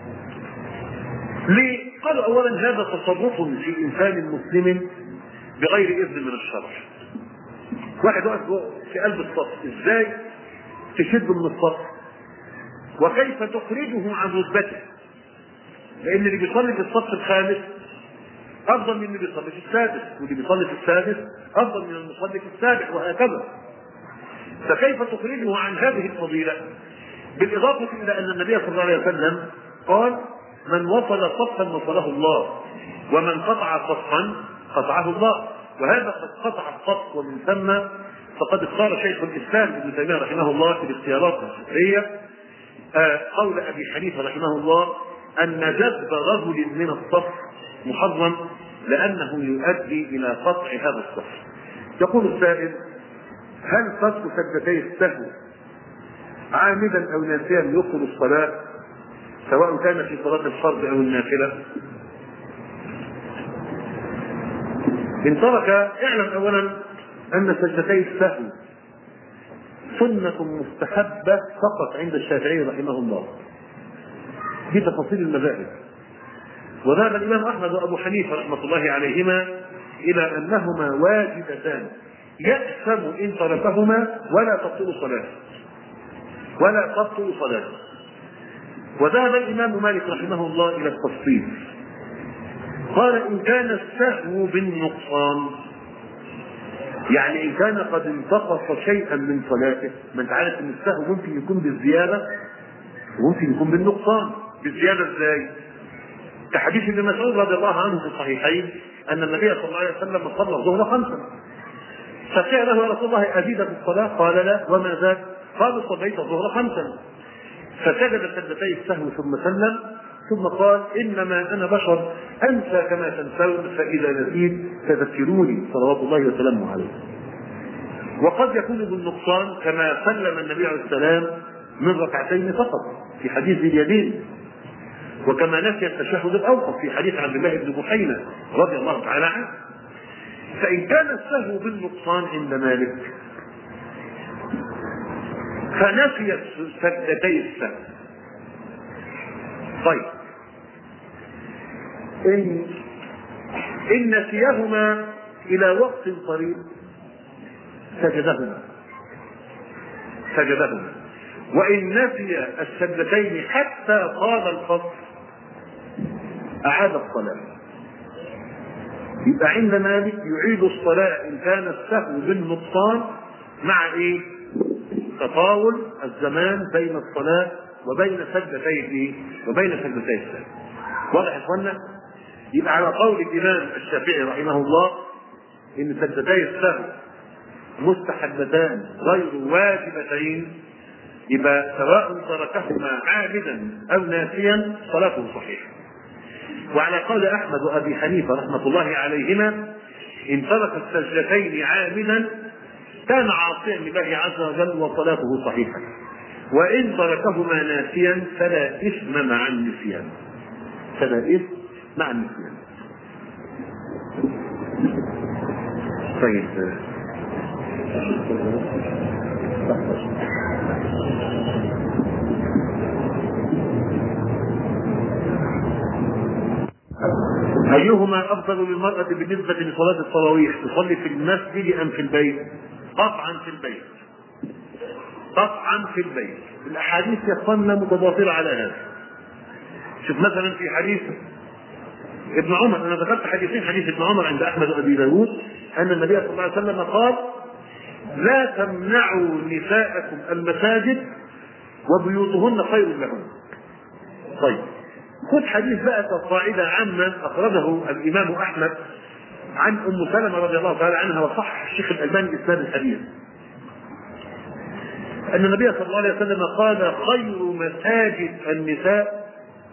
ليه؟ قالوا: أولا هذا تصرف في إنسان مسلم بغير إذن من الشرع. واحد واقف في قلب الصف، إزاي تشد من الصف؟ وكيف تخرجه عن رتبته؟ لأن اللي بيصلي في الصف الخامس أفضل من اللي بيصلي في السادس، واللي بيصلي في السادس أفضل من المصلي في السابع، وهكذا. فكيف تخرجه عن هذه الفضيلة؟ بالإضافة إلى أن النبي صلى الله عليه وسلم قال: من وصل صفا وصله الله، ومن قطع صفا قطعه الله. وهذا قد قطع الصف، ومن ثم فقد اختار شيخ الإسلام ابن تيمية رحمه الله في الاختيارات الفقهية قول أبي حنيفة رحمه الله أن جذب رجل من الصف محرم لأنه يؤدي إلى قطع هذا الصف. يقول السائل: هل ترك سجدتي السهو عامدا أو ناسيا يبطل الصلاة؟ سواء كان في صلاة الفرض أو النافلة. إن ترك اعلم أولا أن سجدتي السهو سنة مستحبة فقط عند الشافعي رحمه الله، دي تفاصيل المذاهب. وذهب الإمام أحمد وأبو حنيفة رحمة الله عليهما إلى أنهما واجبتان يأثم إن تركهما ولا تبطل صلاته ولا تبطل صلاته. وذهب الإمام مالك رحمه الله إلى التفصيل، قال إن كان السهو بالنقصان، يعني إن كان قد انتقص شيئا من صلاته، ما أنت عارف إن السهو ممكن يكون بالزيادة وممكن يكون بالنقصان. بالزيادة إزاي؟ كحديث ابن مسعود رضي الله عنه في الصحيحين أن النبي صلى الله عليه وسلم صلى الظهر خمسا، فقيل له يا رسول الله أزيد في الصلاة؟ قال لا. وما زاد؟ قال صليت الظهر خمسا. فسجد سجدتي السهو ثم سلم، ثم قال إنما أنا بشر أنسى كما تنسون، فإذا نسيت فذكروني صلوات الله وسلامه عليه. وقد يكون بالنقصان كما سلم النبي عليه السلام من ركعتين فقط في حديث اليدين، وكما نسي التشهد الأوسط في حديث عبد الله بن بحينة رضي الله تعالى عنه. فإن كان السهو بالنقصان عند مالك فنسي سجدتي السهو. طيب إن إن نسيهما إلى وقت قريب سجدهما سجدهما وإن نسي السجدتين حتى طال الفصل أعاد الصلاة. يبقى عند مالك يعيد الصلاة إن كان السهو بالنقصان مع إيه؟ تطاول الزمان بين الصلاة وبين سجدتيه وبين سجدتي السهو. واضح يا اخوانا؟ يبقى على قول الإمام الشافعي رحمه الله إن سجدتي السهو مستحبتان غير واجبتين، يبقى سواء تركهما عامدا أو ناسيا صلاته صحيحة. وعلى قول أحمد وأبي حنيفة رحمة الله عليهما إن ترك السجدتين عامدا كان عاصيا لله عز وجل وصلاته صحيحة، وإن تركهما ناسيا فلا إثم مع النسيان فلا إثم مع النسيان. طيب أيهما أفضل للمرأة بالنسبة لصلاة التراويح، تصلي في المسجد أم في البيت؟ قطعا في البيت قطعا في البيت. الأحاديث يقولنا متضافرة على هذا. شوف مثلا في حديث ابن عمر، أنا ذكرت حديثين، حديث ابن عمر عند أحمد وأبي داود أن النبي صلى الله عليه وسلم قال لا تمنعوا نساءكم المساجد وبيوتهن خير لهن. طيب خذ حديث بقى كقاعدة عامة أخرجه الإمام أحمد عن أم سلمة رضي الله تعالى عنها وصحح الشيخ الألباني إسناد الحديث أن النبي صلى الله عليه وسلم قال خير مساجد النساء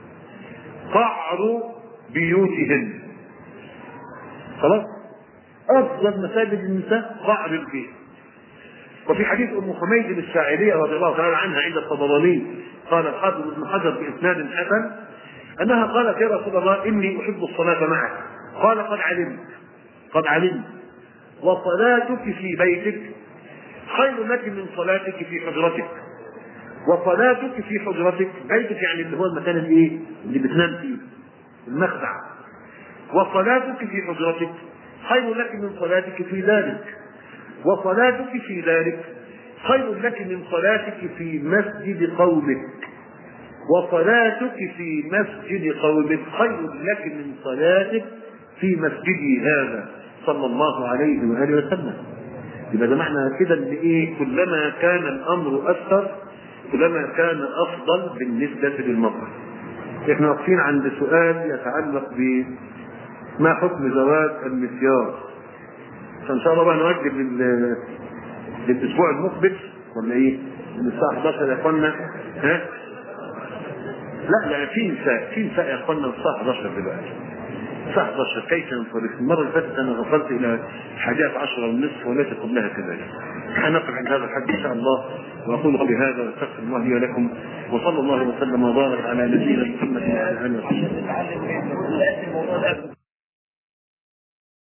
قعر بيوتهن. خلاص، أفضل مساجد النساء قعر البيت. وفي حديث أم حميد الشاعرية رضي الله تعالى عنها عند الطبراني قال الحافظ ابن حجر بإسناد حسن أنها قالت يا رسول الله إني أحب الصلاة معك. قال قد علمت قد علمت وصلاتك في بيتك خير لك من صلاتك في حجرتك. وصلاتك في حجرتك، بيتك يعني اللي هو المكان الايه اللي بتنام فيه، المخدع. وصلاتك في حجرتك خير لك من صلاتك في ذلك. وصلاتك في ذلك خير لك من صلاتك في مسجد قومك. وصلاتك في مسجد قومك خير لك من صلاتك في مسجدي هذا صلى الله عليه وآله وسلم. يبقى ده معنى كده ان ايه، كلما كان الامر اكثر كلما كان افضل بالنسبه للمرأة. احنا واقفين عند سؤال يتعلق بما حكم زواج المسيار، فان شاء الله بقى نوجه للاسبوع المقبل ولا ايه؟ من الساعه احداشر يا اخوانا. ها؟ لا لا في نساء في نساء يا اخوانا الساعه احداشر دلوقتي. الساعة احد عشر كيف ينصرف؟ المرة اللي فاتت أنا وصلت إلى الحادية عشرة والنصف وليس قبلها كذلك. هنقف عند هذا الحد إن شاء الله، وأقول قولي هذا وأستغفر الله لي ولكم، وصلى الله وسلم وبارك على نبينا محمد وعلى آله وصحبه.